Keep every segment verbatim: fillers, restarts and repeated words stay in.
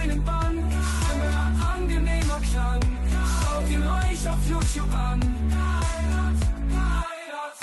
kleinen Band, immer angenehmer Klang. Schaut ihn euch auf YouTube an. Reinhard, Reinhard.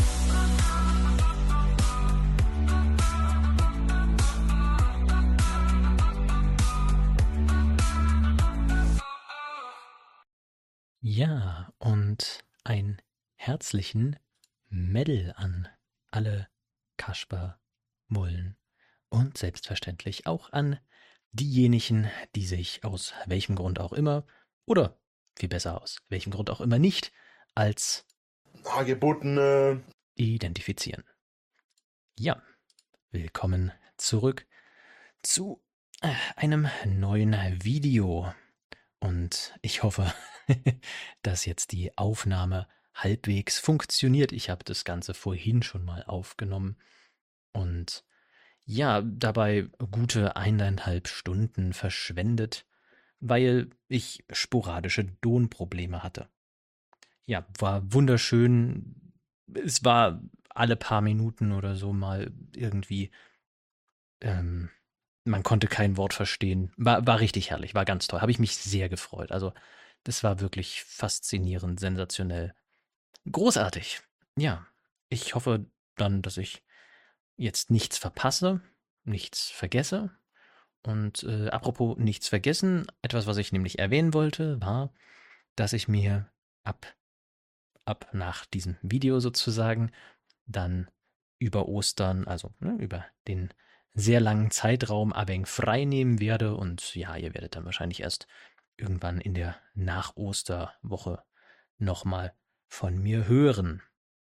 Ja, und einen herzlichen Mädel an alle Kasper, Mullen und selbstverständlich auch an diejenigen, die sich aus welchem Grund auch immer oder viel besser aus welchem Grund auch immer nicht als Hagebuttene identifizieren. Ja, willkommen zurück zu äh, einem neuen Video. Und ich hoffe, dass jetzt die Aufnahme halbwegs funktioniert. Ich habe das Ganze vorhin schon mal aufgenommen und ja, dabei gute eineinhalb Stunden verschwendet, weil ich sporadische Tonprobleme hatte. Ja, war wunderschön. Es war alle paar Minuten oder so mal irgendwie, ähm, man konnte kein Wort verstehen. War, war richtig herrlich, war ganz toll. Habe ich mich sehr gefreut. Also, das war wirklich faszinierend, sensationell. Großartig. Ja, ich hoffe dann, dass ich jetzt nichts verpasse, nichts vergesse. Und äh, apropos nichts vergessen, etwas, was ich nämlich erwähnen wollte, war, dass ich mir ab, ab nach diesem Video sozusagen dann über Ostern, also ne, über den sehr langen Zeitraum ein wenig frei nehmen werde. Und ja, ihr werdet dann wahrscheinlich erst irgendwann in der Nach-Osterwoche nochmal von mir hören.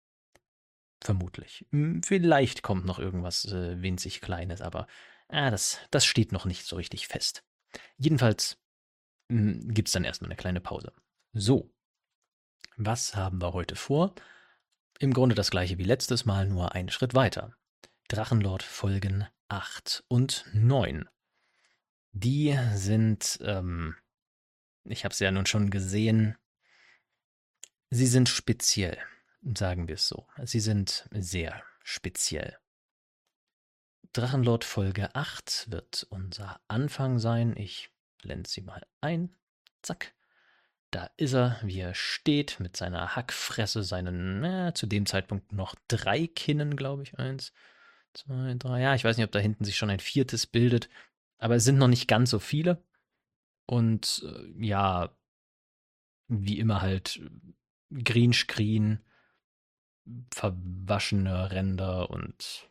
Vermutlich. Hm, Vielleicht kommt noch irgendwas äh, winzig Kleines, aber ah, das, das steht noch nicht so richtig fest. Jedenfalls gibt es dann erstmal eine kleine Pause. So, was haben wir heute vor? Im Grunde das gleiche wie letztes Mal, nur einen Schritt weiter. Drachenlord Folgen acht und neun. Die sind, ähm, ich habe es ja nun schon gesehen, sie sind speziell, sagen wir es so. Sie sind sehr speziell. Drachenlord Folge acht wird unser Anfang sein. Ich blende sie mal ein. Zack. Da ist er, wie er steht, mit seiner Hackfresse, seinen, äh, zu dem Zeitpunkt noch drei Kinnen, glaube ich. Eins, zwei, drei. Ja, ich weiß nicht, ob da hinten sich schon ein viertes bildet, aber es sind noch nicht ganz so viele. Und äh, ja, wie immer halt Greenscreen, verwaschene Ränder und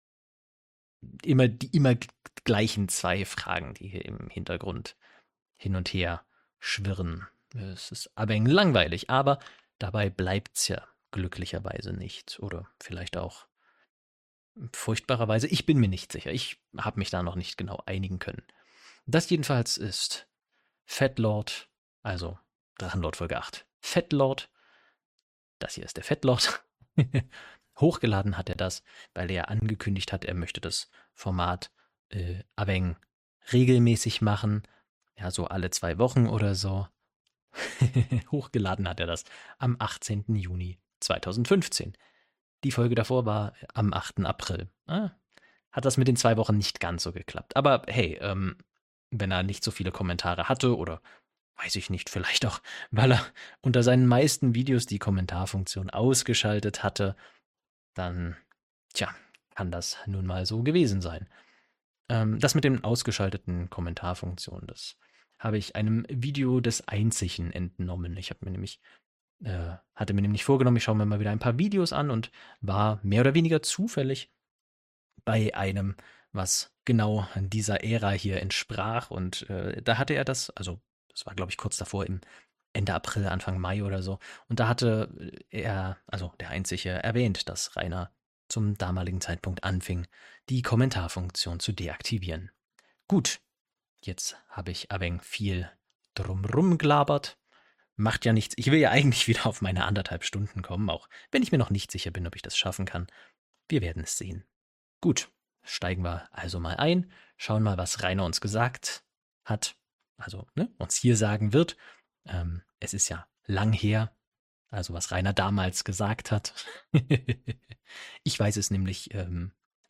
immer die immer gleichen zwei Fragen, die hier im Hintergrund hin und her schwirren. Es ist aber langweilig, aber dabei bleibt's ja glücklicherweise nicht. Oder vielleicht auch furchtbarerweise. Ich bin mir nicht sicher. Ich habe mich da noch nicht genau einigen können. Das jedenfalls ist Fetlord, also Drachenlord Folge acht. Fetlord, das hier ist der Fetlord. Hochgeladen hat er das, weil er angekündigt hat, er möchte das Format äh, Abeng regelmäßig machen. Ja, so alle zwei Wochen oder so. Hochgeladen hat er das am achtzehnten Juni zweitausendfünfzehn. Die Folge davor war am achten April. Ah, hat das mit den zwei Wochen nicht ganz so geklappt. Aber hey, ähm, wenn er nicht so viele Kommentare hatte oder weiß ich nicht, vielleicht auch, weil er unter seinen meisten Videos die Kommentarfunktion ausgeschaltet hatte, dann, tja, kann das nun mal so gewesen sein. Ähm, das mit den ausgeschalteten Kommentarfunktionen, das habe ich einem Video des Einzigen entnommen. Ich habe mir nämlich, äh, hatte mir nämlich vorgenommen, ich schaue mir mal wieder ein paar Videos an und war mehr oder weniger zufällig bei einem, was genau dieser Ära hier entsprach. Und äh, da hatte er das, also das war glaube ich kurz davor im Ende April, Anfang Mai oder so. Und da hatte er, also der Einzige, erwähnt, dass Rainer zum damaligen Zeitpunkt anfing, die Kommentarfunktion zu deaktivieren. Gut, jetzt habe ich ein wenig viel drumrum gelabert. Macht ja nichts. Ich will ja eigentlich wieder auf meine anderthalb Stunden kommen, auch wenn ich mir noch nicht sicher bin, ob ich das schaffen kann. Wir werden es sehen. Gut, steigen wir also mal ein, schauen mal, was Rainer uns gesagt hat, also ne, uns hier sagen wird. Ähm, es ist ja lang her, also was Rainer damals gesagt hat. Ich weiß es nämlich ähm,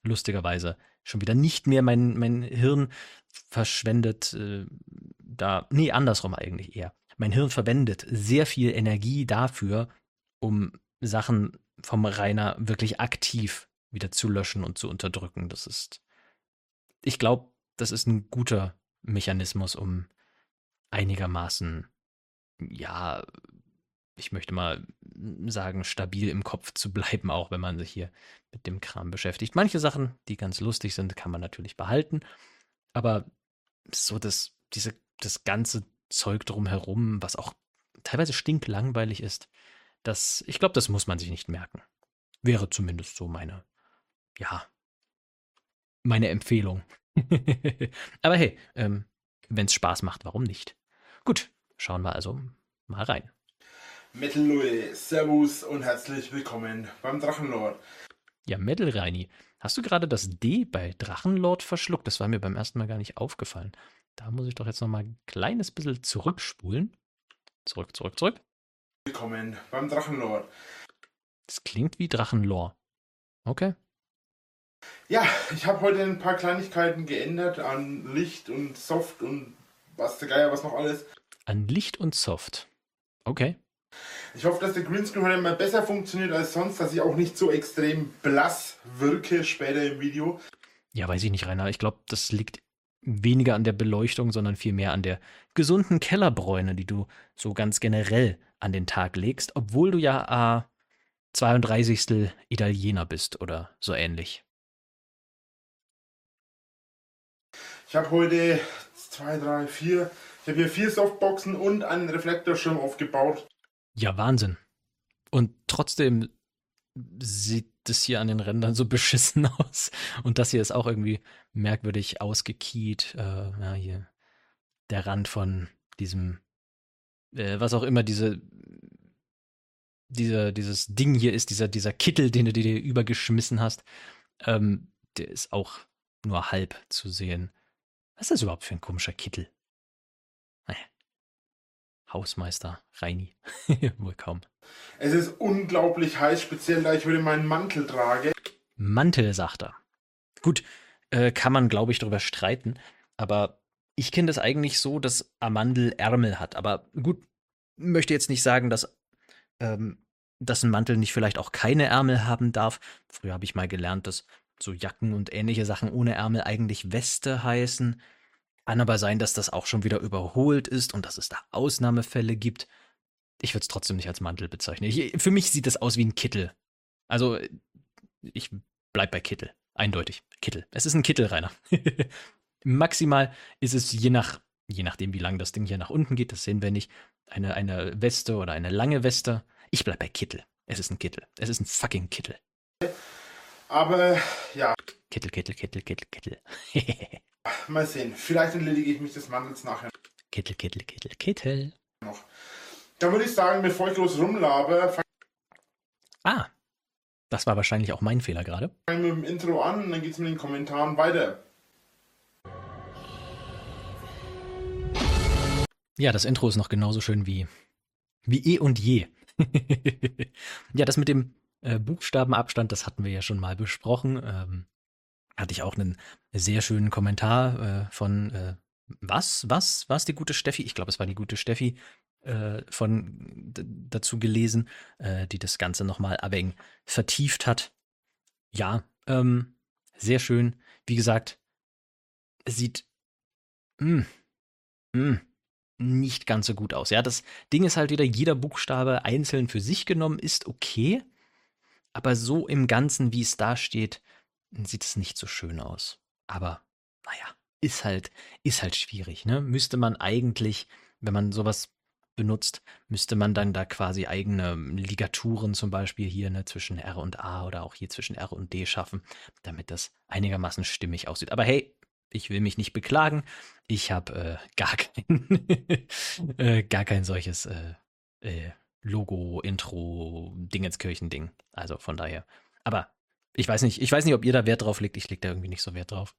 lustigerweise schon wieder nicht mehr mein, mein Hirn verschwendet äh, da, nee, andersrum eigentlich eher. Mein Hirn verwendet sehr viel Energie dafür, um Sachen vom Rainer wirklich aktiv wieder zu löschen und zu unterdrücken. Das ist, ich glaube, das ist ein guter Mechanismus, um einigermaßen, ja, ich möchte mal sagen, stabil im Kopf zu bleiben, auch wenn man sich hier mit dem Kram beschäftigt. Manche Sachen, die ganz lustig sind, kann man natürlich behalten, aber so das, diese, das ganze Zeug drumherum, was auch teilweise stinklangweilig ist, das, ich glaube, das muss man sich nicht merken. Wäre zumindest so meine, ja, meine Empfehlung. Aber hey, ähm, wenn es Spaß macht, warum nicht? Gut, schauen wir also mal rein. Metal Leute, Servus und herzlich willkommen beim Drachenlord. Ja, Metal Reini, hast du gerade das D bei Drachenlord verschluckt? Das war mir beim ersten Mal gar nicht aufgefallen. Da muss ich doch jetzt noch mal ein kleines bisschen zurückspulen. Zurück, zurück, zurück. Willkommen beim Drachenlord. Das klingt wie Drachenlore. Okay. Ja, ich habe heute ein paar Kleinigkeiten geändert an Licht und Soft und was der Geier, was noch alles. An Licht und Soft. Okay. Ich hoffe, dass der Greenscreen heute mal besser funktioniert als sonst, dass ich auch nicht so extrem blass wirke später im Video. Ja, weiß ich nicht, Rainer. Ich glaube, das liegt weniger an der Beleuchtung, sondern vielmehr an der gesunden Kellerbräune, die du so ganz generell an den Tag legst, obwohl du ja äh, zweiunddreißigstel Italiener bist oder so ähnlich. Ich habe heute zwei, drei, vier, ich habe hier vier Softboxen und einen Reflektorschirm aufgebaut. Ja, Wahnsinn. Und trotzdem sieht das hier an den Rändern so beschissen aus. Und das hier ist auch irgendwie merkwürdig ausgekiet. Äh, ja, hier der Rand von diesem, äh, was auch immer diese, diese, dieses Ding hier ist, dieser, dieser Kittel, den du dir übergeschmissen hast, ähm, der ist auch nur halb zu sehen. Was ist das überhaupt für ein komischer Kittel? Naja. Hausmeister Reini. Wohl kaum. Es ist unglaublich heiß, speziell da ich heute meinen Mantel trage. Mantel, sagt er. Gut, äh, kann man, glaube ich, drüber streiten. Aber ich kenne das eigentlich so, dass Amandel Ärmel hat. Aber gut, möchte jetzt nicht sagen, dass, ähm, dass ein Mantel nicht vielleicht auch keine Ärmel haben darf. Früher habe ich mal gelernt, dass so Jacken und ähnliche Sachen ohne Ärmel eigentlich Weste heißen. Kann aber sein, dass das auch schon wieder überholt ist und dass es da Ausnahmefälle gibt. Ich würde es trotzdem nicht als Mantel bezeichnen. Ich, für mich sieht das aus wie ein Kittel. Also, ich bleib bei Kittel. Eindeutig. Kittel. Es ist ein Kittel, Rainer. Maximal ist es je nach, je nachdem, wie lang das Ding hier nach unten geht, das sehen wir nicht, eine, eine Weste oder eine lange Weste. Ich bleib bei Kittel. Es ist ein Kittel. Es ist ein fucking Kittel. Aber, ja. Kittel, Kittel, Kittel, Kittel, Kittel. Mal sehen. Vielleicht entledige ich mich des Mantels nachher Kittel, Kittel, Kittel, Kittel. noch. Dann würde ich sagen, bevor ich groß rumlabe, Ah, das war wahrscheinlich auch mein Fehler gerade. fangen wir mit dem Intro an und dann geht es mit den Kommentaren weiter. Ja, das Intro ist noch genauso schön wie, wie eh und je. Ja, das mit dem äh, Buchstabenabstand, das hatten wir ja schon mal besprochen. Ähm, hatte ich auch einen sehr schönen Kommentar äh, von äh, was, was, was die gute Steffi? Ich glaube, es war die gute Steffi äh, von d- dazu gelesen, äh, die das Ganze nochmal ein wenig vertieft hat. Ja, ähm, sehr schön. Wie gesagt, es sieht mh, mh, nicht ganz so gut aus. Ja, das Ding ist halt wieder, jeder Buchstabe einzeln für sich genommen ist okay, aber so im Ganzen, wie es da steht, sieht es nicht so schön aus. Aber naja, ist halt, ist halt schwierig, ne? Müsste man eigentlich, wenn man sowas benutzt, müsste man dann da quasi eigene Ligaturen zum Beispiel hier, ne, zwischen R und A oder auch hier zwischen R und D schaffen, damit das einigermaßen stimmig aussieht. Aber hey, ich will mich nicht beklagen. Ich habe äh, gar kein äh, gar kein solches äh, äh, Logo, Intro, Dingenskirchen-Ding. Also von daher. Aber ich weiß nicht, ich weiß nicht, ob ihr da Wert drauf legt. Ich leg da irgendwie nicht so Wert drauf.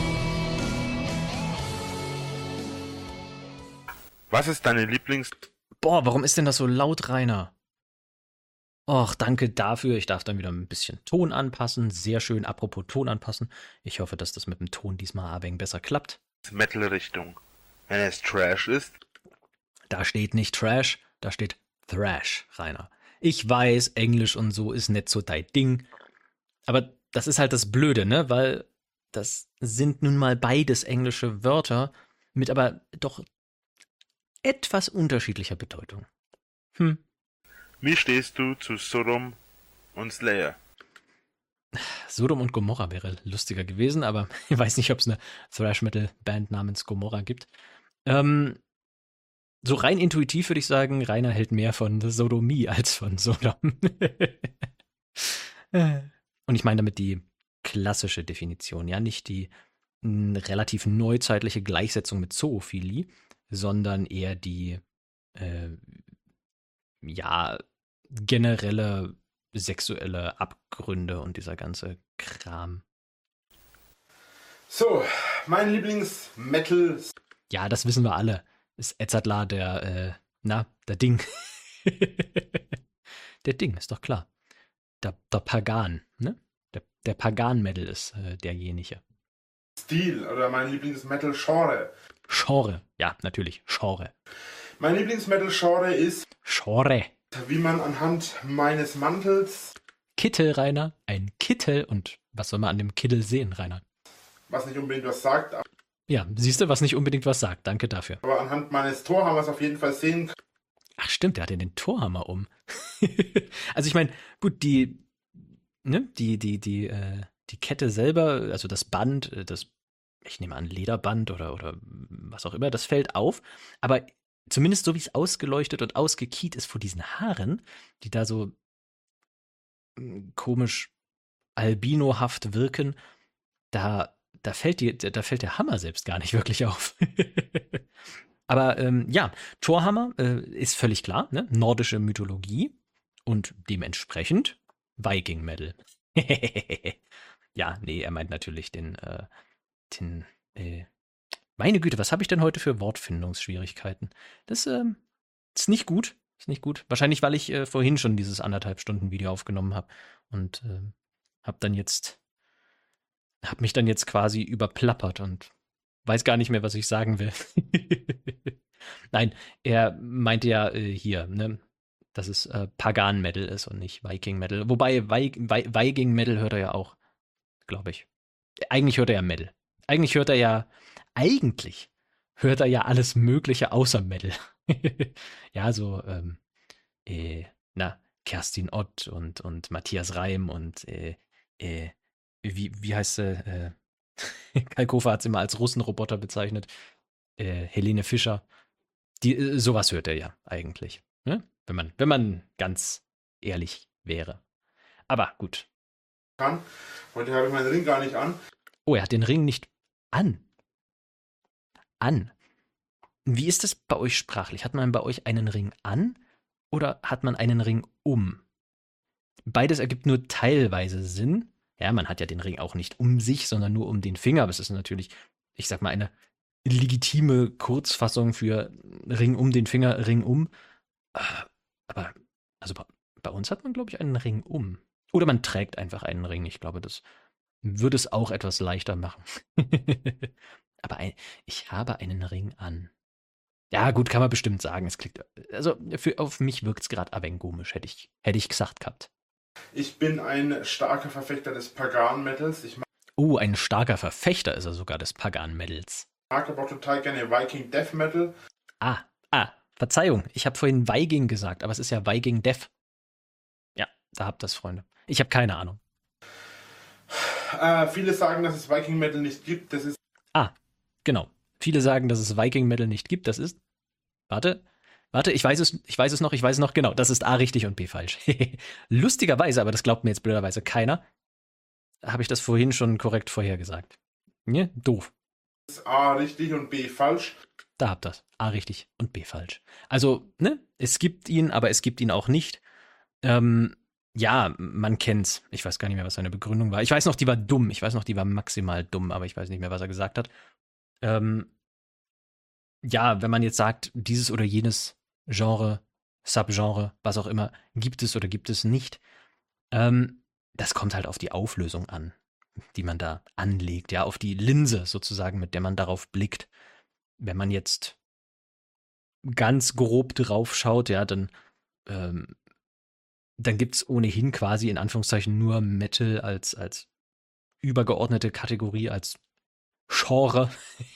Was ist deine Lieblings... Boah, warum ist denn das so laut, Rainer? Och, danke dafür. Ich darf dann wieder ein bisschen Ton anpassen. Sehr schön. Apropos Ton anpassen. Ich hoffe, dass das mit dem Ton diesmal ein wenig besser klappt. Metal-Richtung. Wenn es Trash ist. Da steht nicht Trash, da steht Thrash, Rainer. Ich weiß, Englisch und so ist nicht so dein Ding. Aber das ist halt das Blöde, ne? Weil das sind nun mal beides englische Wörter mit aber doch etwas unterschiedlicher Bedeutung. Hm. Wie stehst du zu Sodom und Slayer? Sodom und Gomorra wäre lustiger gewesen, aber ich weiß nicht, ob es eine Thrash-Metal-Band namens Gomorra gibt. Ähm, so rein intuitiv würde ich sagen, Rainer hält mehr von Sodomie als von Sodom. Und ich meine damit die klassische Definition, ja, nicht die mh, relativ neuzeitliche Gleichsetzung mit Zoophilie, sondern eher die äh, ja, generelle sexuelle Abgründe und dieser ganze Kram. So, mein Lieblings-Metal. Ja, das wissen wir alle. Ist Edzardlar der, äh, na, der Ding. Der Ding, ist doch klar. Der, der Pagan, ne? Der, der Pagan-Metal ist äh, derjenige. Stil oder mein Lieblings-Metal-Genre. Genre, ja, natürlich, Genre. Mein Lieblings-Metal-Genre ist, Genre. wie man anhand meines Mantels, Kittel, Rainer, ein Kittel. Und was soll man an dem Kittel sehen, Rainer? was nicht unbedingt was sagt, Ja, siehst du, was nicht unbedingt was sagt. Danke dafür. aber anhand meines Torhammers auf jeden Fall sehen kann. Ach stimmt, der hat ja den Torhammer um. Also ich meine, gut, die, ne, die, die, die, äh, die Kette selber, also das Band, äh, das, ich nehme an, Lederband oder, oder was auch immer, das fällt auf. Aber zumindest so wie es ausgeleuchtet und ausgekiet ist vor diesen Haaren, die da so mh, komisch albinohaft wirken, da, da fällt die, da fällt der Hammer selbst gar nicht wirklich auf. Aber ähm, ja, Thorhammer äh, ist völlig klar, ne? Nordische Mythologie und dementsprechend Viking Metal. Ja, nee, er meint natürlich den, äh, den, äh, meine Güte, was habe ich denn heute für Wortfindungsschwierigkeiten? Das ähm, ist nicht gut, ist nicht gut. Wahrscheinlich, weil ich äh, vorhin schon dieses anderthalb Stunden Video aufgenommen habe und äh, habe dann jetzt, habe mich dann jetzt quasi überplappert und weiß gar nicht mehr, was ich sagen will. Nein, er meinte ja äh, hier, ne, dass es äh, Pagan-Metal ist und nicht Viking-Metal. Wobei Vi Vi Viking-Metal hört er ja auch, glaube ich. Eigentlich hört er ja Metal. Eigentlich hört er ja, eigentlich hört er ja alles Mögliche außer Metal. Ja, so, ähm, äh, na, Kerstin Ott und, und Matthias Reim und, äh, äh, wie, wie heißt sie, äh, Kalkofer hat sie mal als Russenroboter bezeichnet. Äh, Helene Fischer. Die, äh, sowas hört er ja eigentlich. Ne? Wenn man, wenn man ganz ehrlich wäre. Aber gut. kann. Heute habe ich meinen Ring gar nicht an. Oh, er hat den Ring nicht an. An. Wie ist das bei euch sprachlich? Hat man bei euch einen Ring an oder hat man einen Ring um? Beides ergibt nur teilweise Sinn. Ja, man hat ja den Ring auch nicht um sich, sondern nur um den Finger. Aber es ist natürlich, ich sag mal, eine legitime Kurzfassung für Ring um den Finger, Ring um. Aber, also bei, bei uns hat man, glaube ich, einen Ring um. Oder man trägt einfach einen Ring. Ich glaube, das würde es auch etwas leichter machen. Aber ein, ich habe einen Ring an. Ja, gut, kann man bestimmt sagen. Es klingt, also für, auf mich wirkt es gerade abengomisch, hätte ich, hätte ich gesagt gehabt. Ich bin ein starker Verfechter des Pagan-Metals. Ich Oh, ein starker Verfechter ist er sogar des Pagan-Metals. mag aber total gerne Viking Death Metal. Ah, ah, Verzeihung, ich habe vorhin Viking gesagt, aber es ist ja Viking Death. Ja, da habt das, Freunde. Ich habe keine Ahnung. Äh, viele sagen, dass es Viking Metal nicht gibt. Das ist Ah, genau. Viele sagen, dass es Viking Metal nicht gibt. Das ist, warte, warte, ich weiß es, ich weiß es noch, ich weiß es noch, genau. Das ist A richtig und B falsch. Lustigerweise, aber das glaubt mir jetzt blöderweise keiner, habe ich das vorhin schon korrekt vorhergesagt. Ne? Doof. A richtig und B falsch. Da habt das. A richtig und B falsch. Also, ne, es gibt ihn, aber es gibt ihn auch nicht. Ähm, ja, man kennt's. Ich weiß gar nicht mehr, was seine Begründung war. Ich weiß noch, die war dumm. Ich weiß noch, die war maximal dumm, aber ich weiß nicht mehr, was er gesagt hat. Ähm, ja, wenn man jetzt sagt, dieses oder jenes Genre, Subgenre, was auch immer, gibt es oder gibt es nicht. Ähm, das kommt halt auf die Auflösung an, die man da anlegt, ja, auf die Linse sozusagen, mit der man darauf blickt. Wenn man jetzt ganz grob drauf schaut, ja, dann, ähm, dann gibt es ohnehin quasi in Anführungszeichen nur Metal als, als übergeordnete Kategorie, als Genre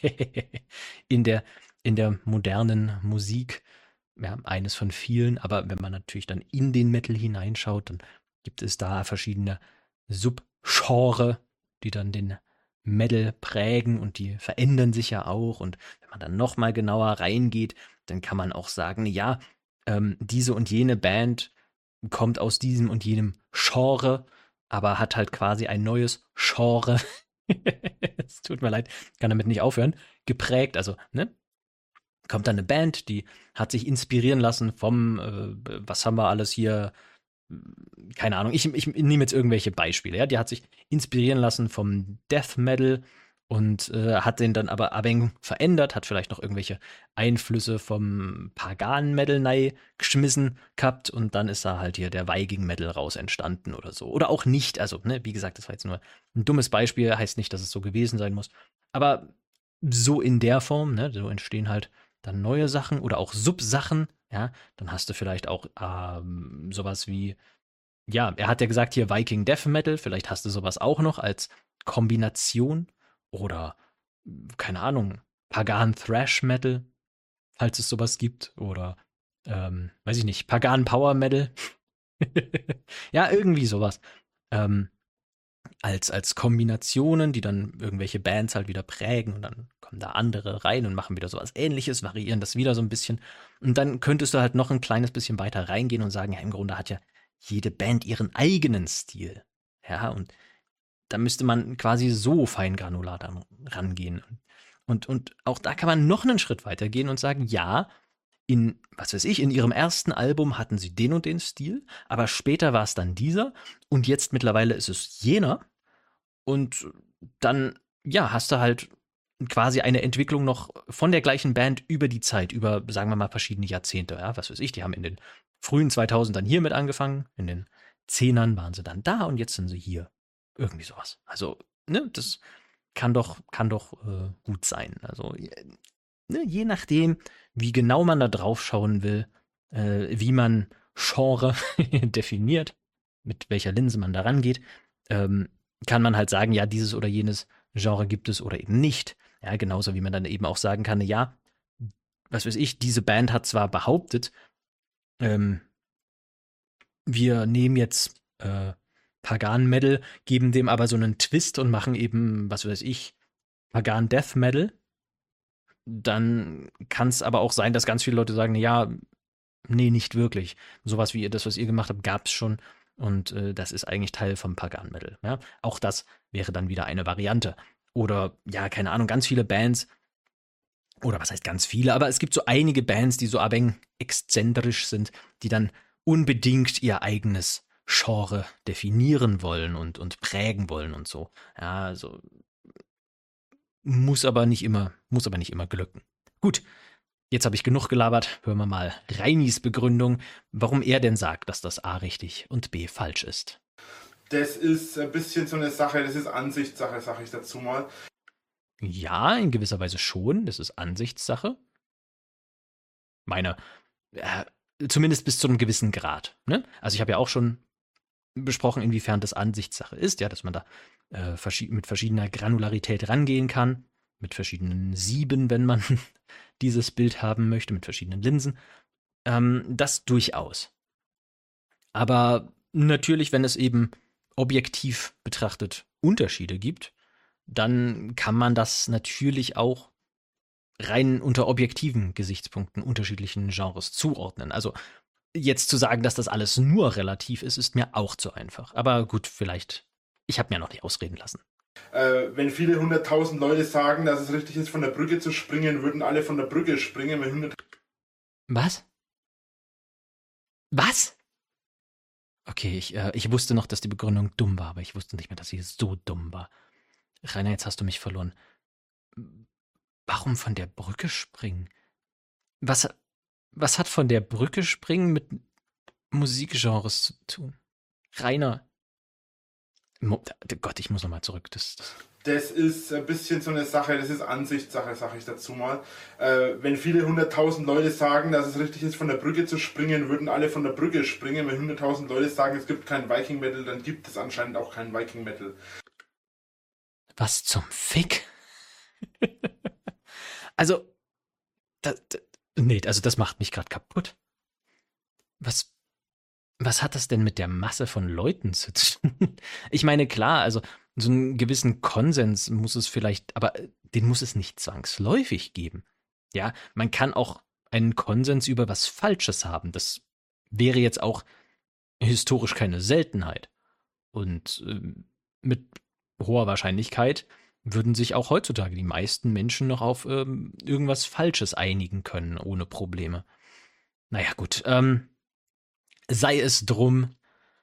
in der, in der modernen Musik. Ja, eines von vielen, aber wenn man natürlich dann in den Metal hineinschaut, dann gibt es da verschiedene Subgenre, die dann den Metal prägen und die verändern sich ja auch. Und wenn man dann nochmal genauer reingeht, dann kann man auch sagen, ja, ähm, diese und jene Band kommt aus diesem und jenem Genre, aber hat halt quasi ein neues Genre. Es tut mir leid, kann damit nicht aufhören. Geprägt, also, ne? Kommt dann eine Band, die hat sich inspirieren lassen vom, äh, was haben wir alles hier, keine Ahnung, ich, ich nehme jetzt irgendwelche Beispiele, ja, die hat sich inspirieren lassen vom Death Metal und äh, hat den dann aber abhängig verändert, hat vielleicht noch irgendwelche Einflüsse vom Pagan Metal nei geschmissen gehabt und dann ist da halt hier der Viking Metal raus entstanden oder so. Oder auch nicht, also, ne, wie gesagt, das war jetzt nur ein dummes Beispiel, heißt nicht, dass es so gewesen sein muss, aber so in der Form, ne, so entstehen halt dann neue Sachen oder auch Subsachen, ja, dann hast du vielleicht auch ähm, sowas wie, ja, er hat ja gesagt hier Viking Death Metal, vielleicht hast du sowas auch noch als Kombination oder, keine Ahnung, Pagan Thrash Metal, falls es sowas gibt oder, ähm, weiß ich nicht, Pagan Power Metal, ja, irgendwie sowas, ähm, als, als Kombinationen, die dann irgendwelche Bands halt wieder prägen und dann kommen da andere rein und machen wieder sowas Ähnliches, variieren das wieder so ein bisschen. Und dann könntest du halt noch ein kleines bisschen weiter reingehen und sagen, ja, im Grunde hat ja jede Band ihren eigenen Stil. Ja, und da müsste man quasi so feingranular dann rangehen. Und, und auch da kann man noch einen Schritt weiter gehen und sagen, ja, in, was weiß ich, in ihrem ersten Album hatten sie den und den Stil, aber später war es dann dieser und jetzt mittlerweile ist es jener und dann, ja, hast du halt quasi eine Entwicklung noch von der gleichen Band über die Zeit, über, sagen wir mal, verschiedene Jahrzehnte, ja, was weiß ich, die haben in den frühen zweitausendern hier mit angefangen, in den Zehnern waren sie dann da und jetzt sind sie hier. Irgendwie sowas. Also, ne, das kann doch, kann doch äh, gut sein. Also, ne, je nachdem, wie genau man da drauf schauen will, äh, wie man Genre definiert, mit welcher Linse man da rangeht, ähm, kann man halt sagen, ja, dieses oder jenes Genre gibt es oder eben nicht. Ja, genauso wie man dann eben auch sagen kann, ja, was weiß ich, diese Band hat zwar behauptet, ähm, wir nehmen jetzt äh, Pagan Metal, geben dem aber so einen Twist und machen eben, was weiß ich, Pagan Death Metal. Dann kann es aber auch sein, dass ganz viele Leute sagen, ja, nee, nicht wirklich. Sowas wie ihr das, was ihr gemacht habt, gab es schon und äh, das ist eigentlich Teil vom Pagan Metal. Ja? Auch das wäre dann wieder eine Variante. Oder, ja, keine Ahnung, ganz viele Bands, oder was heißt ganz viele, aber es gibt so einige Bands, die so abhängig exzentrisch sind, die dann unbedingt ihr eigenes Genre definieren wollen und, und prägen wollen und so. Ja, also muss aber nicht immer, muss aber nicht immer glücken. Gut, jetzt habe ich genug gelabert. Hören wir mal Reinis Begründung, warum er denn sagt, dass das A richtig und B falsch ist. Das ist ein bisschen so eine Sache, das ist Ansichtssache, sage ich dazu mal. Ja, in gewisser Weise schon. Das ist Ansichtssache. Meine, äh, zumindest bis zu einem gewissen Grad. Ne? Also ich habe ja auch schon besprochen, inwiefern das Ansichtssache ist, ja, dass man da äh, verschied- mit verschiedener Granularität rangehen kann, mit verschiedenen Sieben, wenn man dieses Bild haben möchte, mit verschiedenen Linsen. Ähm, das durchaus. Aber natürlich, wenn es eben objektiv betrachtet Unterschiede gibt, dann kann man das natürlich auch rein unter objektiven Gesichtspunkten unterschiedlichen Genres zuordnen. Also jetzt zu sagen, dass das alles nur relativ ist, ist mir auch zu einfach. Aber gut, vielleicht, ich habe mir noch nicht ausreden lassen. Äh, wenn viele hunderttausend Leute sagen, dass es richtig ist, von der Brücke zu springen, würden alle von der Brücke springen. Wenn hundert Was? Was? Okay, ich, äh, ich wusste noch, dass die Begründung dumm war, aber ich wusste nicht mehr, dass sie so dumm war. Rainer, jetzt hast du mich verloren. Warum von der Brücke springen? Was, was hat von der Brücke springen mit Musikgenres zu tun? Rainer. Mo- Gott, ich muss nochmal zurück. Das, das. Das ist ein bisschen so eine Sache, das ist Ansichtssache, sage ich dazu mal. Äh, wenn viele hunderttausend Leute sagen, dass es richtig ist, von der Brücke zu springen, würden alle von der Brücke springen. Wenn hunderttausend Leute sagen, es gibt keinen Viking Metal, dann gibt es anscheinend auch keinen Viking Metal. Was zum Fick? also, das, das, nee, also das macht mich gerade kaputt. Was, was hat das denn mit der Masse von Leuten zu tun? Ich meine, klar, also so einen gewissen Konsens muss es vielleicht, aber den muss es nicht zwangsläufig geben. Ja, man kann auch einen Konsens über was Falsches haben. Das wäre jetzt auch historisch keine Seltenheit. Und ähm, mit hoher Wahrscheinlichkeit würden sich auch heutzutage die meisten Menschen noch auf ähm, irgendwas Falsches einigen können, ohne Probleme. Naja, gut. Ähm, sei es drum.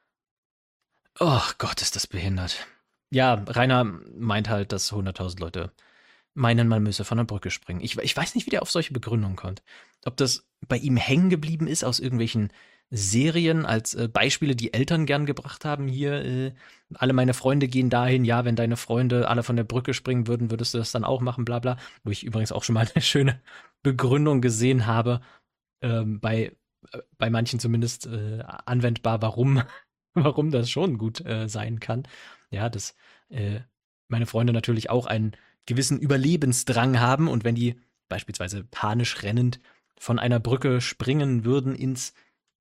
Oh Gott, ist das behindert. Ja, Rainer meint halt, dass hunderttausend Leute meinen, man müsse von der Brücke springen. Ich, ich weiß nicht, wie der auf solche Begründungen kommt. Ob das bei ihm hängen geblieben ist aus irgendwelchen Serien als äh, Beispiele, die Eltern gern gebracht haben. Hier, äh, alle meine Freunde gehen dahin. Ja, wenn deine Freunde alle von der Brücke springen würden, würdest du das dann auch machen, bla bla. Wo ich übrigens auch schon mal eine schöne Begründung gesehen habe, ähm, bei, äh, bei manchen zumindest äh, anwendbar, warum, warum das schon gut äh, sein kann. Ja, dass äh, meine Freunde natürlich auch einen gewissen Überlebensdrang haben und wenn die beispielsweise panisch rennend von einer Brücke springen würden ins,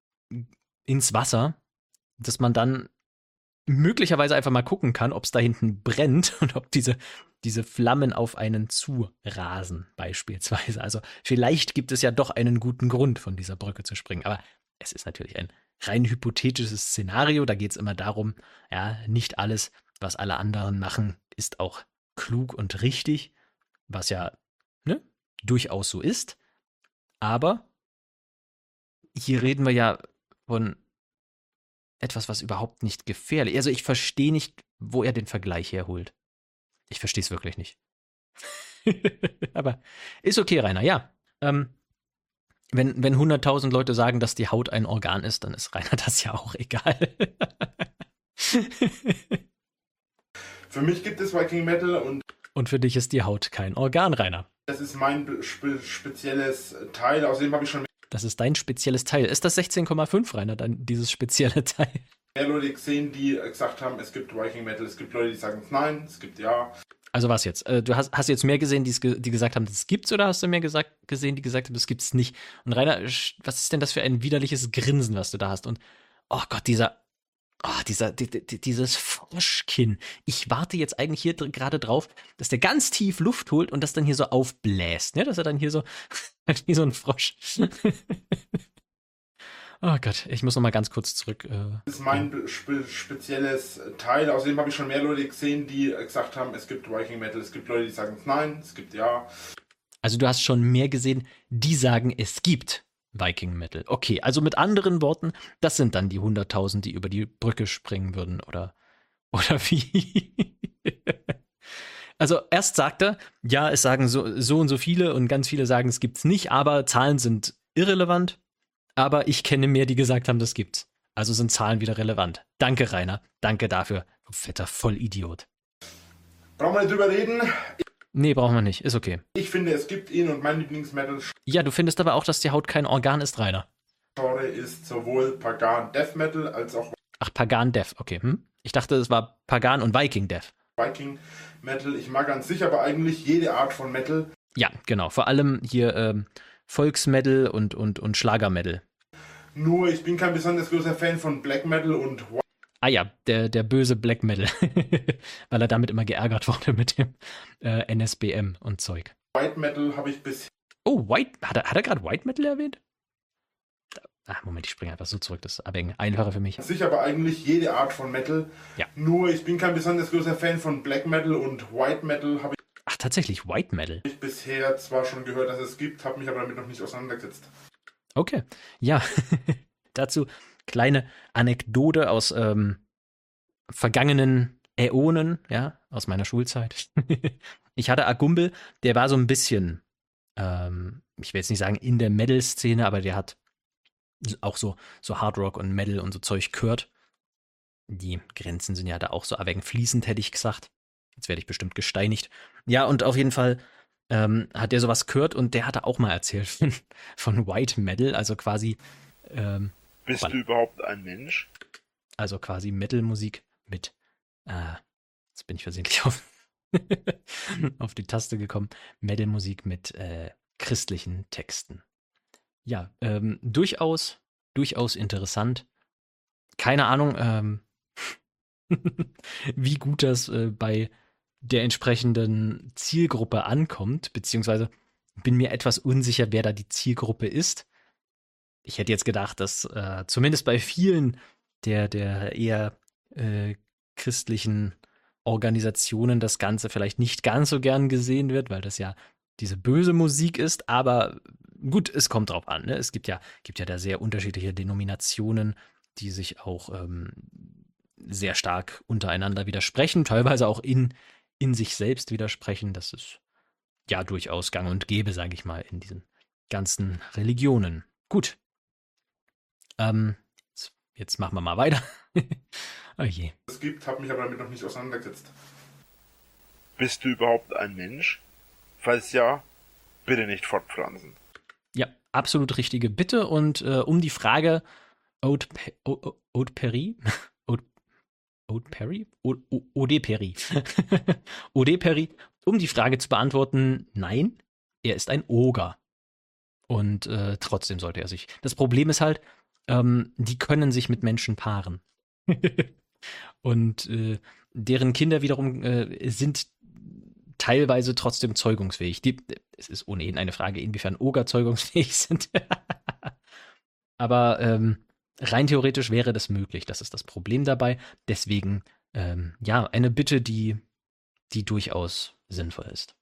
ins Wasser, dass man dann möglicherweise einfach mal gucken kann, ob es da hinten brennt und ob diese, diese Flammen auf einen zurasen beispielsweise. Also vielleicht gibt es ja doch einen guten Grund, von dieser Brücke zu springen, aber es ist natürlich ein rein hypothetisches Szenario, da geht es immer darum, ja, nicht alles, was alle anderen machen, ist auch klug und richtig, was ja ne, durchaus so ist, aber hier reden wir ja von etwas, was überhaupt nicht gefährlich ist. Also ich verstehe nicht, wo er den Vergleich herholt. Ich verstehe es wirklich nicht. Aber ist okay, Rainer, ja. Ähm, Wenn, wenn hunderttausend Leute sagen, dass die Haut ein Organ ist, dann ist Rainer das ja auch egal. Für mich gibt es Viking Metal und Und für dich ist die Haut kein Organ, Rainer. das ist mein spe spezielles Teil. Außerdem habe ich schon Das ist dein spezielles Teil. Ist das sechzehn Komma fünf, Rainer, dann dieses spezielle Teil? mehr Leute gesehen, die gesagt haben, es gibt Viking Metal. Es gibt Leute, die sagen nein, es gibt ja. Also was jetzt? Äh, Du hast, hast jetzt mehr gesehen, die's ge- die gesagt haben, das gibt's, oder hast du mehr gesagt, gesehen, die gesagt haben, das gibt's nicht? Und Rainer, sch- was ist denn das für ein widerliches Grinsen, was du da hast? Und oh Gott, dieser, oh, dieser, die, die, dieses Froschkinn. Ich warte jetzt eigentlich hier dr- gerade drauf, dass der ganz tief Luft holt und das dann hier so aufbläst, ne? Dass er dann hier so, wie so ein Frosch. Oh Gott, ich muss noch mal ganz kurz zurück. Äh, Das ist mein spe spezielles Teil. Außerdem habe ich schon mehr Leute gesehen, die gesagt haben, es gibt Viking Metal. Es gibt Leute, die sagen nein, es gibt ja. Also du hast schon mehr gesehen, die sagen, es gibt Viking Metal. Okay, also mit anderen Worten, das sind dann die hunderttausend, die über die Brücke springen würden, oder, oder wie? Also erst sagt er, ja, es sagen so, so und so viele und ganz viele sagen, es gibt's nicht, aber Zahlen sind irrelevant. Aber ich kenne mehr, die gesagt haben, das gibt's. Also sind Zahlen wieder relevant. Danke, Rainer. Danke dafür. Du fetter Vollidiot. Brauchen wir nicht drüber reden. Nee, brauchen wir nicht. Ist okay. Ich finde, es gibt ihn und mein Lieblingsmetal Ja, du findest aber auch, dass die Haut kein Organ ist, Rainer. Genre ist sowohl Pagan Death Metal als auch Ach, Pagan Death, okay. Hm? Ich dachte, es war Pagan und Viking Death. Viking Metal. Ich mag an sich aber eigentlich jede Art von Metal. Ja, genau. Vor allem hier ähm, Volksmetal und, und, und Schlagermetal. Nur ich bin kein besonders großer Fan von Black Metal und Ah ja, der, der böse Black Metal. Weil er damit immer geärgert wurde mit dem äh, N S B M und Zeug. White Metal habe ich bisher Oh, White, hat er, hat er gerade White Metal erwähnt? Ach, Moment, ich springe einfach so zurück. Das ist aber einfacher für mich. an sich aber eigentlich jede Art von Metal. Ja. Nur ich bin kein besonders großer Fan von Black Metal und White Metal habe Ach, tatsächlich, White Metal. ich bisher zwar schon gehört, dass es gibt, habe mich aber damit noch nicht auseinandergesetzt. Okay, ja. Dazu kleine Anekdote aus ähm, vergangenen Äonen, ja, aus meiner Schulzeit. Ich hatte Agumbel, der war so ein bisschen ähm, ich will jetzt nicht sagen in der Metal-Szene, aber der hat auch so, so Hard Rock und Metal und so Zeug gehört. Die Grenzen sind ja da auch so ein wenig fließend, hätte ich gesagt. Jetzt werde ich bestimmt gesteinigt. Ja, und auf jeden Fall ähm, hat der sowas gehört und der hatte auch mal erzählt von, von White Metal, also quasi ähm, Bist Weil- du überhaupt ein Mensch? also quasi Metal-Musik mit, äh, jetzt bin ich versehentlich auf, auf die Taste gekommen, Metal-Musik mit äh, christlichen Texten. Ja, ähm, durchaus, durchaus interessant. Keine Ahnung, ähm, wie gut das äh, bei der entsprechenden Zielgruppe ankommt, beziehungsweise bin mir etwas unsicher, wer da die Zielgruppe ist. Ich hätte jetzt gedacht, dass äh, zumindest bei vielen der, der eher äh, christlichen Organisationen das Ganze vielleicht nicht ganz so gern gesehen wird, weil das ja diese böse Musik ist, aber gut, es kommt drauf an. Ne? Es gibt ja, gibt ja da sehr unterschiedliche Denominationen, die sich auch ähm, sehr stark untereinander widersprechen, teilweise auch in, in sich selbst widersprechen. Das ist ja durchaus gang und gäbe, sage ich mal, in diesen ganzen Religionen. Gut. Ähm, jetzt, jetzt machen wir mal weiter. Oh je. Es gibt, habe mich aber damit noch nicht auseinandergesetzt. Bist du überhaupt ein Mensch? Falls ja, bitte nicht fortpflanzen. Ja, absolut richtige Bitte. Und äh, um die Frage, Ode Pe- O- O- Ode Perry? Ode Ode Perry? O- O- Ode Perry. Ode Perry. Um die Frage zu beantworten, nein, er ist ein Oger. Und äh, trotzdem sollte er sich. Das Problem ist halt, ähm, die können sich mit Menschen paaren. Und äh, deren Kinder wiederum äh, sind teilweise trotzdem zeugungsfähig. Die, es ist ohnehin eine Frage, inwiefern Oger zeugungsfähig sind. Aber ähm, rein theoretisch wäre das möglich. Das ist das Problem dabei. Deswegen, ähm, ja, eine Bitte, die, die durchaus sinnvoll ist.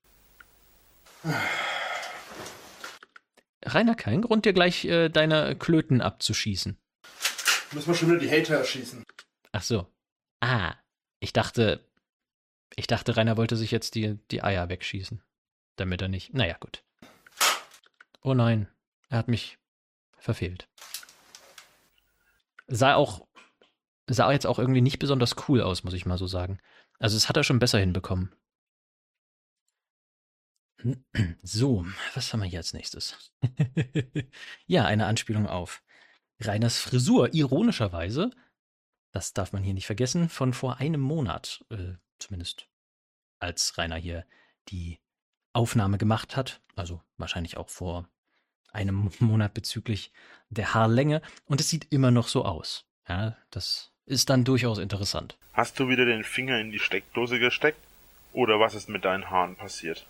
Rainer, kein Grund, dir gleich äh, deine Klöten abzuschießen. Müssen wir schon wieder die Hater erschießen. Ach so. Ah, ich dachte, ich dachte, Rainer wollte sich jetzt die, die Eier wegschießen. Damit er nicht. Naja, gut. Oh nein, er hat mich verfehlt. Sah auch, sah jetzt auch irgendwie nicht besonders cool aus, muss ich mal so sagen. Also, es hat er schon besser hinbekommen. So, was haben wir hier als nächstes? Ja, eine Anspielung auf Rainers Frisur. Ironischerweise, das darf man hier nicht vergessen, von vor einem Monat, äh, zumindest als Rainer hier die Aufnahme gemacht hat. Also wahrscheinlich auch vor einem Monat bezüglich der Haarlänge. Und es sieht immer noch so aus. Ja, das ist dann durchaus interessant. Hast du wieder den Finger in die Steckdose gesteckt? Oder was ist mit deinen Haaren passiert?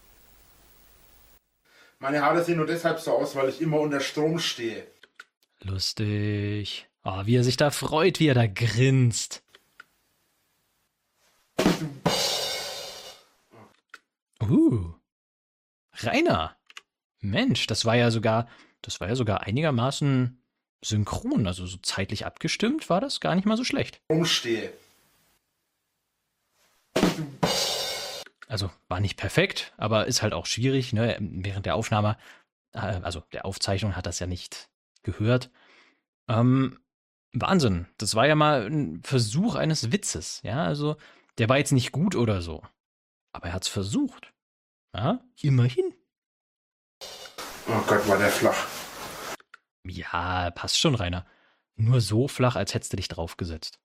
Meine Haare sehen nur deshalb so aus, weil ich immer unter Strom stehe. Lustig. Oh, wie er sich da freut, wie er da grinst. Uh. Rainer. Mensch, das war ja sogar, das war ja sogar einigermaßen synchron, also so zeitlich abgestimmt war das gar nicht mal so schlecht. Strom stehe. Also war nicht perfekt, aber ist halt auch schwierig, ne? Während der Aufnahme, äh, also der Aufzeichnung hat das ja nicht gehört. Ähm, Wahnsinn, das war ja mal ein Versuch eines Witzes, ja, also der war jetzt nicht gut oder so, aber er hat's versucht, ja, immerhin. Oh Gott, war der flach. Ja, passt schon, Rainer. Nur so flach, als hättest du dich draufgesetzt.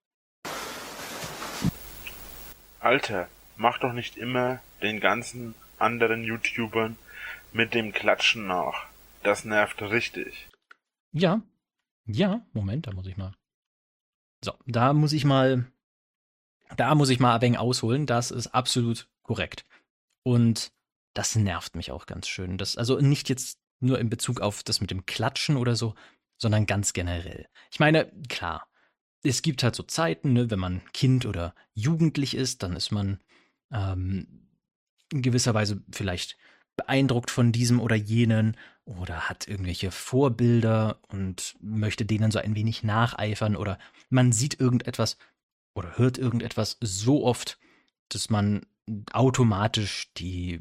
Alter, mach doch nicht immer den ganzen anderen YouTubern mit dem Klatschen nach. Das nervt richtig. Ja, ja, Moment, da muss ich mal. So, da muss ich mal, da muss ich mal ein wenig ausholen. Das ist absolut korrekt. Und das nervt mich auch ganz schön. Das, also nicht jetzt nur in Bezug auf das mit dem Klatschen oder so, sondern ganz generell. Ich meine, klar, es gibt halt so Zeiten, ne, wenn man Kind oder Jugendlich ist, dann ist man ähm, in gewisser Weise vielleicht beeindruckt von diesem oder jenen oder hat irgendwelche Vorbilder und möchte denen so ein wenig nacheifern oder man sieht irgendetwas oder hört irgendetwas so oft, dass man automatisch die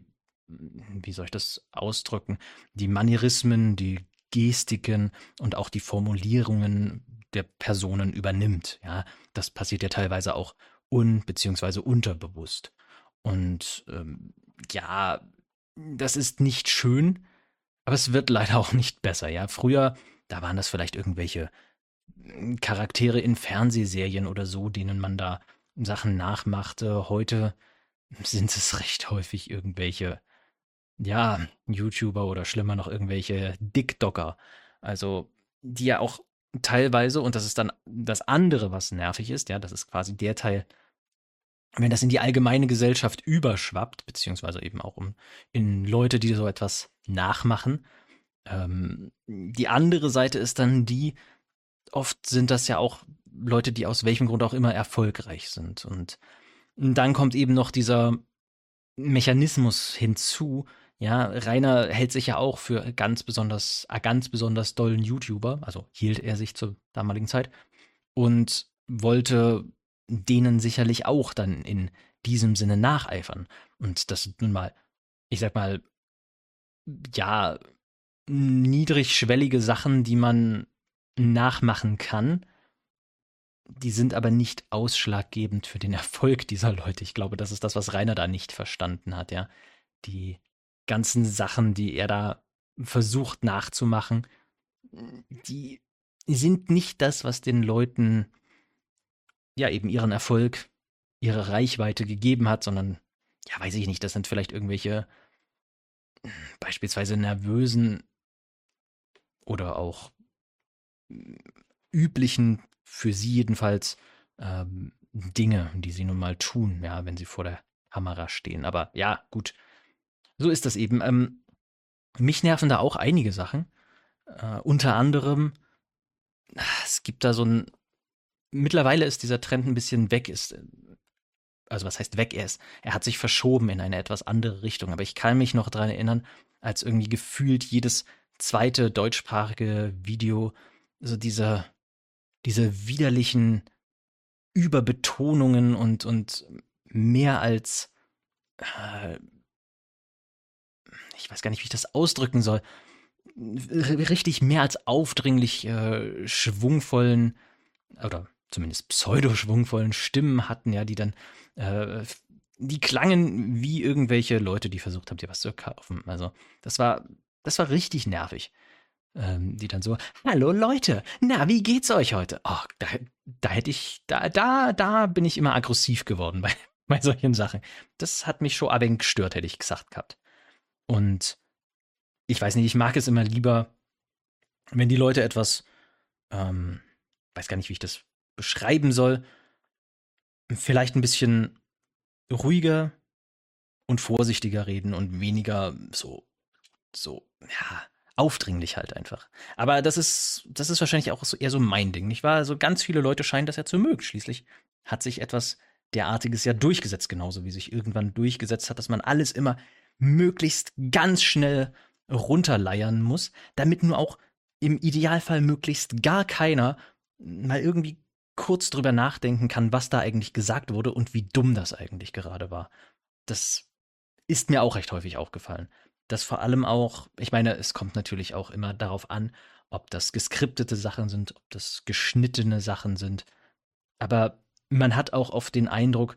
wie soll ich das ausdrücken, die Manierismen, die Gestiken und auch die Formulierungen der Personen übernimmt. Ja, das passiert ja teilweise auch un- bzw. unterbewusst. Und ähm, ja, das ist nicht schön, aber es wird leider auch nicht besser. Ja, früher, da waren das vielleicht irgendwelche mm, Charaktere in Fernsehserien oder so, denen man da Sachen nachmachte. Heute sind es recht häufig irgendwelche, ja, YouTuber oder schlimmer noch irgendwelche TikToker. Also, die ja auch teilweise, und das ist dann das andere, was nervig ist, ja, das ist quasi der Teil, wenn das in die allgemeine Gesellschaft überschwappt, beziehungsweise eben auch um in Leute, die so etwas nachmachen. Ähm, die andere Seite ist dann die, oft sind das ja auch Leute, die aus welchem Grund auch immer erfolgreich sind. Und dann kommt eben noch dieser Mechanismus hinzu. Ja, Rainer hält sich ja auch für ganz besonders, äh, ganz besonders dollen YouTuber, also hielt er sich zur damaligen Zeit und wollte denen sicherlich auch dann in diesem Sinne nacheifern. Und das sind nun mal, ich sag mal, ja, niedrigschwellige Sachen, die man nachmachen kann. Die sind aber nicht ausschlaggebend für den Erfolg dieser Leute. Ich glaube, das ist das, was Rainer da nicht verstanden hat, ja. Die ganzen Sachen, die er da versucht nachzumachen, die sind nicht das, was den Leuten ja eben ihren Erfolg, ihre Reichweite gegeben hat, sondern, ja, weiß ich nicht, das sind vielleicht irgendwelche beispielsweise nervösen oder auch üblichen, für sie jedenfalls, ähm, Dinge, die sie nun mal tun, ja, wenn sie vor der Kamera stehen. Aber ja, gut, so ist das eben. Ähm, mich nerven da auch einige Sachen. Äh, unter anderem, es gibt da so ein, mittlerweile ist dieser Trend ein bisschen weg, ist, also was heißt weg, er ist, er hat sich verschoben in eine etwas andere Richtung. Aber ich kann mich noch daran erinnern, als irgendwie gefühlt jedes zweite deutschsprachige Video so diese, diese widerlichen Überbetonungen und, und mehr als, äh, ich weiß gar nicht, wie ich das ausdrücken soll, r- richtig mehr als aufdringlich äh, schwungvollen oder zumindest pseudo-schwungvollen Stimmen hatten, ja, die dann, äh, die klangen wie irgendwelche Leute, die versucht haben, dir was zu kaufen. Also das war, das war richtig nervig. Ähm, die dann so, hallo Leute, na, wie geht's euch heute? Oh, da, da hätte ich, da, da, da bin ich immer aggressiv geworden bei, bei solchen Sachen. Das hat mich schon ein wenig gestört, hätte ich gesagt gehabt. Und ich weiß nicht, ich mag es immer lieber, wenn die Leute etwas, ähm, weiß gar nicht, wie ich das beschreiben soll, vielleicht ein bisschen ruhiger und vorsichtiger reden und weniger so, so, ja, aufdringlich halt einfach. Aber das ist, das ist wahrscheinlich auch so eher so mein Ding, nicht wahr? Also ganz viele Leute scheinen das ja zu mögen. Schließlich hat sich etwas derartiges ja durchgesetzt, genauso wie sich irgendwann durchgesetzt hat, dass man alles immer möglichst ganz schnell runterleiern muss, damit nur auch im Idealfall möglichst gar keiner mal irgendwie kurz drüber nachdenken kann, was da eigentlich gesagt wurde und wie dumm das eigentlich gerade war. Das ist mir auch recht häufig aufgefallen. Dass vor allem auch, ich meine, es kommt natürlich auch immer darauf an, ob das geskriptete Sachen sind, ob das geschnittene Sachen sind. Aber man hat auch oft den Eindruck,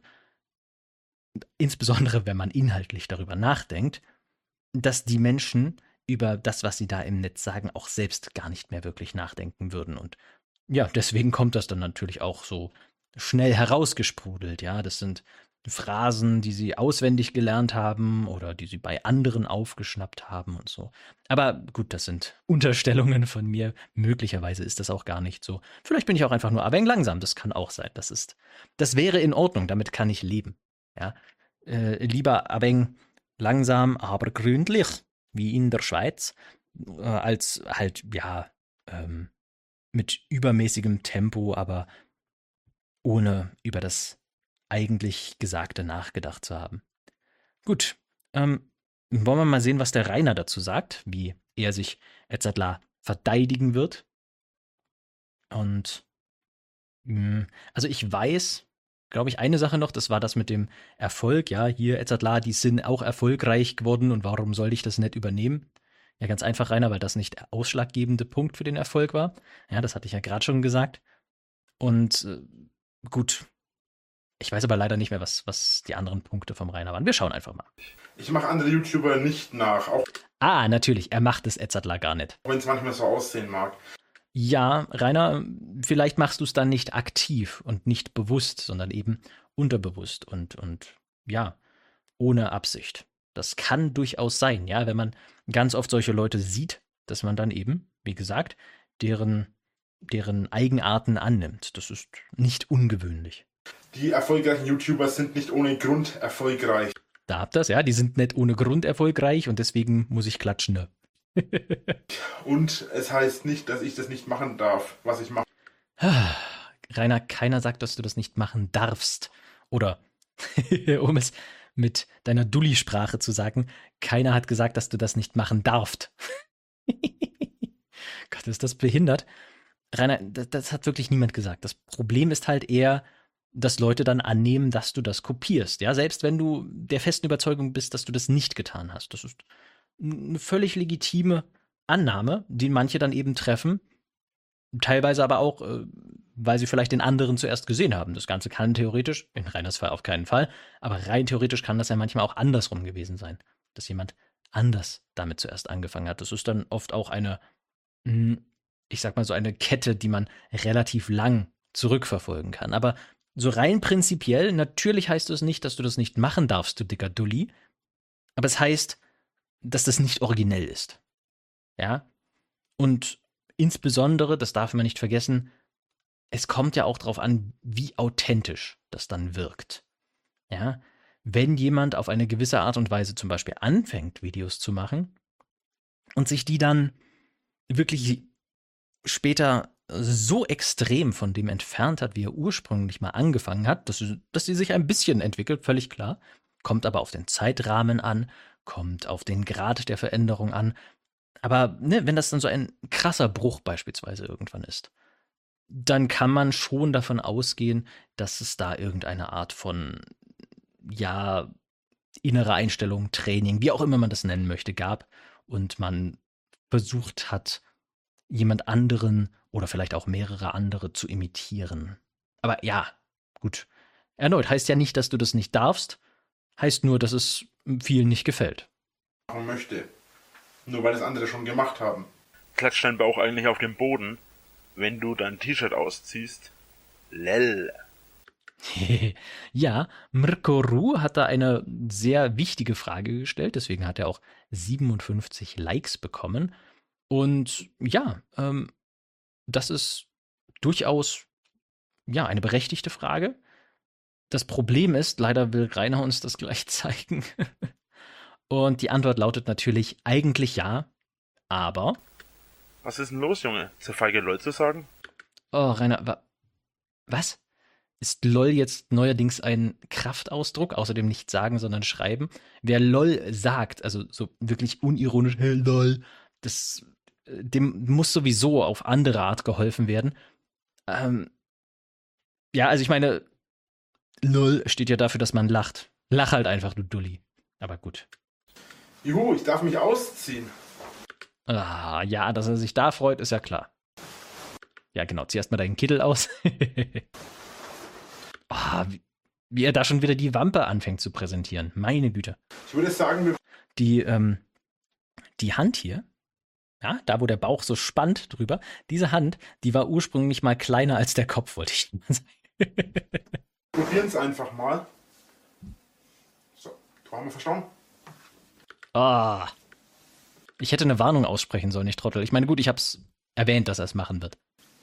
insbesondere wenn man inhaltlich darüber nachdenkt, dass die Menschen über das, was sie da im Netz sagen, auch selbst gar nicht mehr wirklich nachdenken würden. Und ja, deswegen kommt das dann natürlich auch so schnell herausgesprudelt. Ja, das sind Phrasen, die sie auswendig gelernt haben oder die sie bei anderen aufgeschnappt haben und so. Aber gut, das sind Unterstellungen von mir. Möglicherweise ist das auch gar nicht so. Vielleicht bin ich auch einfach nur ein wenig langsam. Das kann auch sein. Das ist, das wäre in Ordnung. Damit kann ich leben. Ja, äh, lieber ein wenig langsam, aber gründlich, wie in der Schweiz, äh, als halt, ja, ähm, mit übermäßigem Tempo, aber ohne über das eigentlich Gesagte nachgedacht zu haben. Gut, ähm, wollen wir mal sehen, was der Rainer dazu sagt, wie er sich et cetera verteidigen wird. Und mh, also ich weiß, glaube ich, eine Sache noch, das war das mit dem Erfolg. Ja, hier, Edzardlar, die sind auch erfolgreich geworden und warum soll ich das nicht übernehmen? Ja, ganz einfach, Rainer, weil das nicht der ausschlaggebende Punkt für den Erfolg war. Ja, das hatte ich ja gerade schon gesagt. Und äh, gut, ich weiß aber leider nicht mehr, was, was die anderen Punkte vom Rainer waren. Wir schauen einfach mal. Ich mache andere YouTuber nicht nach, auch Ah, natürlich, er macht es Edzardlar gar nicht. wenn es manchmal so aussehen mag. Ja, Rainer, vielleicht machst du es dann nicht aktiv und nicht bewusst, sondern eben unterbewusst und, und ja, ohne Absicht. Das kann durchaus sein, ja, wenn man ganz oft solche Leute sieht, dass man dann eben, wie gesagt, deren, deren Eigenarten annimmt. Das ist nicht ungewöhnlich. Die erfolgreichen YouTuber sind nicht ohne Grund erfolgreich. Da habt ihr's, ja, die sind nicht ohne Grund erfolgreich und deswegen muss ich klatschen, ne? Und es heißt nicht, dass ich das nicht machen darf, was ich mache. Rainer, keiner sagt, dass du das nicht machen darfst. Oder, um es mit deiner Dulli-Sprache zu sagen, keiner hat gesagt, dass du das nicht machen darfst. Gott, ist das behindert. Rainer, das, das hat wirklich niemand gesagt. Das Problem ist halt eher, dass Leute dann annehmen, dass du das kopierst. Ja, selbst wenn du der festen Überzeugung bist, dass du das nicht getan hast. Das ist eine völlig legitime Annahme, die manche dann eben treffen. Teilweise aber auch, äh, weil sie vielleicht den anderen zuerst gesehen haben. Das Ganze kann theoretisch, in Rainers Fall auf keinen Fall, aber rein theoretisch kann das ja manchmal auch andersrum gewesen sein. Dass jemand anders damit zuerst angefangen hat. Das ist dann oft auch eine, ich sag mal so eine Kette, die man relativ lang zurückverfolgen kann. Aber so rein prinzipiell, natürlich heißt es nicht, dass du das nicht machen darfst, du dicker Dulli. Aber es heißt, dass das nicht originell ist. Ja? Und insbesondere, das darf man nicht vergessen, es kommt ja auch darauf an, wie authentisch das dann wirkt. Ja? Wenn jemand auf eine gewisse Art und Weise zum Beispiel anfängt, Videos zu machen und sich die dann wirklich später so extrem von dem entfernt hat, wie er ursprünglich mal angefangen hat, dass, dass sie sich ein bisschen entwickelt, völlig klar, kommt aber auf den Zeitrahmen an, kommt auf den Grad der Veränderung an. Aber ne, wenn das dann so ein krasser Bruch beispielsweise irgendwann ist, dann kann man schon davon ausgehen, dass es da irgendeine Art von, ja, innere Einstellung, Training, wie auch immer man das nennen möchte, gab und man versucht hat, jemand anderen oder vielleicht auch mehrere andere zu imitieren. Aber ja, gut. Erneut, heißt ja nicht, dass du das nicht darfst, heißt nur, dass es vielen nicht gefällt. Machen möchte. Nur weil es andere schon gemacht haben. Klatscht dein Bauch eigentlich auf den Boden, wenn du dein T-Shirt ausziehst? Lell. Ja, Mirko Ru hat da eine sehr wichtige Frage gestellt, deswegen hat er auch siebenundfünfzig Likes bekommen. Und ja, ähm, das ist durchaus ja eine berechtigte Frage. Das Problem ist, leider will Rainer uns das gleich zeigen. Und die Antwort lautet natürlich eigentlich ja, aber... Was ist denn los, Junge? Zu feige LOL zu sagen? Oh, Rainer, wa was? Ist LOL jetzt neuerdings ein Kraftausdruck? Außerdem nicht sagen, sondern schreiben. Wer LOL sagt, also so wirklich unironisch, hey LOL, das, dem muss sowieso auf andere Art geholfen werden. Ähm, ja, also ich meine, LOL steht ja dafür, dass man lacht. Lach halt einfach, du Dulli. Aber gut. Juhu, ich darf mich ausziehen. Ah, ja, dass er sich da freut, ist ja klar. Ja, genau, zieh erst mal deinen Kittel aus. Oh, wie, wie er da schon wieder die Wampe anfängt zu präsentieren. Meine Güte. Ich würde sagen, wir Die, ähm, die Hand hier, ja, da wo der Bauch so spannt drüber, diese Hand, die war ursprünglich mal kleiner als der Kopf, wollte ich mal sagen. probieren es einfach mal. So, du haben wir verstanden? Ah. Ich hätte eine Warnung aussprechen sollen, ich Trottel. Ich meine, gut, ich hab's erwähnt, dass er es machen wird.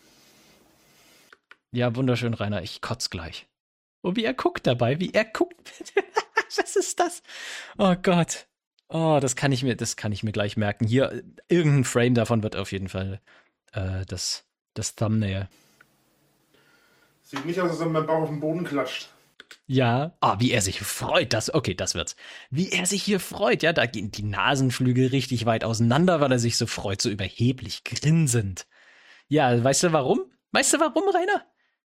Ja, wunderschön, Rainer. Ich kotz gleich. Oh, wie er guckt dabei, wie er guckt. Was ist das? Oh Gott. Oh, das kann ich mir, das kann ich mir gleich merken. Hier, irgendein Frame davon wird auf jeden Fall äh, das, das Thumbnail. Sieht nicht aus, als ob mein Bauch auf den Boden klatscht. Ja. Ah, wie er sich freut, das, okay, das wird's. Wie er sich hier freut, ja, da gehen die Nasenflügel richtig weit auseinander, weil er sich so freut, so überheblich grinsend. Ja, weißt du warum? Weißt du warum, Rainer?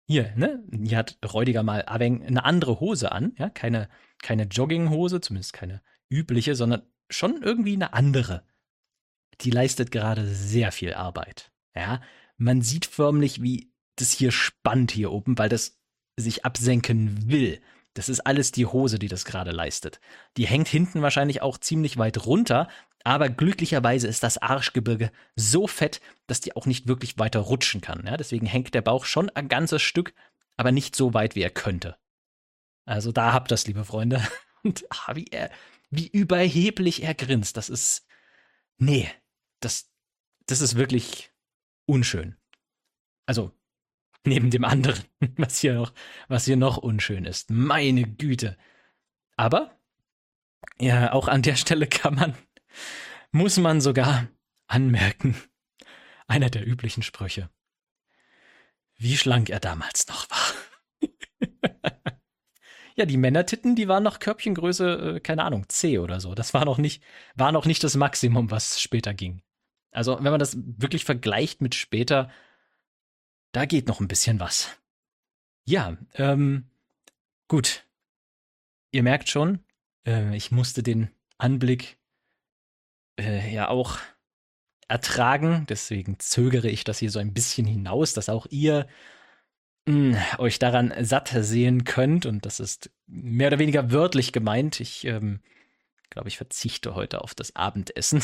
Hier, ne? Hier hat räudiger mal Abeng eine andere Hose an, ja? Keine, keine Jogginghose, zumindest keine übliche, sondern schon irgendwie eine andere. Die leistet gerade sehr viel Arbeit. Ja, man sieht förmlich, wie das hier spannt hier oben, weil das sich absenken will. Das ist alles die Hose, die das gerade leistet. Die hängt hinten wahrscheinlich auch ziemlich weit runter, aber glücklicherweise ist das Arschgebirge so fett, dass die auch nicht wirklich weiter rutschen kann. Ja, deswegen hängt der Bauch schon ein ganzes Stück, aber nicht so weit, wie er könnte. Also da habt das, liebe Freunde. Und ah, wie, er, wie überheblich er grinst. Das ist, nee, das, das ist wirklich unschön. Also, neben dem anderen, was hier noch, was hier noch unschön ist. Meine Güte. Aber, ja, auch an der Stelle kann man, muss man sogar anmerken, einer der üblichen Sprüche. Wie schlank er damals noch war. Ja, die Männertitten, die waren noch Körbchengröße, äh, keine Ahnung, C oder so. Das war noch nicht, war noch nicht das Maximum, was später ging. Also, wenn man das wirklich vergleicht mit später, da geht noch ein bisschen was. Ja, ähm, gut. Ihr merkt schon, äh, ich musste den Anblick äh, ja auch ertragen. Deswegen zögere ich das hier so ein bisschen hinaus, dass auch ihr mh, euch daran satt sehen könnt. Und das ist mehr oder weniger wörtlich gemeint. Ich ähm, glaube, ich verzichte heute auf das Abendessen.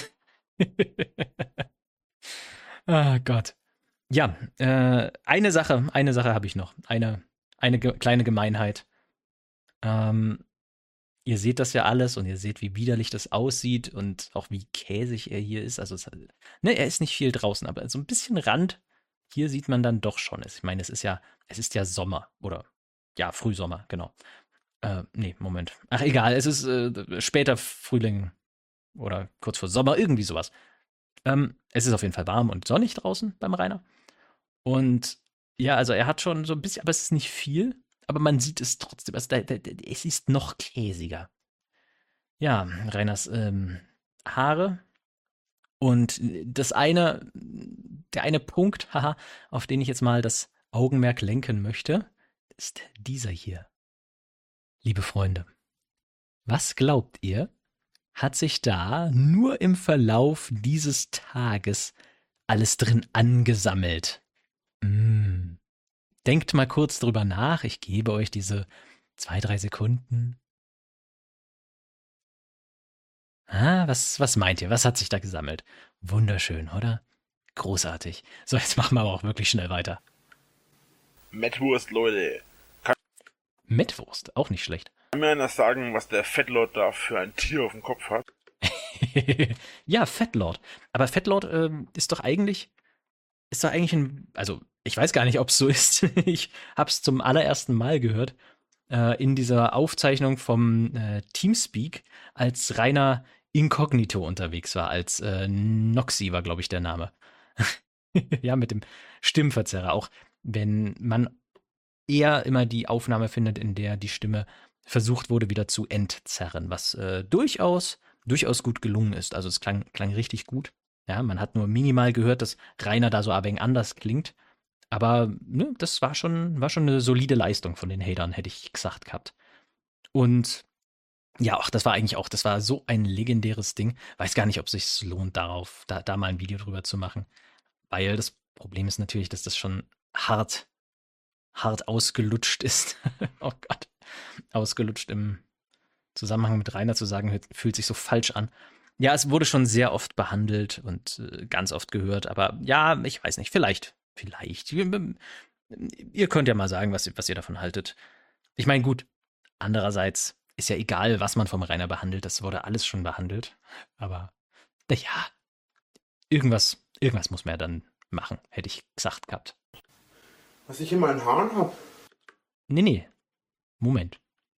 Ah Gott. Ja, äh, eine Sache, eine Sache habe ich noch. Eine, eine ge kleine Gemeinheit. Ähm, ihr seht das ja alles und ihr seht, wie widerlich das aussieht und auch wie käsig er hier ist. Also, es, ne, er ist nicht viel draußen, aber so ein bisschen Rand, hier sieht man dann doch schon. Ich meine, es ist ja, es ist ja Sommer oder ja, Frühsommer, genau. Äh, nee, Moment. Ach, egal, es ist äh, später Frühling oder kurz vor Sommer, irgendwie sowas. Ähm, es ist auf jeden Fall warm und sonnig draußen beim Rainer. Und ja, also er hat schon so ein bisschen, aber es ist nicht viel, aber man sieht es trotzdem. Also da, da, es ist noch käsiger. Ja, Rainers ähm, Haare. Und das eine, der eine Punkt, haha, auf den ich jetzt mal das Augenmerk lenken möchte, ist dieser hier. Liebe Freunde, was glaubt ihr, hat sich da nur im Verlauf dieses Tages alles drin angesammelt? Mm. Denkt mal kurz drüber nach. Ich gebe euch diese zwei, drei Sekunden. Ah, was, was meint ihr? Was hat sich da gesammelt? Wunderschön, oder? Großartig. So, jetzt machen wir aber auch wirklich schnell weiter. Mettwurst, Leute. Kann Mettwurst, auch nicht schlecht. mir einer sagen, was der Fettlord da für ein Tier auf dem Kopf hat? Ja, Fettlord. Aber Fettlord ähm, ist doch eigentlich, ist doch eigentlich ein, also ich weiß gar nicht, ob es so ist. Ich habe es zum allerersten Mal gehört äh, in dieser Aufzeichnung vom äh, Teamspeak, als Rainer inkognito unterwegs war, als äh, Noxy war, glaube ich, der Name. Ja, mit dem Stimmverzerrer. Auch wenn man eher immer die Aufnahme findet, in der die Stimme versucht wurde, wieder zu entzerren, was äh, durchaus, durchaus gut gelungen ist. Also es klang, klang richtig gut. Ja, man hat nur minimal gehört, dass Rainer da so ein wenig anders klingt. Aber ne, das war schon, war schon eine solide Leistung von den Hatern, hätte ich gesagt gehabt. Und ja, auch das war eigentlich auch, das war so ein legendäres Ding. Weiß gar nicht, ob es sich lohnt, darauf, da, da mal ein Video drüber zu machen. Weil das Problem ist natürlich, dass das schon hart, hart ausgelutscht ist. Oh Gott. Ausgelutscht im Zusammenhang mit Rainer zu sagen, fühlt sich so falsch an. Ja, es wurde schon sehr oft behandelt und äh, ganz oft gehört, aber ja, ich weiß nicht, vielleicht, vielleicht. Ihr könnt ja mal sagen, was, was ihr davon haltet. Ich meine, gut, andererseits ist ja egal, was man vom Rainer behandelt, das wurde alles schon behandelt, aber naja, irgendwas, irgendwas muss man ja dann machen, hätte ich gesagt gehabt. Was ich in meinen Haaren habe. Nee, nee, Moment.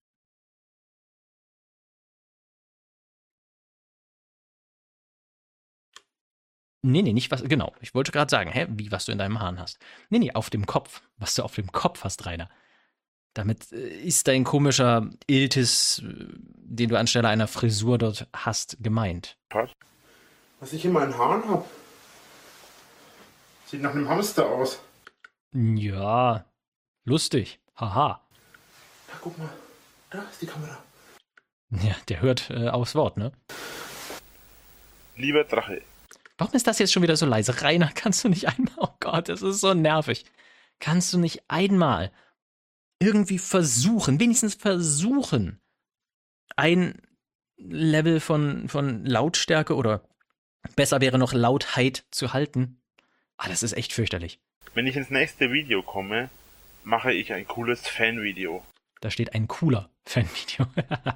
Nee, nee, nicht was, genau. Ich wollte gerade sagen, hä, wie, was du in deinem Haaren hast. Nee, nee, auf dem Kopf. Was du auf dem Kopf hast, Rainer. Damit äh, ist dein komischer Iltis, äh, den du anstelle einer Frisur dort hast, gemeint. Was ich in meinen Haaren habe. Sieht nach einem Hamster aus. Ja, Lustig. Haha. Da, guck mal. Da ist die Kamera. Ja, der hört äh, aufs Wort, ne? Lieber Drache, Warum ist das jetzt schon wieder so leise? Rainer, kannst du nicht einmal... Oh Gott, das ist so nervig. Kannst du nicht einmal irgendwie versuchen, wenigstens versuchen, ein Level von, von Lautstärke oder besser wäre noch Lautheit zu halten? Ah, das ist echt fürchterlich. wenn ich ins nächste Video komme, mache ich ein cooles Fanvideo. Da steht ein cooler Fanvideo.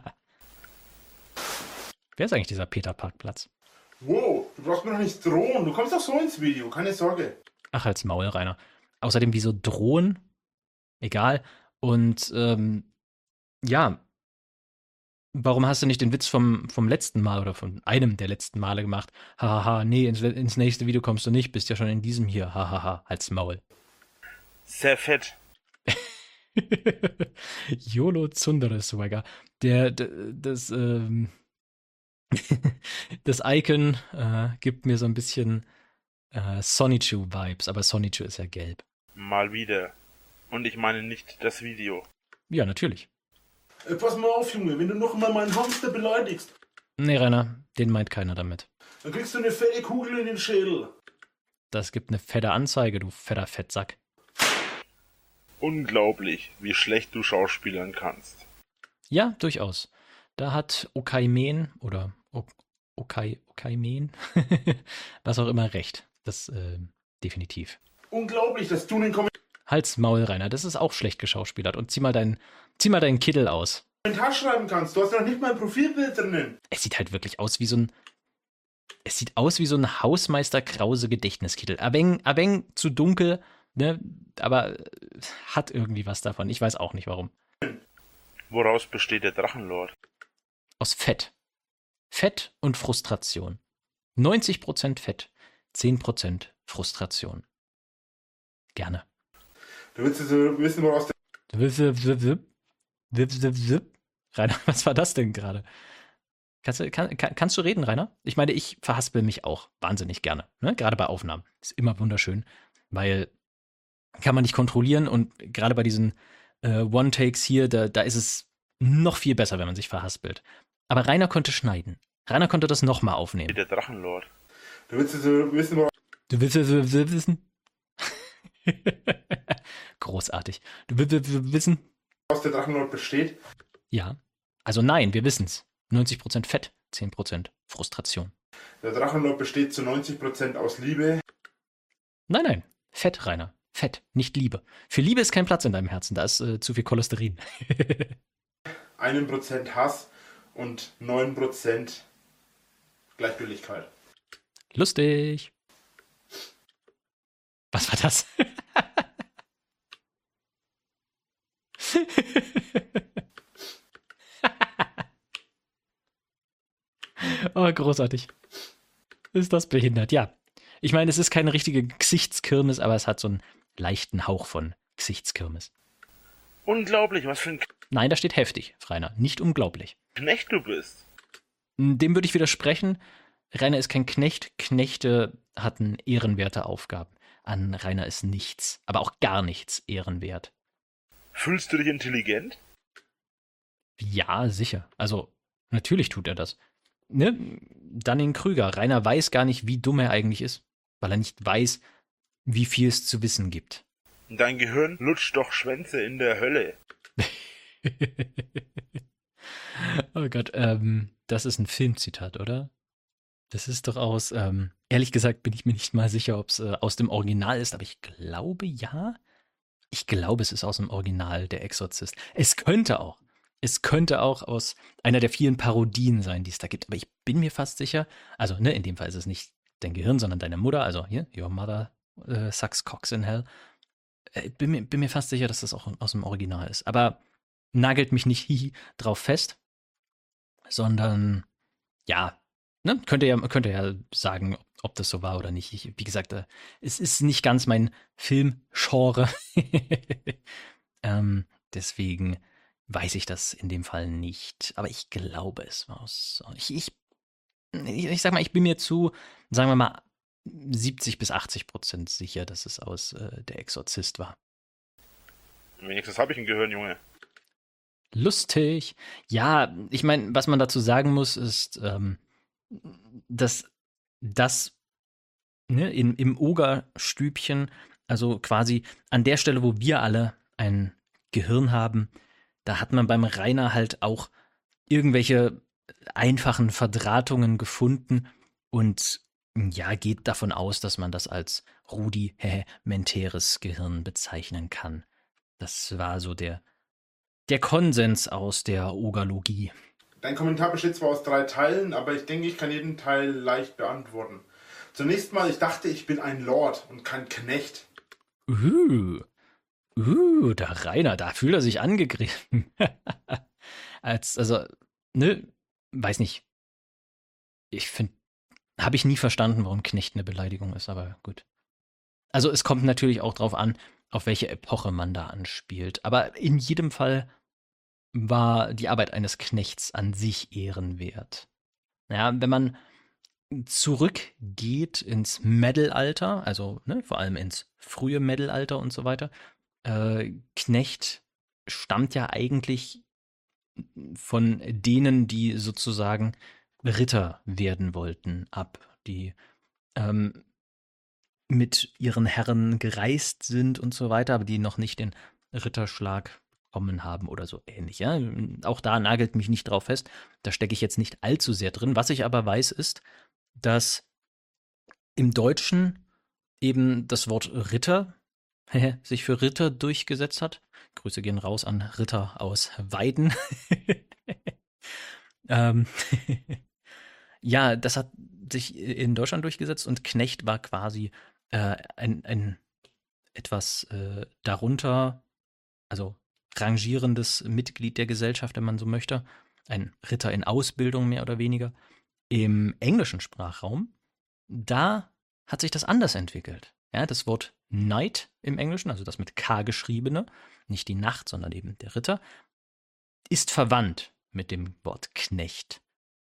Wer ist eigentlich dieser Peter-Parkplatz? Wow, du brauchst mir doch nicht drohen. Du kommst doch so ins Video, keine Sorge. Ach, als Maul, Rainer. Außerdem, wieso drohen? Egal. Und, ähm, ja. Warum hast du nicht den Witz vom, vom letzten Mal oder von einem der letzten Male gemacht? Hahaha, nee, ins, ins nächste Video kommst du nicht, bist ja schon in diesem hier. Hahaha, als Maul. Sehr fett. YOLO Tsundere Swagger. Der, der das, ähm, das Icon äh, gibt mir so ein bisschen äh, Sonichu-Vibes, aber Sonichu ist ja gelb. Mal wieder. Und ich meine nicht das Video. Ja, natürlich. Äh, pass mal auf, Junge, wenn du noch mal meinen Hamster beleidigst, Nee, Rainer, den meint keiner damit. dann kriegst du eine fette Kugel in den Schädel. Das gibt eine fette Anzeige, du fetter Fettsack. Unglaublich, wie schlecht du schauspielern kannst. Ja, durchaus. Da hat Okaimen oder o Okai Okaimen, was auch immer, recht. Das äh, definitiv. Unglaublich, dass du den Halt's Maul, Rainer, das ist auch schlecht geschauspielert. Und zieh mal deinen, zieh mal deinen Kittel aus. Kommentar schreiben kannst. Du hast noch nicht mal ein Profilbild drinnen. Es sieht halt wirklich aus wie so ein. Es sieht aus wie so ein Hausmeister Krause Gedächtniskittel. Abeng, Abeng zu dunkel, ne? Aber hat irgendwie was davon. Ich weiß auch nicht warum. Woraus besteht der Drachenlord? Aus Fett. Fett und Frustration. neunzig Prozent Fett, zehn Prozent Frustration. Gerne. Du willst also wissen, woraus der Rainer, was war das denn gerade? Kannst du, kann, kann, kannst du reden, Rainer? Ich meine, ich verhaspel mich auch wahnsinnig gerne. Ne? Gerade bei Aufnahmen. Ist immer wunderschön, weil kann man nicht kontrollieren und gerade bei diesen äh, One-Takes hier, da, da ist es noch viel besser, wenn man sich verhaspelt. Aber Rainer konnte schneiden. Rainer konnte das nochmal aufnehmen. Der Drachenlord. Du willst also wissen, woraus Du willst wissen? Großartig. Du willst wissen? der Drachenlord besteht. Ja. Also nein, wir wissen's. neunzig Prozent Fett, zehn Prozent Frustration. Der Drachenlord besteht zu neunzig Prozent aus Liebe. Nein, nein. Fett, Rainer. Fett, nicht Liebe. Für Liebe ist kein Platz in deinem Herzen. Da ist äh, zu viel Cholesterin. einem Prozent Hass und neun Prozent Gleichgültigkeit. Lustig. Was war das? Oh, großartig. Ist das behindert? Ja. Ich meine, es ist keine richtige Gesichtskirmes, aber es hat so einen leichten Hauch von Gesichtskirmes. Unglaublich, was für ein Nein, da steht heftig, Rainer. Nicht unglaublich. Knecht du bist. Dem würde ich widersprechen. Rainer ist kein Knecht. Knechte hatten ehrenwerte Aufgaben. An Rainer ist nichts, aber auch gar nichts ehrenwert. Fühlst du dich intelligent? Ja, sicher. Also, natürlich tut er das. Ne? Dunning-Krüger. Rainer weiß gar nicht, wie dumm er eigentlich ist, weil er nicht weiß, wie viel es zu wissen gibt. Dein Gehirn lutscht doch Schwänze in der Hölle. Oh Gott, ähm, das ist ein Filmzitat, oder? Das ist doch aus, ähm, ehrlich gesagt bin ich mir nicht mal sicher, ob es äh, aus dem Original ist, aber ich glaube ja. Ich glaube, es ist aus dem Original, der Exorzist. Es könnte auch. Es könnte auch aus einer der vielen Parodien sein, die es da gibt, aber ich bin mir fast sicher, also ne, in dem Fall ist es nicht dein Gehirn, sondern deine Mutter, also hier, your mother uh, sucks cocks in hell. Ich bin mir, bin mir fast sicher, dass das auch aus dem Original ist. Aber nagelt mich nicht hihi drauf fest, sondern ja, ne, könnt ihr ja, könnt ihr ja sagen, ob das so war oder nicht. Ich, wie gesagt, äh, es ist nicht ganz mein Filmgenre. ähm, deswegen weiß ich das in dem Fall nicht. Aber ich glaube, es war aus. Ich, ich, ich, ich sag mal, ich bin mir zu, sagen wir mal, siebzig bis achtzig Prozent sicher, dass es aus äh, Der Exorzist war. Wenigstens habe ich ein Gehirn, Junge. Lustig. Ja, ich meine, was man dazu sagen muss, ist, ähm, dass das ne, in, im Ogerstübchen, also quasi an der Stelle, wo wir alle ein Gehirn haben, da hat man beim Rainer halt auch irgendwelche einfachen Verdrahtungen gefunden und ja, geht davon aus, dass man das als rudimentäres Gehirn bezeichnen kann. Das war so der, der Konsens aus der Ogerlogie. Dein Kommentar besteht zwar aus drei Teilen, aber ich denke, ich kann jeden Teil leicht beantworten. Zunächst mal, ich dachte, ich bin ein Lord und kein Knecht. Uh, uh, der Rainer, da fühlt er sich angegriffen. Als, also, ne, weiß nicht. Ich finde, habe ich nie verstanden, warum Knecht eine Beleidigung ist, aber gut. Also es kommt natürlich auch drauf an, auf welche Epoche man da anspielt. Aber in jedem Fall war die Arbeit eines Knechts an sich ehrenwert. Ja, wenn man zurückgeht ins Mittelalter, also ne, vor allem ins frühe Mittelalter und so weiter, äh, Knecht stammt ja eigentlich von denen, die sozusagen Ritter werden wollten, ab, die ähm, mit ihren Herren gereist sind und so weiter, aber die noch nicht den Ritterschlag bekommen haben oder so ähnlich. Ja? Auch da nagelt mich nicht drauf fest, da stecke ich jetzt nicht allzu sehr drin. Was ich aber weiß, ist, dass im Deutschen eben das Wort Ritter sich für Ritter durchgesetzt hat. Grüße gehen raus an Ritter aus Weiden. ähm, ja, das hat sich in Deutschland durchgesetzt und Knecht war quasi äh, ein, ein etwas äh, darunter, also rangierendes Mitglied der Gesellschaft, wenn man so möchte. Ein Ritter in Ausbildung mehr oder weniger. Im englischen Sprachraum, da hat sich das anders entwickelt. Ja, das Wort Knight im Englischen, also das mit K geschriebene, nicht die Nacht, sondern eben der Ritter, ist verwandt mit dem Wort Knecht.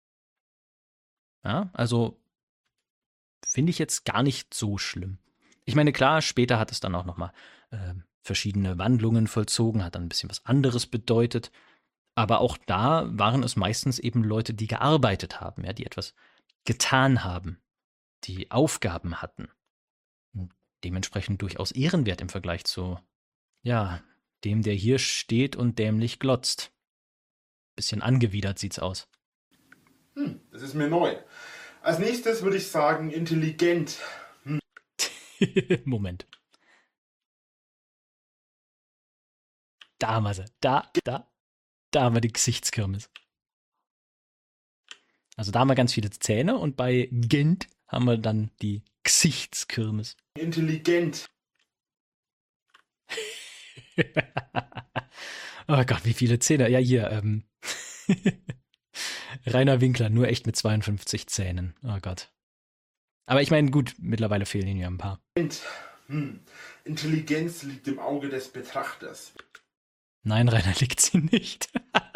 Ja, also finde ich jetzt gar nicht so schlimm. Ich meine, klar, später hat es dann auch nochmal äh, verschiedene Wandlungen vollzogen, hat dann ein bisschen was anderes bedeutet. Aber auch da waren es meistens eben Leute, die gearbeitet haben, ja, die etwas getan haben, die Aufgaben hatten. Und dementsprechend durchaus ehrenwert im Vergleich zu, ja, dem, der hier steht und dämlich glotzt. Bisschen angewidert sieht's aus. Hm, das ist mir neu. Als nächstes würde ich sagen, intelligent. Hm. Moment. Da haben wir sie. Da, da. Da haben wir die Gesichtskirmes. Also da haben wir ganz viele Zähne und bei Gent haben wir dann die Gesichtskirmes. Intelligent. Oh Gott, wie viele Zähne. Ja, hier. Ähm Rainer Winkler, nur echt mit zweiundfünfzig Zähnen. Oh Gott. Aber ich meine, gut, mittlerweile fehlen ihnen ja ein paar. Hm. Intelligenz liegt im Auge des Betrachters. Nein, Rainer, liegt sie nicht.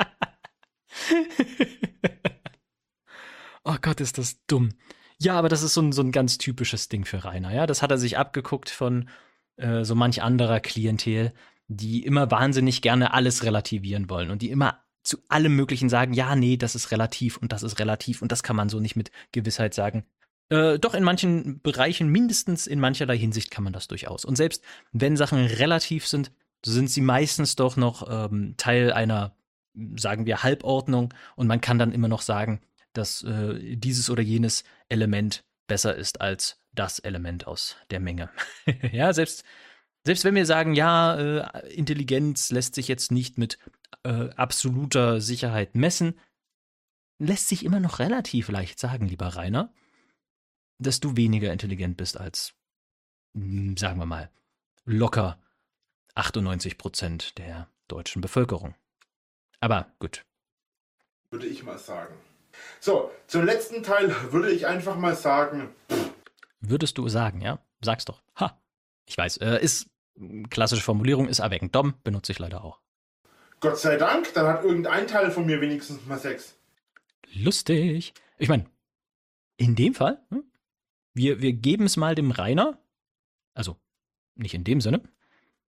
Oh Gott, ist das dumm. Ja, aber das ist so ein, so ein ganz typisches Ding für Rainer. Ja, das hat er sich abgeguckt von äh, so manch anderer Klientel, die immer wahnsinnig gerne alles relativieren wollen und die immer zu allem Möglichen sagen, ja, nee, das ist relativ und das ist relativ und das kann man so nicht mit Gewissheit sagen. Äh, doch in manchen Bereichen, mindestens in mancherlei Hinsicht kann man das durchaus. Und selbst wenn Sachen relativ sind, so sind sie meistens doch noch ähm, Teil einer, sagen wir, Halbordnung und man kann dann immer noch sagen, dass äh, dieses oder jenes Element besser ist als das Element aus der Menge. Ja, selbst, selbst wenn wir sagen, ja, äh, Intelligenz lässt sich jetzt nicht mit äh, absoluter Sicherheit messen, lässt sich immer noch relativ leicht sagen, lieber Rainer, dass du weniger intelligent bist als, mh, sagen wir mal, locker achtundneunzig Prozent der deutschen Bevölkerung. Aber gut. Würde ich mal sagen. So, zum letzten Teil würde ich einfach mal sagen. Würdest du sagen, ja? Sag's doch. Ha. Ich weiß, äh, ist, klassische Formulierung ist erweckend. Dom benutze ich leider auch. Gott sei Dank, dann hat irgendein Teil von mir wenigstens mal sechs. Lustig. Ich meine, in dem Fall, hm, wir, wir geben es mal dem Rainer, also nicht in dem Sinne,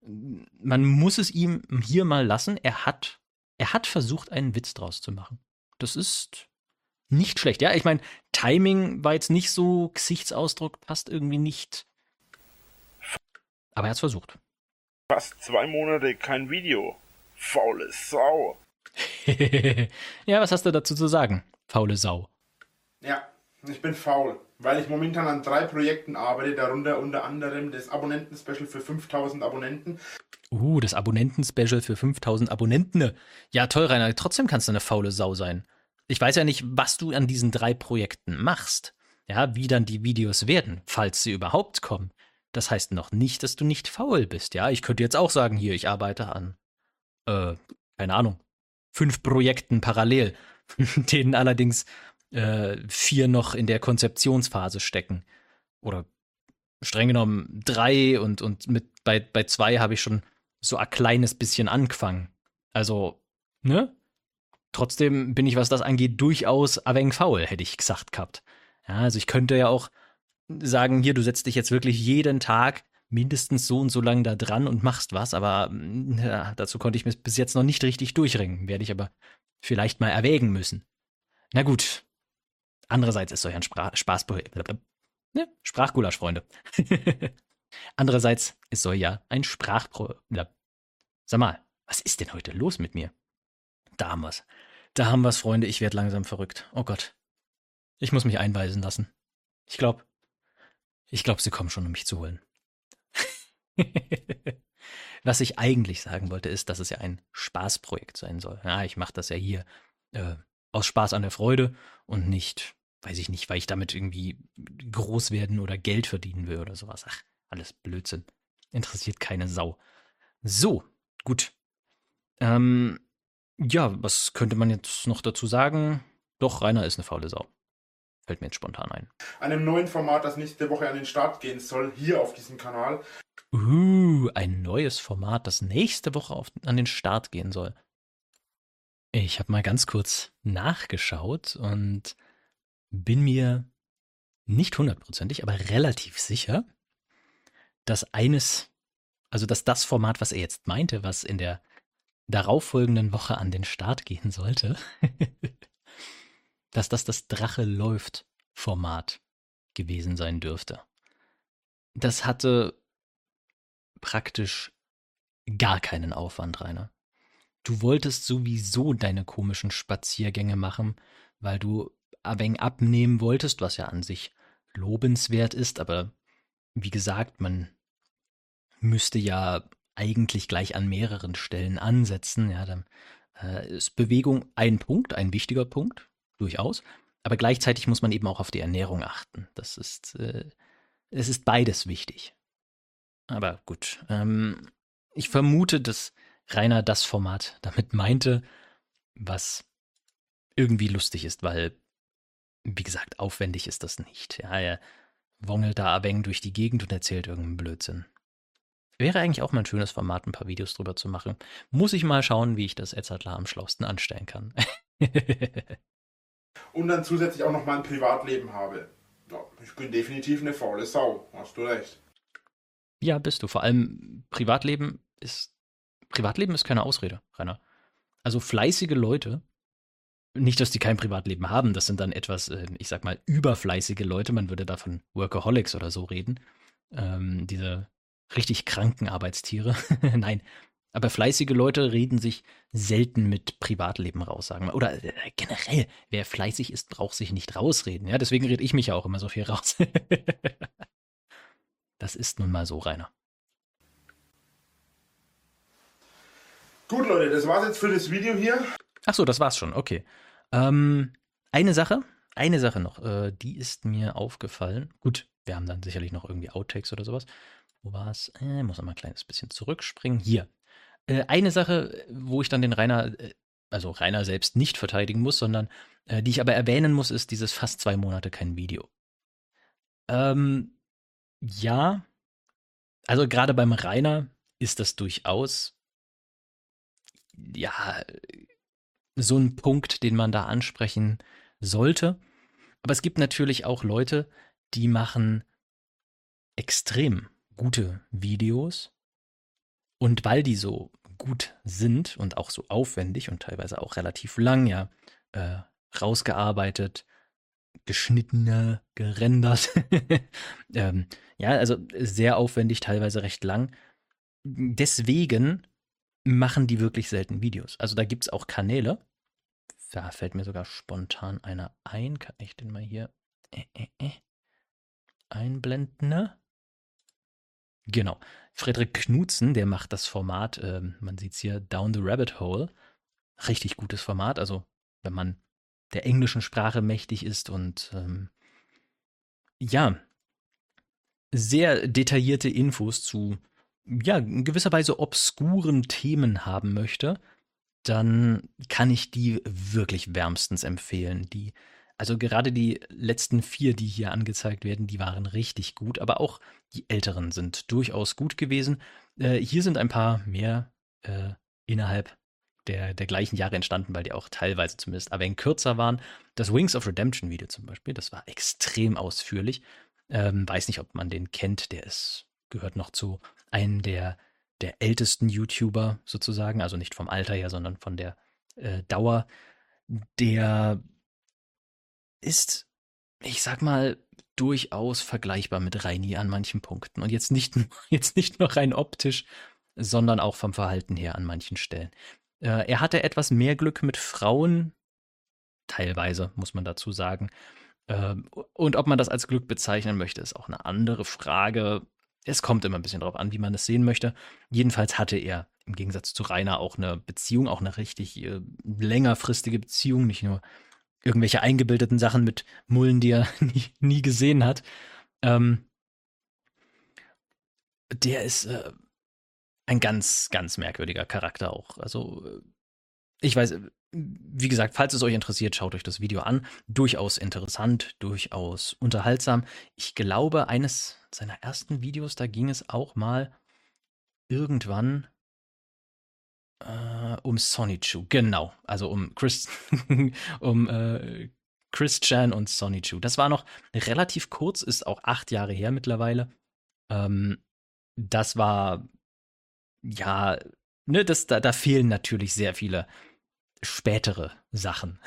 man muss es ihm hier mal lassen. Er hat, er hat versucht, einen Witz draus zu machen. Das ist nicht schlecht. Ja, ich meine, Timing war jetzt nicht so, Gesichtsausdruck passt irgendwie nicht. Aber er hat es versucht. Fast zwei Monate kein Video. Faule Sau. Ja, was hast du dazu zu sagen, faule Sau? Ja, ich bin faul, weil ich momentan an drei Projekten arbeite, darunter unter anderem das Abonnenten-Special für fünftausend Abonnenten. Uh, das Abonnenten-Special für fünftausend Abonnenten. Ja, toll, Rainer, trotzdem kannst du eine faule Sau sein. Ich weiß ja nicht, was du an diesen drei Projekten machst. Ja, wie dann die Videos werden, falls sie überhaupt kommen. Das heißt noch nicht, dass du nicht faul bist. Ja, ich könnte jetzt auch sagen, hier, ich arbeite an, äh, keine Ahnung, fünf Projekten parallel, denen allerdings äh, vier noch in der Konzeptionsphase stecken. Oder streng genommen drei und, und mit bei, bei zwei habe ich schon so ein kleines bisschen angefangen. Also, ne? Trotzdem bin ich, was das angeht, durchaus ein wenig faul, hätte ich gesagt gehabt. Ja, also ich könnte ja auch sagen, hier, du setzt dich jetzt wirklich jeden Tag mindestens so und so lange da dran und machst was, aber ja, dazu konnte ich mich bis jetzt noch nicht richtig durchringen. Werde ich aber vielleicht mal erwägen müssen. Na gut. Andererseits ist so ja ein Sprach Spaßprojekt. Ne? Sprachgulasch, Freunde. Andererseits, es soll ja ein Sprachpro... Sag mal, was ist denn heute los mit mir? Da haben wir's. Da haben wir's, Freunde. Ich werde langsam verrückt. Oh Gott. Ich muss mich einweisen lassen. Ich glaube, ich glaube, sie kommen schon, um mich zu holen. Was ich eigentlich sagen wollte, ist, dass es ja ein Spaßprojekt sein soll. Ja, ich mache das ja hier äh, aus Spaß an der Freude und nicht, weiß ich nicht, weil ich damit irgendwie groß werden oder Geld verdienen will oder sowas. Ach, alles Blödsinn. Interessiert keine Sau. So, gut. Ähm, ja, was könnte man jetzt noch dazu sagen? Doch, Rainer ist eine faule Sau. Fällt mir jetzt spontan ein. Einem neuen Format, das nächste Woche an den Start gehen soll, hier auf diesem Kanal. Uh, ein neues Format, das nächste Woche auf, an den Start gehen soll. Ich habe mal ganz kurz nachgeschaut und bin mir nicht hundertprozentig, aber relativ sicher, dass eines, also dass das Format, was er jetzt meinte, was in der darauffolgenden Woche an den Start gehen sollte, dass das das Drache läuft Format gewesen sein dürfte. Das hatte praktisch gar keinen Aufwand, Rainer. Du wolltest sowieso deine komischen Spaziergänge machen, weil du ein wenig abnehmen wolltest, was ja an sich lobenswert ist, aber wie gesagt, man müsste ja eigentlich gleich an mehreren Stellen ansetzen. Ja, dann äh, ist Bewegung ein Punkt, ein wichtiger Punkt, durchaus, aber gleichzeitig muss man eben auch auf die Ernährung achten. Das ist, äh, es ist beides wichtig. Aber gut, ähm, ich vermute, dass Rainer das Format damit meinte, was irgendwie lustig ist, weil, wie gesagt, aufwendig ist das nicht. Ja, er wongelt da abhängig durch die Gegend und erzählt irgendeinen Blödsinn. Wäre eigentlich auch mal ein schönes Format, ein paar Videos drüber zu machen. Muss ich mal schauen, wie ich das Edzardler am schlausten anstellen kann. Und dann zusätzlich auch noch mal ein Privatleben habe. Ja, ich bin definitiv eine faule Sau, hast du recht. Ja, bist du. Vor allem Privatleben ist Privatleben ist keine Ausrede, Rainer. Also fleißige Leute, nicht, dass die kein Privatleben haben, das sind dann etwas, äh, ich sag mal, überfleißige Leute, man würde da von Workaholics oder so reden, ähm, diese richtig kranken Arbeitstiere. Nein, aber fleißige Leute reden sich selten mit Privatleben raus, sagen wir. Oder äh, generell, wer fleißig ist, braucht sich nicht rausreden. Ja, deswegen rede ich mich ja auch immer so viel raus. Das ist nun mal so, Rainer. Gut, Leute, das war's jetzt für das Video hier. Ach so, das war's schon, okay. Ähm, eine Sache, eine Sache noch, äh, die ist mir aufgefallen. Gut, wir haben dann sicherlich noch irgendwie Outtakes oder sowas. Wo war's? Äh, muss noch mal ein kleines bisschen zurückspringen. Hier. Äh, eine Sache, wo ich dann den Rainer, äh, also Rainer selbst nicht verteidigen muss, sondern äh, die ich aber erwähnen muss, ist dieses fast zwei Monate kein Video. Ähm, ja, also gerade beim Rainer ist das durchaus ja, so ein Punkt, den man da ansprechen sollte. Aber es gibt natürlich auch Leute, die machen extrem gute Videos Und weil die so gut sind und auch so aufwendig und teilweise auch relativ lang, ja, äh, rausgearbeitet, geschnittener, gerendert, ähm, ja, also sehr aufwendig, teilweise recht lang. Deswegen machen die wirklich selten Videos. Also da gibt es auch Kanäle. Da fällt mir sogar spontan einer ein. Kann ich den mal hier äh, äh, äh, einblenden? Ne? Genau. Frederik Knutzen, der macht das Format, ähm, man sieht es hier, Down the Rabbit Hole. Richtig gutes Format. Also wenn man der englischen Sprache mächtig ist und ähm, ja, sehr detaillierte Infos zu, ja, in gewisser Weise obskuren Themen haben möchte, dann kann ich die wirklich wärmstens empfehlen. Die, also gerade die letzten vier, die hier angezeigt werden, die waren richtig gut, aber auch die älteren sind durchaus gut gewesen. Äh, hier sind ein paar mehr äh, innerhalb der, der gleichen Jahre entstanden, weil die auch teilweise zumindest aber ein kürzer waren. Das Wings of Redemption Video zum Beispiel, das war extrem ausführlich. Ähm, weiß nicht, ob man den kennt, der ist, gehört noch zu einem der der ältesten YouTuber sozusagen, also nicht vom Alter her, sondern von der äh, Dauer, der ist, ich sag mal, durchaus vergleichbar mit Reini an manchen Punkten. Und jetzt nicht, jetzt nicht nur rein optisch, sondern auch vom Verhalten her an manchen Stellen. Äh, er hatte etwas mehr Glück mit Frauen, teilweise, muss man dazu sagen. Äh, und ob man das als Glück bezeichnen möchte, ist auch eine andere Frage. Es kommt immer ein bisschen drauf an, wie man es sehen möchte. Jedenfalls hatte er im Gegensatz zu Rainer auch eine Beziehung, auch eine richtig äh, längerfristige Beziehung, nicht nur irgendwelche eingebildeten Sachen mit Mullen, die er nie, nie gesehen hat. Ähm, der ist äh, ein ganz, ganz merkwürdiger Charakter auch. Also äh, ich weiß, wie gesagt, falls es euch interessiert, schaut euch das Video an. Durchaus interessant, durchaus unterhaltsam. Ich glaube, eines seiner ersten Videos, da ging es auch mal irgendwann äh, um Sonichu. Genau, also um Chris, um äh, Christian und Sonichu. Das war noch relativ kurz, ist auch acht Jahre her mittlerweile. Ähm, das war, ja, ne, das, da, da fehlen natürlich sehr viele spätere Sachen.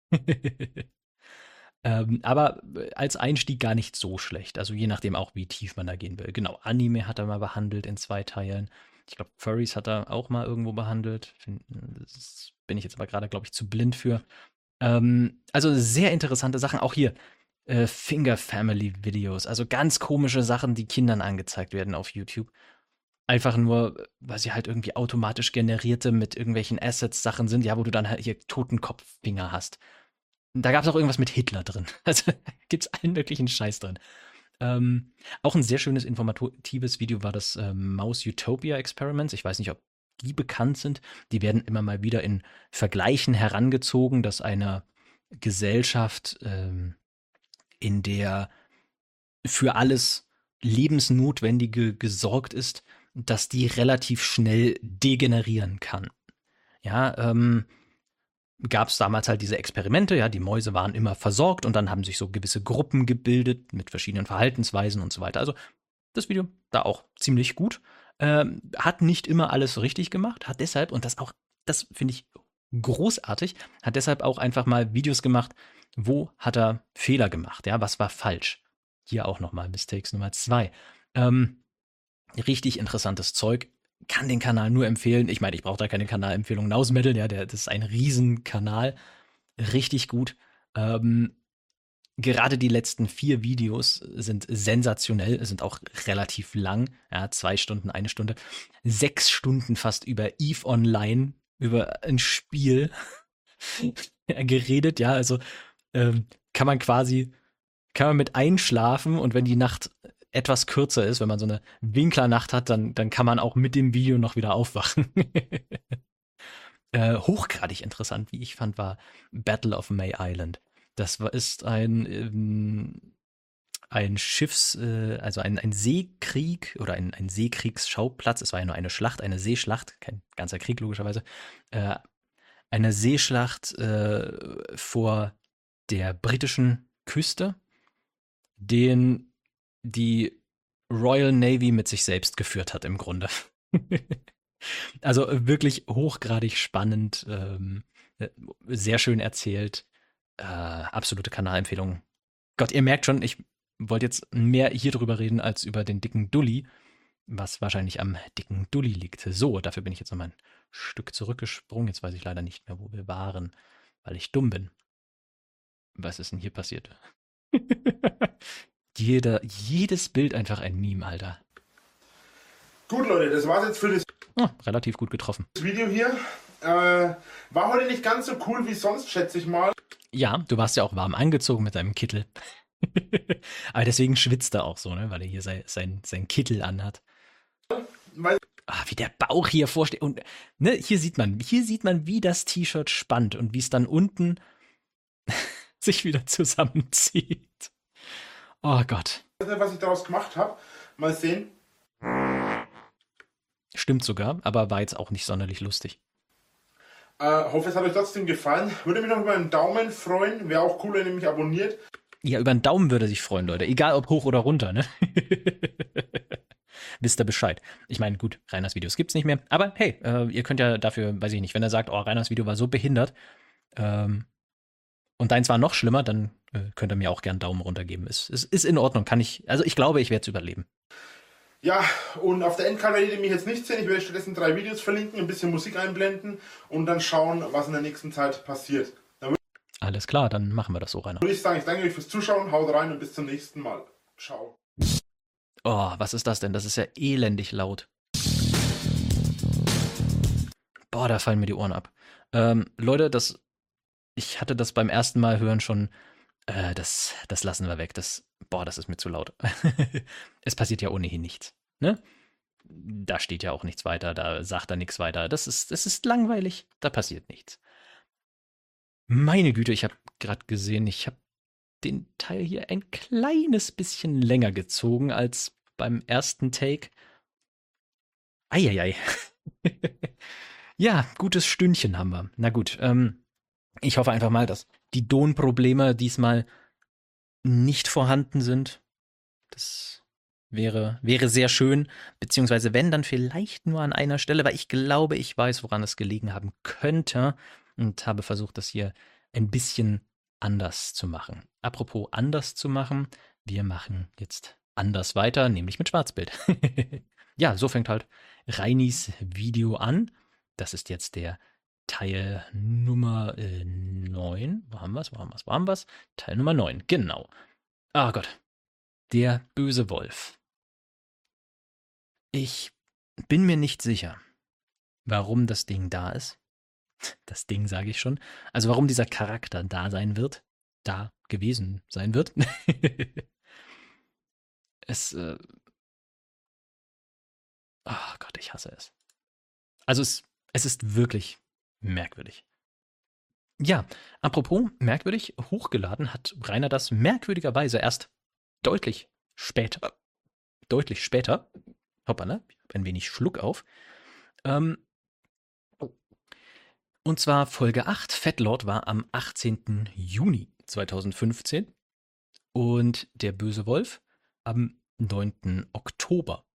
ähm, aber als Einstieg gar nicht so schlecht. Also je nachdem auch, wie tief man da gehen will. Genau, Anime hat er mal behandelt in zwei Teilen. Ich glaube, Furries hat er auch mal irgendwo behandelt. Das bin ich jetzt aber gerade, glaube ich, zu blind für. Ähm, also sehr interessante Sachen. Auch hier äh, Finger Family Videos. Also ganz komische Sachen, die Kindern angezeigt werden auf YouTube. Einfach nur, weil sie halt irgendwie automatisch generierte mit irgendwelchen Assets-Sachen sind, ja, wo du dann halt hier Totenkopffinger hast. Da gab es auch irgendwas mit Hitler drin. Also gibt's allen möglichen Scheiß drin. Ähm, auch ein sehr schönes informatives Video war das ähm, Mouse Utopia Experiments. Ich weiß nicht, ob die bekannt sind. Die werden immer mal wieder in Vergleichen herangezogen, dass eine Gesellschaft, ähm, in der für alles Lebensnotwendige gesorgt ist, dass die relativ schnell degenerieren kann. Ja, ähm, gab es damals halt diese Experimente, ja, die Mäuse waren immer versorgt und dann haben sich so gewisse Gruppen gebildet mit verschiedenen Verhaltensweisen und so weiter. Also das Video da auch ziemlich gut. Ähm, hat nicht immer alles richtig gemacht, hat deshalb, und das auch, das finde ich großartig, hat deshalb auch einfach mal Videos gemacht, wo hat er Fehler gemacht, ja, was war falsch. Hier auch nochmal Mistakes Nummer zwei. Ähm, richtig interessantes Zeug. Kann den Kanal nur empfehlen. Ich meine, ich brauche da keine Kanalempfehlung. Nausmetal, ja, der, das ist ein Riesenkanal. Richtig gut. Ähm, gerade die letzten vier Videos sind sensationell, sind auch relativ lang. Ja, zwei Stunden, eine Stunde. Sechs Stunden fast über EVE Online, über ein Spiel geredet. Ja, also ähm, kann man quasi, kann man mit einschlafen und wenn die Nacht etwas kürzer ist, wenn man so eine Winklernacht hat, dann, dann kann man auch mit dem Video noch wieder aufwachen. äh, hochgradig interessant, wie ich fand, war Battle of May Island. Das war, ist ein, ähm, ein Schiffs-, äh, also ein, ein Seekrieg oder ein, ein Seekriegsschauplatz. Es war ja nur eine Schlacht, eine Seeschlacht, kein ganzer Krieg logischerweise. Äh, eine Seeschlacht äh, vor der britischen Küste, den die Royal Navy mit sich selbst geführt hat im Grunde. Also wirklich hochgradig spannend, ähm, äh, sehr schön erzählt, äh, absolute Kanalempfehlung. Gott, ihr merkt schon, ich wollte jetzt mehr hier drüber reden als über den dicken Dulli, was wahrscheinlich am dicken Dulli liegt. So, dafür bin ich jetzt noch mal ein Stück zurückgesprungen. Jetzt weiß ich leider nicht mehr, wo wir waren, weil ich dumm bin. Was ist denn hier passiert? Jeder, jedes Bild einfach ein Meme, Alter. Gut, Leute, das war's jetzt für das Oh, relativ gut getroffen. Video hier. Äh, war heute nicht ganz so cool wie sonst, schätze ich mal. Ja, du warst ja auch warm angezogen mit deinem Kittel. Aber deswegen schwitzt er auch so, ne? Weil er hier sein, sein, sein Kittel anhat. Weil Ah, wie der Bauch hier vorsteht. Und ne, hier sieht man, hier sieht man, wie das T-Shirt spannt und wie es dann unten sich wieder zusammenzieht. Oh Gott. ich weiß nicht, was ich daraus gemacht habe. Mal sehen. Stimmt sogar, aber war jetzt auch nicht sonderlich lustig. Äh, hoffe, es hat euch trotzdem gefallen. Würde mich noch über einen Daumen freuen. Wäre auch cool, wenn ihr mich abonniert. Ja, über einen Daumen würde er sich freuen, Leute. Egal ob hoch oder runter, ne? Wisst ihr Bescheid. Ich meine, gut, Reiners Videos gibt's nicht mehr. Aber hey, äh, ihr könnt ja dafür, weiß ich nicht, wenn er sagt, oh, Reiners Video war so behindert, ähm, und deins war noch schlimmer, dann äh, könnt ihr mir auch gern Daumen runter geben. Es ist, ist, ist in Ordnung, kann ich, also ich glaube, ich werde es überleben. Ja, und auf der Endcard werdet ihr mich jetzt nicht sehen. Ich werde stattdessen drei Videos verlinken, ein bisschen Musik einblenden und dann schauen, was in der nächsten Zeit passiert. Dann Alles klar, dann machen wir das so, Rainer. würde ich sagen, ich danke euch fürs Zuschauen, haut rein und bis zum nächsten Mal. Ciao. Oh, was ist das denn? Das ist ja elendig laut. Boah, da fallen mir die Ohren ab. Ähm, Leute, das, ich hatte das beim ersten Mal hören schon, äh, das, das lassen wir weg. Das, boah, das ist mir zu laut. Es passiert ja ohnehin nichts, ne? Da steht ja auch nichts weiter, da sagt er nichts weiter. Das ist, das ist langweilig, da passiert nichts. Meine Güte, ich habe gerade gesehen, ich habe den Teil hier ein kleines bisschen länger gezogen als beim ersten Take. Eieiei. Ja, gutes Stündchen haben wir. Na gut, ähm, ich hoffe einfach mal, dass die Tonprobleme diesmal nicht vorhanden sind. Das wäre, wäre sehr schön. Beziehungsweise wenn, dann vielleicht nur an einer Stelle, weil ich glaube, ich weiß, woran es gelegen haben könnte und habe versucht, das hier ein bisschen anders zu machen. Apropos anders zu machen, wir machen jetzt anders weiter, nämlich mit Schwarzbild. Ja, so fängt halt Reinis Video an. Das ist jetzt der Teil Nummer äh, neun. Wo haben wir es? Wo haben wir es? Wo haben wir es? Teil Nummer neun, genau. Ah Gott. Der böse Wolf. Ich bin mir nicht sicher, warum das Ding da ist. Das Ding sage ich schon. Also warum dieser Charakter da sein wird. Da gewesen sein wird. Es, äh oh Gott, ich hasse es. Also es, es ist wirklich merkwürdig. Ja, apropos merkwürdig, hochgeladen hat Rainer das merkwürdigerweise erst deutlich später. Deutlich später. Hoppala, ich habe ein wenig Schluck auf. Ähm, und zwar Folge acht, Fetlord, war am achtzehnten Juni zweitausendfünfzehn und der böse Wolf am neunten Oktober.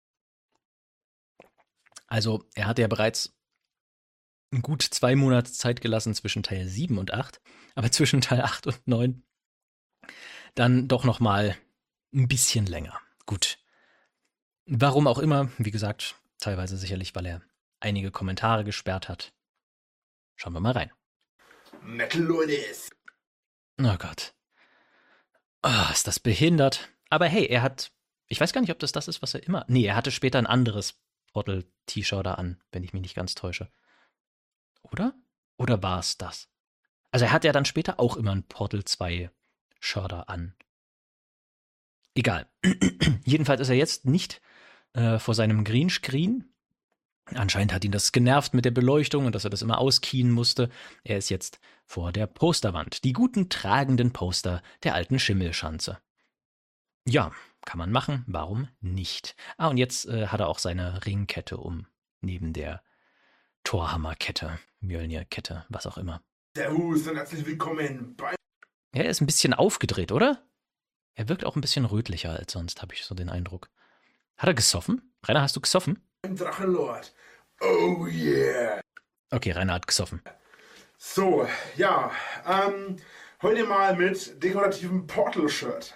Also er hatte ja bereits gut zwei Monate Zeit gelassen zwischen Teil sieben und acht, aber zwischen Teil acht und neun dann doch nochmal ein bisschen länger. Gut. Warum auch immer, wie gesagt, teilweise sicherlich, weil er einige Kommentare gesperrt hat. Schauen wir mal rein. Metal Leute. Oh Gott. Oh, ist das behindert. Aber hey, er hat, ich weiß gar nicht, ob das das ist, was er immer, nee, er hatte später ein anderes Portal-T-Shirt da an, wenn ich mich nicht ganz täusche. Oder? Oder war es das? Also er hat ja dann später auch immer ein Portal zwei Shirt an. Egal. Jedenfalls ist er jetzt nicht äh, vor seinem Greenscreen. Anscheinend hat ihn das genervt mit der Beleuchtung und dass er das immer auskien musste. Er ist jetzt vor der Posterwand. Die guten tragenden Poster der alten Schimmelschanze. Ja, kann man machen. Warum nicht? Ah, und jetzt äh, hat er auch seine Ringkette um. Neben der Thorhammerkette, Mjölnir-Kette, was auch immer. Servus und herzlich willkommen bei Ja, er ist ein bisschen aufgedreht, oder? Er wirkt auch ein bisschen rötlicher als sonst, habe ich so den Eindruck. Hat er gesoffen? Rainer, hast du gesoffen? Drachenlord. Oh yeah. Okay, Rainer hat gesoffen. So, ja, ähm, heute mal mit dekorativem Portal-Shirt.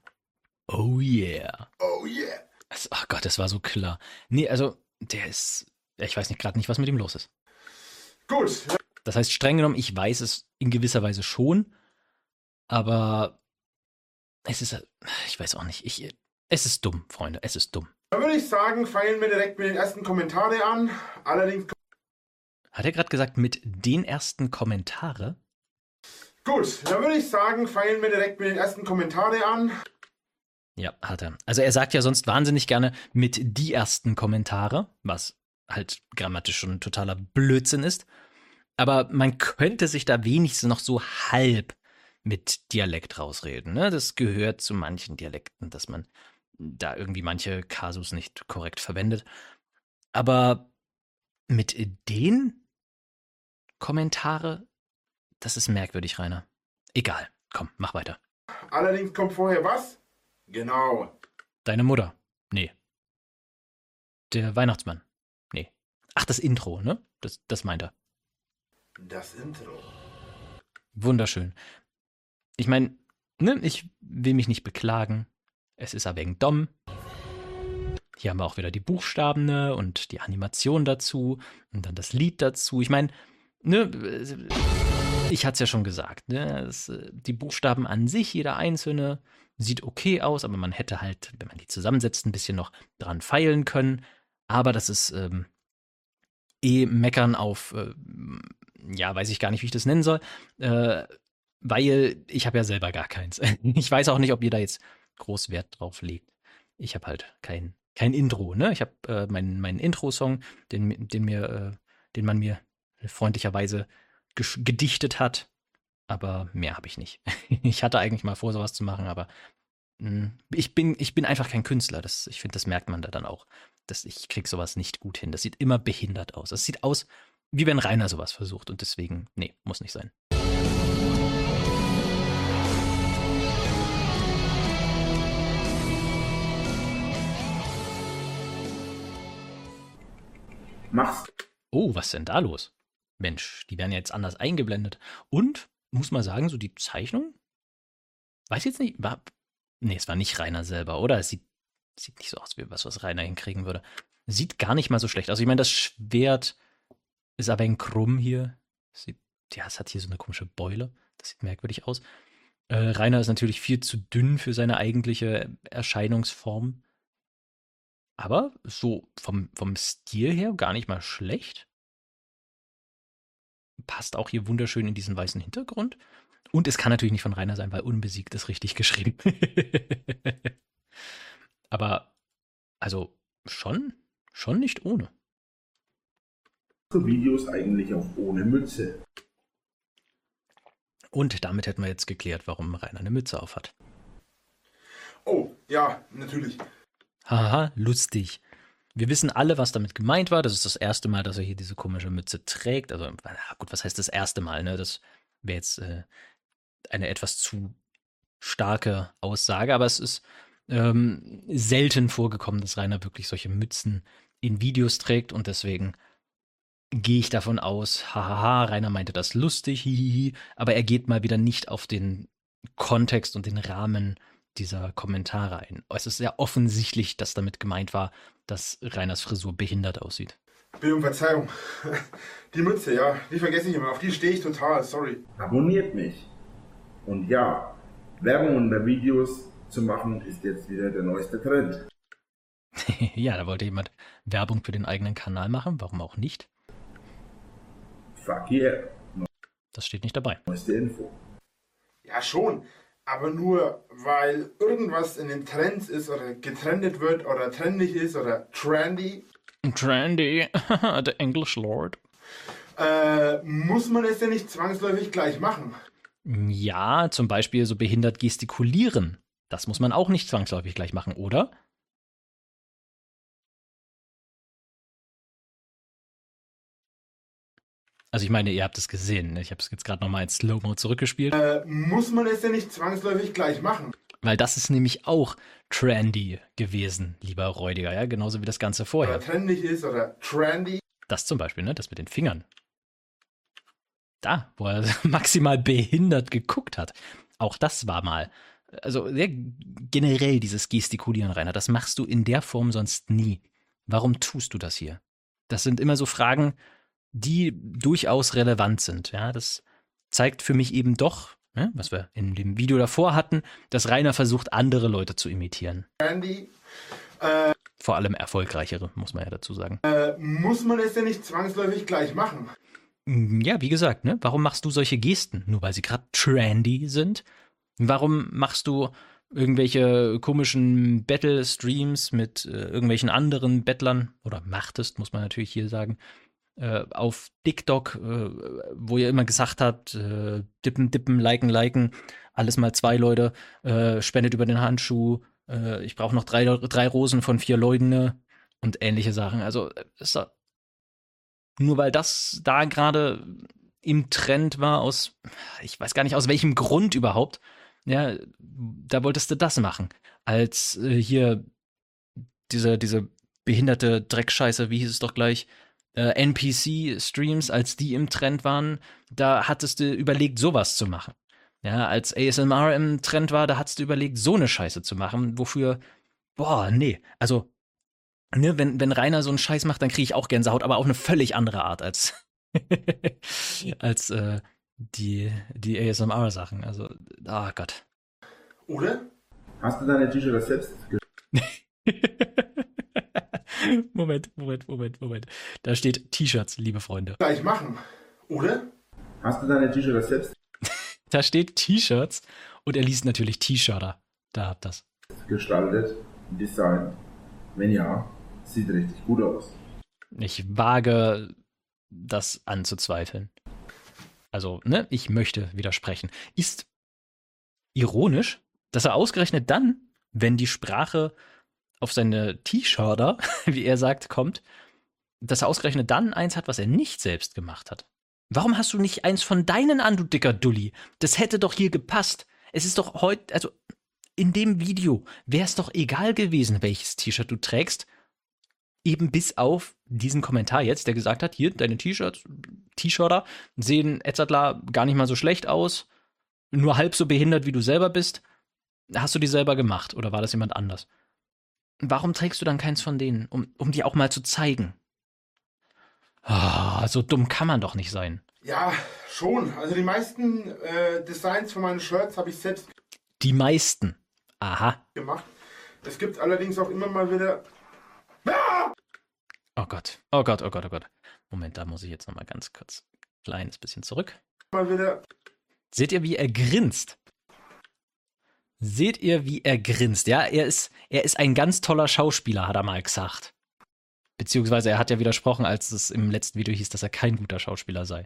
Oh yeah. Oh yeah. Also, ach Gott, das war so klar. Nee, also, der ist, ich weiß nicht gerade nicht, was mit ihm los ist. Gut. Das heißt, streng genommen, ich weiß es in gewisser Weise schon, aber es ist, ich weiß auch nicht, ich, es ist dumm, Freunde, es ist dumm. Dann würde ich sagen, fangen wir direkt mit den ersten Kommentaren an. Allerdings... Hat er gerade gesagt, mit den ersten Kommentare? Gut, dann würde ich sagen, fangen wir direkt mit den ersten Kommentaren an. Ja, hat er. Also er sagt ja sonst wahnsinnig gerne mit die ersten Kommentare, was halt grammatisch schon totaler Blödsinn ist. Aber man könnte sich da wenigstens noch so halb mit Dialekt rausreden. Ne? Das gehört zu manchen Dialekten, dass man da irgendwie manche Kasus nicht korrekt verwendet. Aber mit den Kommentare, das ist merkwürdig, Rainer. Egal, komm, mach weiter. Allerdings kommt vorher was? Genau. Deine Mutter? Nee. Der Weihnachtsmann? Nee. Ach, das Intro, ne? Das, das meint er. Das Intro. Wunderschön. Ich meine, ne, ich will mich nicht beklagen. Es ist ein wenig dumm. Hier haben wir auch wieder die Buchstaben, ne, und die Animation dazu und dann das Lied dazu. Ich meine, ne, ich hatte es ja schon gesagt, ne, das, die Buchstaben an sich, jeder einzelne, sieht okay aus, aber man hätte halt, wenn man die zusammensetzt, ein bisschen noch dran feilen können. Aber das ist ähm, eh meckern auf, äh, ja, weiß ich gar nicht, wie ich das nennen soll, äh, weil ich habe ja selber gar keins. Ich weiß auch nicht, ob ihr da jetzt groß Wert drauf legt. Ich habe halt kein, kein Intro, ne? Ich habe äh, meinen, meinen Intro-Song, den, den, mir, äh, den man mir freundlicherweise gesch- gedichtet hat, aber mehr habe ich nicht. Ich hatte eigentlich mal vor, sowas zu machen, aber mh, ich, bin, ich bin einfach kein Künstler. Das, ich finde, das merkt man da dann auch. Dass ich krieg sowas nicht gut hin. Das sieht immer behindert aus. Das sieht aus, wie wenn Rainer sowas versucht und deswegen, nee, muss nicht sein. Mach's. Oh, was ist denn da los? Mensch, die werden ja jetzt anders eingeblendet. Und, muss man sagen, so die Zeichnung? Weiß jetzt nicht, war, nee, es war nicht Rainer selber, oder? Es sieht, sieht nicht so aus, wie was, was Rainer hinkriegen würde. Sieht gar nicht mal so schlecht aus. Ich meine, das Schwert ist aber ein krumm hier. Sieht, ja, es hat hier so eine komische Beule. Das sieht merkwürdig aus. Äh, Rainer ist natürlich viel zu dünn für seine eigentliche Erscheinungsform. Aber so vom, vom Stil her gar nicht mal schlecht. Passt auch hier wunderschön in diesen weißen Hintergrund. Und es kann natürlich nicht von Rainer sein, weil unbesiegt ist richtig geschrieben. Aber, also, schon, schon nicht ohne. Videos eigentlich auch ohne Mütze. Und damit hätten wir jetzt geklärt, warum Rainer eine Mütze auf hat. Oh, ja, natürlich. Haha, lustig. Wir wissen alle, was damit gemeint war. Das ist das erste Mal, dass er hier diese komische Mütze trägt. Also, gut, was heißt das erste Mal, ne? Das wäre jetzt äh, eine etwas zu starke Aussage, aber es ist ähm, selten vorgekommen, dass Rainer wirklich solche Mützen in Videos trägt und deswegen gehe ich davon aus, hahaha, Rainer meinte das lustig, hihihi, aber er geht mal wieder nicht auf den Kontext und den Rahmen dieser Kommentare ein. Es ist sehr offensichtlich, dass damit gemeint war, dass Rainers Frisur behindert aussieht. Bitte um Verzeihung. Die Mütze, ja, die vergesse ich immer. Auf die stehe ich total, sorry. Abonniert mich. Und ja, Werbung unter Videos zu machen, ist jetzt wieder der neueste Trend. Ja, da wollte jemand Werbung für den eigenen Kanal machen, warum auch nicht? Fuck yeah. Das steht nicht dabei. Neueste Info. Ja, schon. Aber nur, weil irgendwas in den Trends ist oder getrendet wird oder trendig ist oder trendy, Trendy, the English Lord. äh, muss man es ja nicht zwangsläufig gleich machen. Ja, zum Beispiel so behindert gestikulieren. Das muss man auch nicht zwangsläufig gleich machen, oder? Also ich meine, ihr habt es gesehen. Ne? Ich habe es jetzt gerade nochmal in Slow-Mo zurückgespielt. Äh, muss man es ja nicht zwangsläufig gleich machen. Weil das ist nämlich auch trendy gewesen, lieber Räudiger, ja, genauso wie das Ganze Oder vorher. trendig ist oder trendy. Das zum Beispiel, ne? Das mit den Fingern. Da, wo er maximal behindert geguckt hat. Auch das war mal. Also ja, generell dieses Gestikulieren, Rainer, das machst du in der Form sonst nie. Warum tust du das hier? Das sind immer so Fragen, die durchaus relevant sind. Ja, das zeigt für mich eben doch, ja, was wir in dem Video davor hatten, dass Rainer versucht, andere Leute zu imitieren. Andy, Vor allem erfolgreichere, muss man ja dazu sagen. äh, muss man es ja nicht zwangsläufig gleich machen. Ja, wie gesagt, ne? Warum machst du solche Gesten? Nur weil sie gerade trendy sind? Warum machst du irgendwelche komischen Battle-Streams mit äh, irgendwelchen anderen Bettlern? Oder machtest, muss man natürlich hier sagen, äh, auf TikTok, äh, wo ihr immer gesagt habt, äh, dippen, dippen, liken, liken, alles mal zwei Leute, äh, spendet über den Handschuh, äh, ich brauche noch drei, drei Rosen von vier Leuten, ne? Und ähnliche Sachen. Also, äh, ist doch nur weil das da gerade im Trend war, aus, ich weiß gar nicht aus welchem Grund überhaupt, ja, da wolltest du das machen. Als äh, hier diese, diese behinderte Dreckscheiße, wie hieß es doch gleich, äh, N P C-Streams, als die im Trend waren, da hattest du überlegt, sowas zu machen. Ja, als A S M R im Trend war, da hattest du überlegt, so eine Scheiße zu machen, wofür, boah, nee, also Ne, wenn, wenn Rainer so einen Scheiß macht, dann kriege ich auch Gänsehaut, aber auf eine völlig andere Art als, als äh, die, die A S M R-Sachen. Also, ah Gott. Oder? Hast du deine T-Shirts selbst Moment, Moment, Moment, Moment. Da steht T-Shirts, liebe Freunde. Gleich machen. Oder? Hast du deine T-Shirts selbst Da steht T-Shirts und er liest natürlich T-Shirter. Da habt das. gestaltet, designt? Wenn ja, sieht richtig gut aus. Ich wage das anzuzweifeln. Also, ne, ich möchte widersprechen. Ist ironisch, dass er ausgerechnet dann, wenn die Sprache auf seine T-Shirter, wie er sagt, kommt, dass er ausgerechnet dann eins hat, was er nicht selbst gemacht hat. Warum hast du nicht eins von deinen an, du dicker Dulli? Das hätte doch hier gepasst. Es ist doch heute, also in dem Video wäre es doch egal gewesen, welches T-Shirt du trägst. Eben bis auf diesen Kommentar jetzt, der gesagt hat, hier, deine T-Shirts, T-Shirter sehen Etzadler gar nicht mal so schlecht aus, nur halb so behindert, wie du selber bist. Hast du die selber gemacht oder war das jemand anders? Warum trägst du dann keins von denen, um, um die auch mal zu zeigen? Ah, so dumm kann man doch nicht sein. Ja, schon. Also die meisten äh, Designs von meinen Shirts habe ich selbst Die meisten. Aha. gemacht. Es gibt allerdings auch immer mal wieder... Oh Gott. Oh Gott, oh Gott, oh Gott. Moment, da muss ich jetzt noch mal ganz kurz ein kleines bisschen zurück. Mal wieder... Seht ihr, wie er grinst? Seht ihr, wie er grinst? Ja, er ist, er ist ein ganz toller Schauspieler, hat er mal gesagt. Beziehungsweise er hat ja widersprochen, als es im letzten Video hieß, dass er kein guter Schauspieler sei.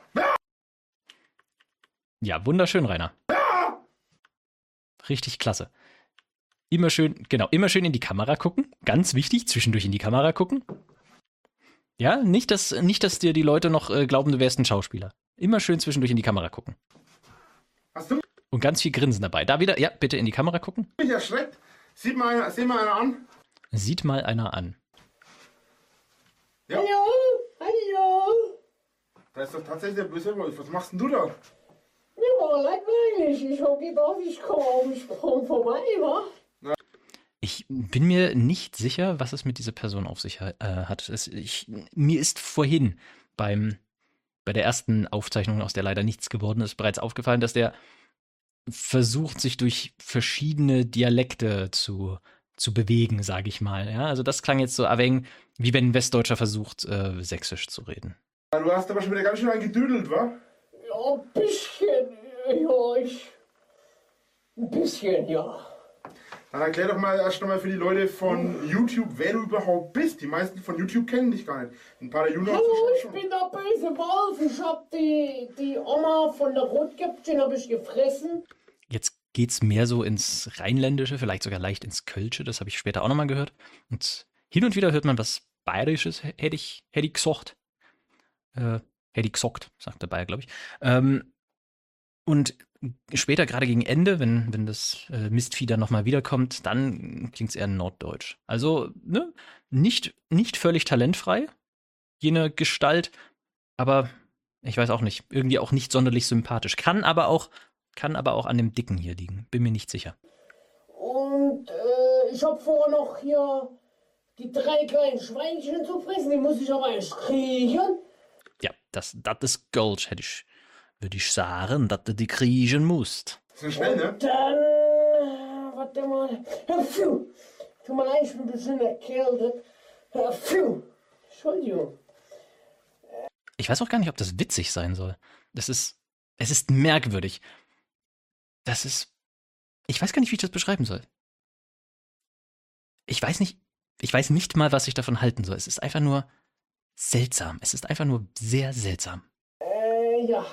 Ja, wunderschön, Rainer. Richtig klasse. Immer schön, genau, immer schön in die Kamera gucken. Ganz wichtig, zwischendurch in die Kamera gucken. Ja, nicht, dass, nicht, dass dir die Leute noch äh, glauben, du wärst ein Schauspieler. Immer schön zwischendurch in die Kamera gucken. Hast du Und ganz viel Grinsen dabei. Da wieder, ja, bitte in die Kamera gucken. mich erschreckt? Sieht mal einer, sieht mal einer an? Sieht mal einer an. Ja. Hallo, hallo. Da ist doch tatsächlich der böse Wolf. Was machst denn du da? Ja, langweilig. Ich hab gedacht, ich komme ich komm vorbei, wa? Ich bin mir nicht sicher, was es mit dieser Person auf sich äh, hat. Es, ich, mir ist vorhin beim, bei der ersten Aufzeichnung, aus der leider nichts geworden ist, bereits aufgefallen, dass der versucht, sich durch verschiedene Dialekte zu, zu bewegen, sage ich mal. Ja, also das klang jetzt so ein wenig, wie wenn ein Westdeutscher versucht, äh, Sächsisch zu reden. Du hast aber schon wieder ganz schön angedüdelt, wa? Ja, ein bisschen. Ja, ich. Ein bisschen, ja. Dann erklär doch mal erst nochmal für die Leute von YouTube, wer du überhaupt bist. Die meisten von YouTube kennen dich gar nicht. Ein paar der Junior Hallo, ich schon. bin der böse Wolf. Ich hab die, die Oma von der Rotkäppchen hab ich gefressen. Jetzt geht's mehr so ins Rheinländische, vielleicht sogar leicht ins Kölsche, das habe ich später auch nochmal gehört. Und hin und wieder hört man was Bayerisches, hätte ich, hätte ich gesagt. Äh, hätte ich gesagt, sagt der Bayer, glaube ich. Ähm, und später, gerade gegen Ende, wenn, wenn das äh, Mistvieh dann nochmal wiederkommt, dann klingt es eher norddeutsch. Also, ne, nicht, nicht völlig talentfrei. jene Gestalt, aber ich weiß auch nicht, irgendwie auch nicht sonderlich sympathisch. Kann aber auch, kann aber auch an dem Dicken hier liegen, bin mir nicht sicher. Und äh, ich hab vor, noch hier die drei kleinen Schweinchen zu fressen, die muss ich aber erst kriegen. Ja, das, das ist Gold, hätte ich, würde ich sagen, dass du die kriegen musst. So schnell, ne? Dann, äh, warte mal, Pfiuh. Tut mir leid, ich bin ein bisschen erkältet. Pfiuh. Entschuldigung. Ich weiß auch gar nicht, ob das witzig sein soll. Das ist, es ist merkwürdig. Das ist, ich weiß gar nicht, wie ich das beschreiben soll. Ich weiß nicht, ich weiß nicht mal, was ich davon halten soll. Es ist einfach nur seltsam. Es ist einfach nur sehr seltsam. Äh, ja.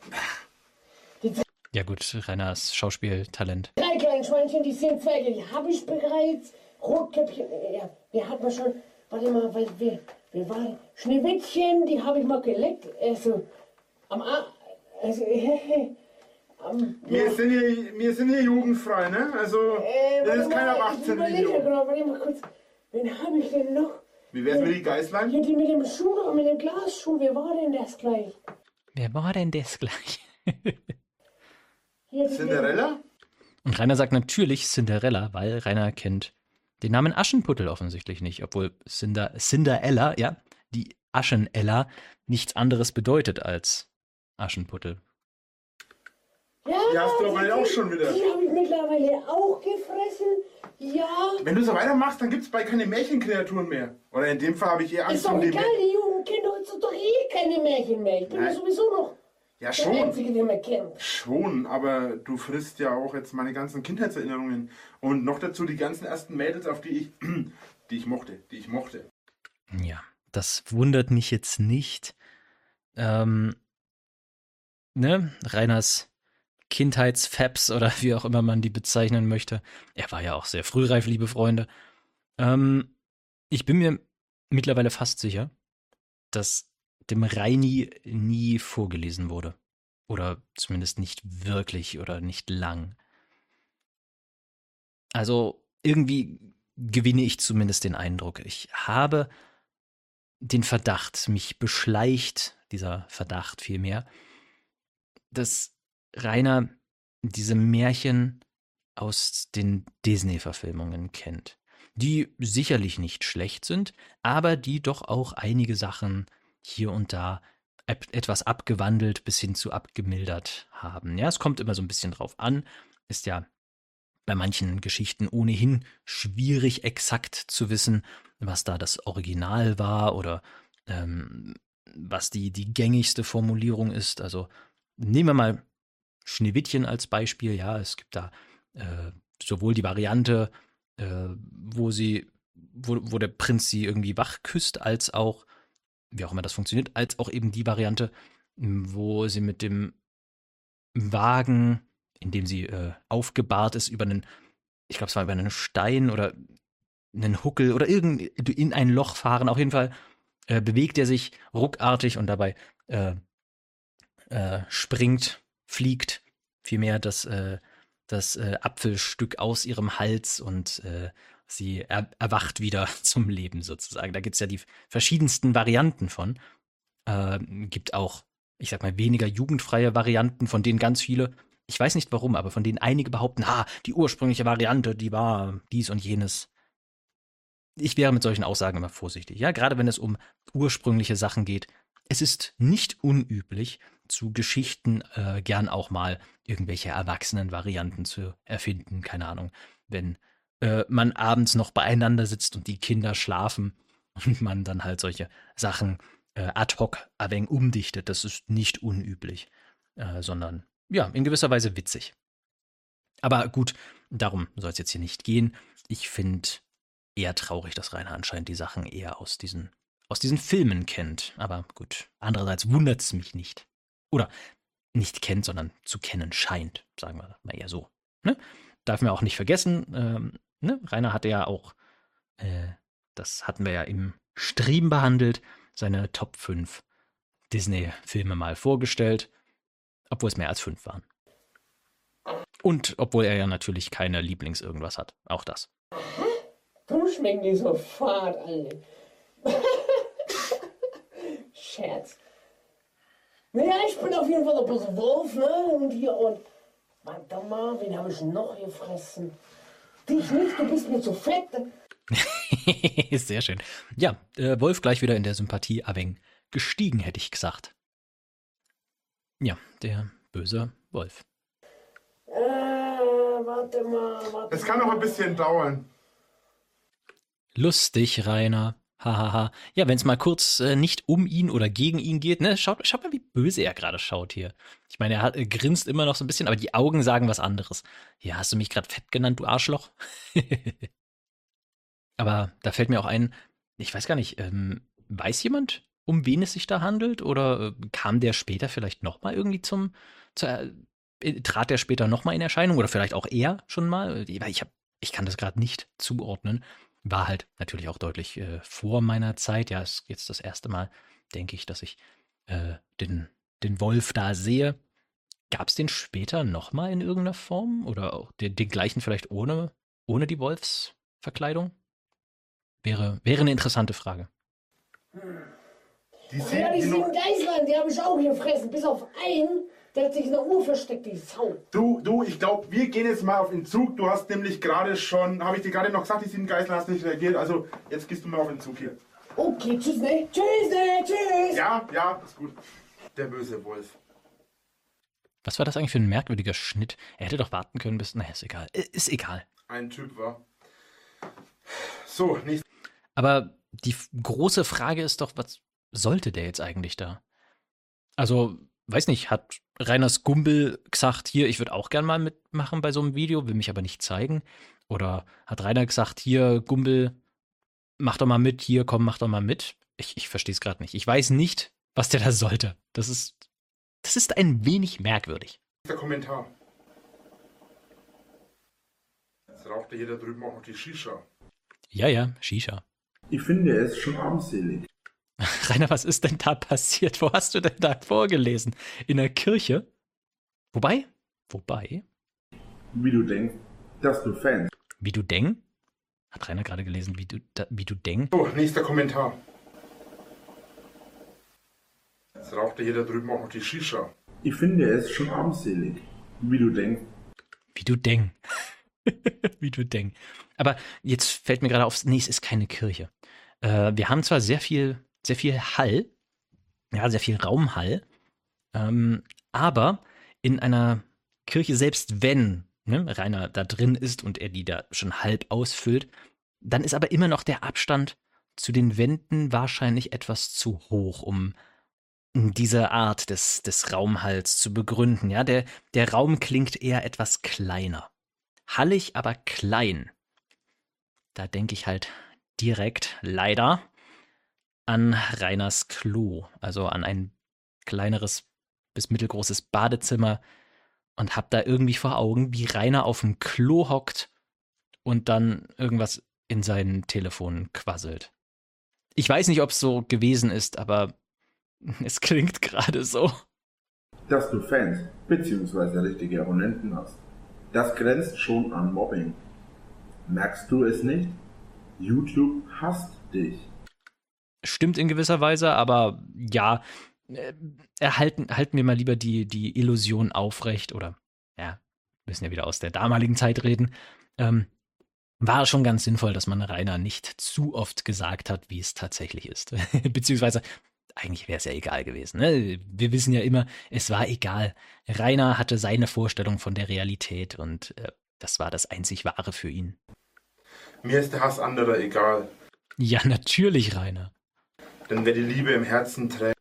Ja gut, Rainers Schauspieltalent. Drei kleinen Schweinchen, die zehn Zwerge, die habe ich bereits. Rotkäppchen, äh, ja, wer hat man schon, warte mal, weil, wer, wer war, Schneewittchen, die habe ich mal geleckt. Also, am A, also, äh, am, Wir, ja. sind hier, wir sind hier jugendfrei, ne? Also, Äh, das warte ist kein mal, ich Erwachsenen-Video. überlege gerade, warte mal kurz. Wen habe ich denn noch? Wie wär's mit die Geißlein? Hier, die mit dem Schuh, mit dem Glasschuh, wer war denn das gleich? Wer war denn das gleich? Hier, die, Cinderella? Und Rainer sagt natürlich Cinderella, weil Rainer kennt den Namen Aschenputtel offensichtlich nicht, obwohl Cinder, Cinderella, ja, die Aschenella, nichts anderes bedeutet als Aschenputtel. Ja, Die hast du aber ja auch schon wieder. Die habe ich mittlerweile auch gefressen. Ja. Wenn du so weitermachst, dann gibt's bald keine Märchenkreaturen mehr. Oder in dem Fall habe ich eher Angst Ist doch um die egal, Mä- die Jugendkinder heutzutage eh keine Märchen mehr. Ich bin ja Nein. sowieso noch Ja, der schon. Einzige, der mich kennt. Schon, aber du frisst ja auch jetzt meine ganzen Kindheitserinnerungen. Und noch dazu die ganzen ersten Mädels, auf die ich, die ich mochte, die ich mochte. Ja, das wundert mich jetzt nicht. Ähm, ne, Rainers Kindheitsfabs oder wie auch immer man die bezeichnen möchte. Er war ja auch sehr frühreif, liebe Freunde. Ähm, ich bin mir mittlerweile fast sicher, dass dem Reini nie vorgelesen wurde. Oder zumindest nicht wirklich oder nicht lang. Also irgendwie gewinne ich zumindest den Eindruck. Ich habe den Verdacht, mich beschleicht dieser Verdacht vielmehr, dass Rainer diese Märchen aus den Disney-Verfilmungen kennt, die sicherlich nicht schlecht sind, aber die doch auch einige Sachen hier und da etwas abgewandelt bis hin zu abgemildert haben. Ja, es kommt immer so ein bisschen drauf an, ist ja bei manchen Geschichten ohnehin schwierig exakt zu wissen, was da das Original war oder ähm, was die, die gängigste Formulierung ist. Also nehmen wir mal Schneewittchen als Beispiel. Ja, es gibt da äh, sowohl die Variante, äh, wo sie, wo, wo der Prinz sie irgendwie wach küsst, als auch, wie auch immer das funktioniert, als auch eben die Variante, wo sie mit dem Wagen, in dem sie äh, aufgebahrt ist, über einen, ich glaube, es war über einen Stein oder einen Huckel oder irgend in ein Loch fahren. Auf jeden Fall äh, bewegt er sich ruckartig und dabei äh, äh, springt, fliegt vielmehr das, äh, das äh, Apfelstück aus ihrem Hals und äh, sie er, erwacht wieder zum Leben sozusagen. Da gibt es ja die verschiedensten Varianten von. Äh, gibt auch, ich sag mal, weniger jugendfreie Varianten, von denen ganz viele, ich weiß nicht warum, aber von denen einige behaupten, ah, die ursprüngliche Variante, die war dies und jenes. Ich wäre mit solchen Aussagen immer vorsichtig, ja, gerade wenn es um ursprüngliche Sachen geht. Es ist nicht unüblich, zu Geschichten äh, gern auch mal irgendwelche Erwachsenen-Varianten zu erfinden, keine Ahnung, wenn äh, man abends noch beieinander sitzt und die Kinder schlafen und man dann halt solche Sachen äh, ad hoc ein wenig umdichtet, das ist nicht unüblich, äh, sondern ja, in gewisser Weise witzig. Aber gut, darum soll es jetzt hier nicht gehen. Ich finde eher traurig, dass Rainer anscheinend die Sachen eher aus diesen, aus diesen Filmen kennt. Aber gut, andererseits wundert es mich nicht. Oder nicht kennt, sondern zu kennen scheint, sagen wir mal eher so. Ne? Darf man auch nicht vergessen, ähm, ne? Rainer hatte ja auch, äh, das hatten wir ja im Stream behandelt, seine Top fünf Disney-Filme mal vorgestellt, obwohl es mehr als fünf waren. Und obwohl er ja natürlich keine Lieblings-Irgendwas hat. Auch das. Du schmecken die so fad, Alter. Scherz. Naja, ich bin auf jeden Fall der böse Wolf, ne? Und hier und. Warte mal, wen habe ich noch gefressen? Dich nicht, du bist mir zu fett. Sehr schön. Ja, äh, Wolf gleich wieder in der Sympathie Aveng gestiegen, hätte ich gesagt. Ja, der böse Wolf. Äh, warte mal, warte Es kann noch ein bisschen dauern. Lustig, Rainer. Hahaha. Ja, wenn es mal kurz äh, nicht um ihn oder gegen ihn geht, ne? Schaut, schaut mal, wie böse er gerade schaut hier. Ich meine, er hat, äh, grinst immer noch so ein bisschen, aber die Augen sagen was anderes. Ja, hast du mich gerade fett genannt, du Arschloch? Aber da fällt mir auch ein, ich weiß gar nicht, ähm, weiß jemand, um wen es sich da handelt? Oder äh, kam der später vielleicht nochmal irgendwie zum, zur, äh, trat der später nochmal in Erscheinung? Oder vielleicht auch er schon mal? Äh, Weil ich hab, ich kann das gerade nicht zuordnen. War halt natürlich auch deutlich äh, vor meiner Zeit. Ja, ist jetzt das erste Mal, denke ich, dass ich äh, den, den Wolf da sehe. Gab es den später nochmal in irgendeiner Form? Oder auch den, den gleichen vielleicht ohne, ohne die Wolfsverkleidung? Wäre, wäre eine interessante Frage. Die Ja, sehen die die sieben noch, Geiseln, die habe ich auch gefressen. Bis auf einen, der hat sich in der Uhr versteckt, die Sau. du, du, ich glaube, wir gehen jetzt mal auf Entzug. Du hast nämlich gerade schon, habe ich dir gerade noch gesagt, die sieben Geiseln hast nicht reagiert. Also jetzt gehst du mal auf Entzug hier. Okay, tschüss, ne? Tschüss, ne? Tschüss. Ja, ja, ist gut. Der böse Wolf. Was war das eigentlich für ein merkwürdiger Schnitt? Er hätte doch warten können bis. Naja, ist egal. Äh, Ist egal. Ein Typ war. So, nächstes. Aber die f- große Frage ist doch, was sollte der jetzt eigentlich da? Also, weiß nicht, hat Reiners Gumbel gesagt, hier, ich würde auch gern mal mitmachen bei so einem Video, will mich aber nicht zeigen? Oder hat Rainer gesagt, hier, Gumbel, mach doch mal mit, hier, komm, mach doch mal mit? Ich, ich verstehe es gerade nicht. Ich weiß nicht, was der da sollte. Das ist, das ist ein wenig merkwürdig. Kommentar. Jetzt raucht hier da drüben auch noch die Shisha. Ja, ja, Shisha. Ich finde es schon armselig. Rainer, was ist denn da passiert? Wo hast du denn da vorgelesen? In der Kirche? Wobei, wobei, Wie du denkst, dass du Fans. wie du denk? Hat Rainer gerade gelesen, wie du, da, wie du denk? So, nächster Kommentar. Jetzt raucht hier da drüben auch noch die Shisha. Ich finde es schon armselig. Wie du denkst, Wie du denk. Wie du denk. Aber jetzt fällt mir gerade auf, nee, es ist keine Kirche. Äh, wir haben zwar sehr viel, sehr viel Hall, ja, sehr viel Raumhall, ähm, aber in einer Kirche, selbst wenn ne, Rainer da drin ist und er die da schon halb ausfüllt, dann ist aber immer noch der Abstand zu den Wänden wahrscheinlich etwas zu hoch, um diese Art des, des Raumhalls zu begründen. Ja, der, der Raum klingt eher etwas kleiner. Hallig, aber klein. Da denke ich halt direkt, leider, an Rainers Klo. Also an ein kleineres bis mittelgroßes Badezimmer und hab da irgendwie vor Augen, wie Rainer auf dem Klo hockt und dann irgendwas in sein Telefon quasselt. Ich weiß nicht, ob es so gewesen ist, aber es klingt gerade so. dass du Fans bzw. richtige Abonnenten hast. Das grenzt schon an Mobbing. Merkst du es nicht? YouTube hasst dich. Stimmt in gewisser Weise, aber ja, äh, erhalten, halten wir mal lieber die, die Illusion aufrecht oder, ja, müssen ja wieder aus der damaligen Zeit reden. Ähm, war schon ganz sinnvoll, dass man Rainer nicht zu oft gesagt hat, wie es tatsächlich ist. Beziehungsweise, eigentlich wäre es ja egal gewesen. Ne? Wir wissen ja immer, es war egal. Rainer hatte seine Vorstellung von der Realität und äh, das war das einzig Wahre für ihn. Mir ist der Hass anderer egal. Ja, natürlich, Rainer. Denn wer die Liebe im Herzen trägt,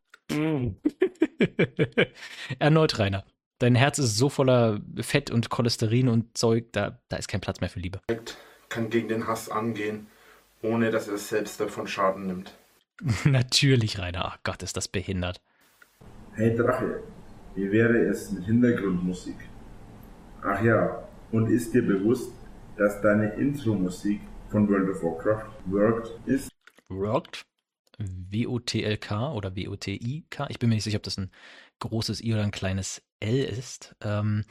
Erneut, Rainer. Dein Herz ist so voller Fett und Cholesterin und Zeug, da, da ist kein Platz mehr für Liebe. kann gegen den Hass angehen, ohne dass er selbst davon Schaden nimmt. Natürlich, Rainer. Ach Gott, ist das behindert. Hey Drache, wie wäre es mit Hintergrundmusik? Ach ja, und ist dir bewusst, dass deine Intro-Musik von World of Warcraft Worked ist? Worked? W O T L K oder W O T I K? Ich bin mir nicht sicher, ob das ein großes I oder ein kleines L ist. Ähm,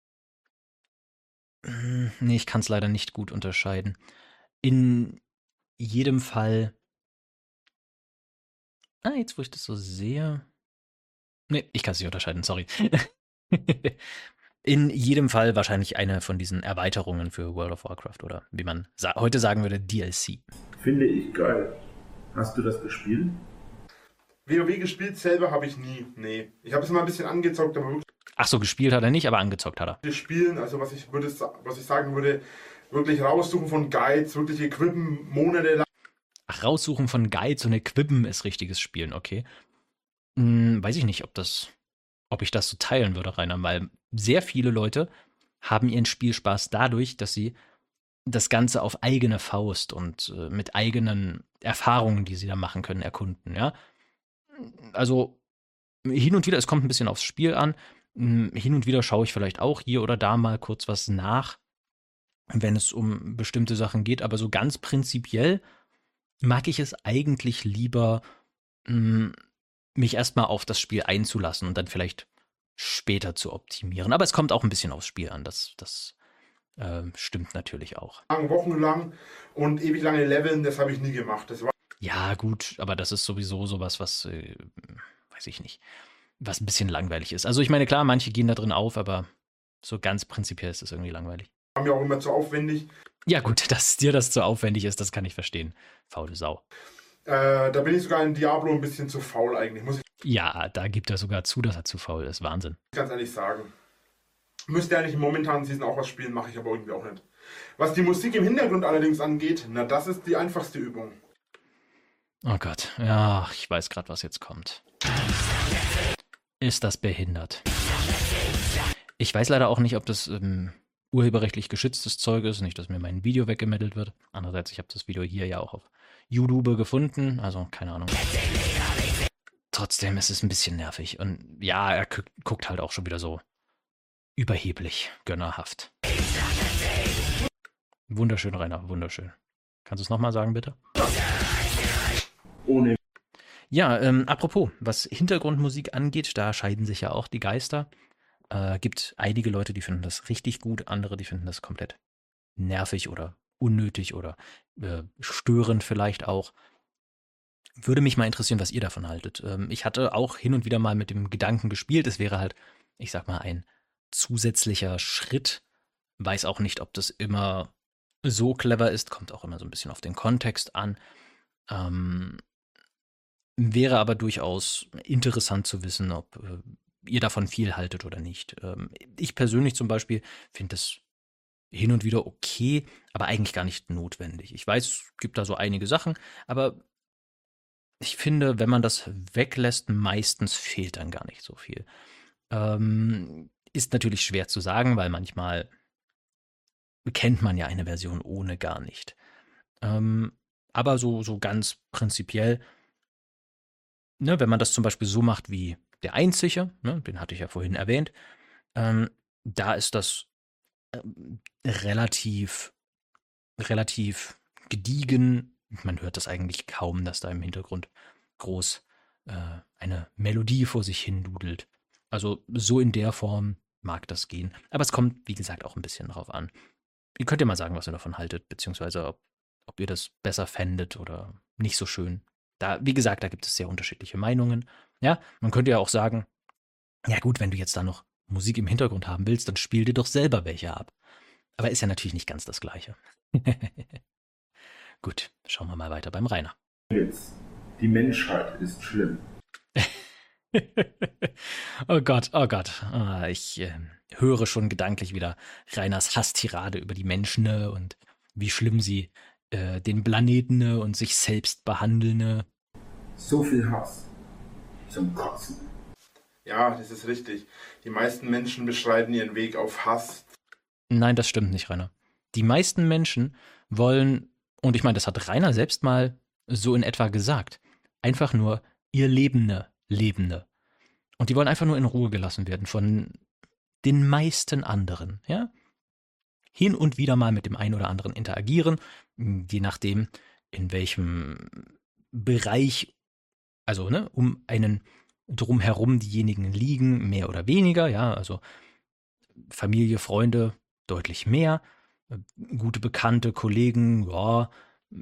nee, ich kann es leider nicht gut unterscheiden. In jedem Fall Ah, jetzt wo ich das so sehe. Nee, ich kann es nicht unterscheiden, sorry. In jedem Fall wahrscheinlich eine von diesen Erweiterungen für World of Warcraft oder wie man sa- heute sagen würde, D L C. Finde ich geil. Hast du das gespielt? WoW gespielt selber habe ich nie. Nee. Ich habe es mal ein bisschen angezockt, aber wirklich Ach so, gespielt hat er nicht, aber angezockt hat er. spielen, also was ich würde sa- was ich sagen würde, wirklich raussuchen von Guides, wirklich equippen, Monate lang. Ach, raussuchen von Guides und Equippen ist richtiges Spielen, okay. Hm, weiß ich nicht, ob das, ob ich das so teilen würde, Rainer, weil sehr viele Leute haben ihren Spielspaß dadurch, dass sie das Ganze auf eigene Faust und äh, mit eigenen Erfahrungen, die sie da machen können, erkunden, ja. Also hin und wieder, es kommt ein bisschen aufs Spiel an. Hm, Hin und wieder schaue ich vielleicht auch hier oder da mal kurz was nach, wenn es um bestimmte Sachen geht, aber so ganz prinzipiell mag ich es eigentlich lieber, mh, mich erstmal auf das Spiel einzulassen und dann vielleicht später zu optimieren. Aber es kommt auch ein bisschen aufs Spiel an, das, das ähm, stimmt natürlich auch. Wochenlang und ewig lange leveln, das habe ich nie gemacht. Das war Ja, gut, aber das ist sowieso sowas, was, äh, weiß ich nicht, was ein bisschen langweilig ist. Also ich meine, klar, manche gehen da drin auf, aber so ganz prinzipiell ist es irgendwie langweilig. mir auch immer zu aufwendig. Ja gut, dass dir das zu aufwendig ist, das kann ich verstehen. Faule Sau. Äh, da bin ich sogar in Diablo ein bisschen zu faul eigentlich, muss ich Ja, da gibt er sogar zu, dass er zu faul ist. Wahnsinn. ganz ehrlich sagen. Müsste eigentlich im momentanen Season auch was spielen, mache ich aber irgendwie auch nicht. Was die Musik im Hintergrund allerdings angeht, na das ist die einfachste Übung. Oh Gott, ja, ich weiß gerade, was jetzt kommt. Ist das behindert? Ich weiß leider auch nicht, ob das ähm, urheberrechtlich geschütztes Zeug ist, nicht, dass mir mein Video weggemeldet wird. Andererseits, ich habe das Video hier ja auch auf YouTube gefunden, also keine Ahnung. Trotzdem ist es ein bisschen nervig und ja, er gu- guckt halt auch schon wieder so überheblich, gönnerhaft. Wunderschön, Rainer, wunderschön. Kannst du es nochmal sagen, bitte? Ohne Ja, ähm, apropos, was Hintergrundmusik angeht, da scheiden sich ja auch die Geister. Äh, gibt einige Leute, die finden das richtig gut, andere, die finden das komplett nervig oder unnötig oder äh, störend vielleicht auch. Würde mich mal interessieren, was ihr davon haltet. Ähm, ich hatte auch hin und wieder mal mit dem Gedanken gespielt, es wäre halt, ich sag mal, ein zusätzlicher Schritt. Weiß auch nicht, ob das immer so clever ist, kommt auch immer so ein bisschen auf den Kontext an. Ähm, Wäre aber durchaus interessant zu wissen, ob äh, ihr davon viel haltet oder nicht. Ähm, ich persönlich zum Beispiel finde das hin und wieder okay, aber eigentlich gar nicht notwendig. Ich weiß, es gibt da so einige Sachen, aber ich finde, wenn man das weglässt, meistens fehlt dann gar nicht so viel. Ähm, ist natürlich schwer zu sagen, weil manchmal kennt man ja eine Version ohne gar nicht. Ähm, aber so, so ganz prinzipiell, ne, wenn man das zum Beispiel so macht wie der Einziger, ne, den hatte ich ja vorhin erwähnt, ähm, da ist das ähm, relativ, relativ gediegen. Man hört das eigentlich kaum, dass da im Hintergrund groß äh, eine Melodie vor sich hin dudelt. Also so in der Form mag das gehen. Aber es kommt, wie gesagt, auch ein bisschen drauf an. Ihr könnt ja mal sagen, was ihr davon haltet, beziehungsweise ob, ob ihr das besser fändet oder nicht so schön. Da, wie gesagt, da gibt es sehr unterschiedliche Meinungen. Ja, man könnte ja auch sagen, ja gut, wenn du jetzt da noch Musik im Hintergrund haben willst, dann spiel dir doch selber welche ab. Aber ist ja natürlich nicht ganz das Gleiche. Gut, schauen wir mal weiter beim Rainer. Witz. Die Menschheit ist schlimm. Oh Gott, oh Gott. Ah, ich äh, höre schon gedanklich wieder Rainers Hasstirade über die Menschen ne, und wie schlimm sie äh, den Planeten ne, und sich selbst behandeln. Ne. So viel Hass. Zum Kotzen. Ja, das ist richtig. Die meisten Menschen beschreiten ihren Weg auf Hass. Nein, das stimmt nicht, Rainer. Die meisten Menschen wollen, und ich meine, das hat Rainer selbst mal so in etwa gesagt, einfach nur ihr Lebende, Lebende. Und die wollen einfach nur in Ruhe gelassen werden von den meisten anderen, ja? Hin und wieder mal mit dem einen oder anderen interagieren, je nachdem, in welchem Bereich, also ne, um einen drumherum diejenigen liegen, mehr oder weniger, ja, also Familie, Freunde deutlich mehr, gute Bekannte, Kollegen, ja,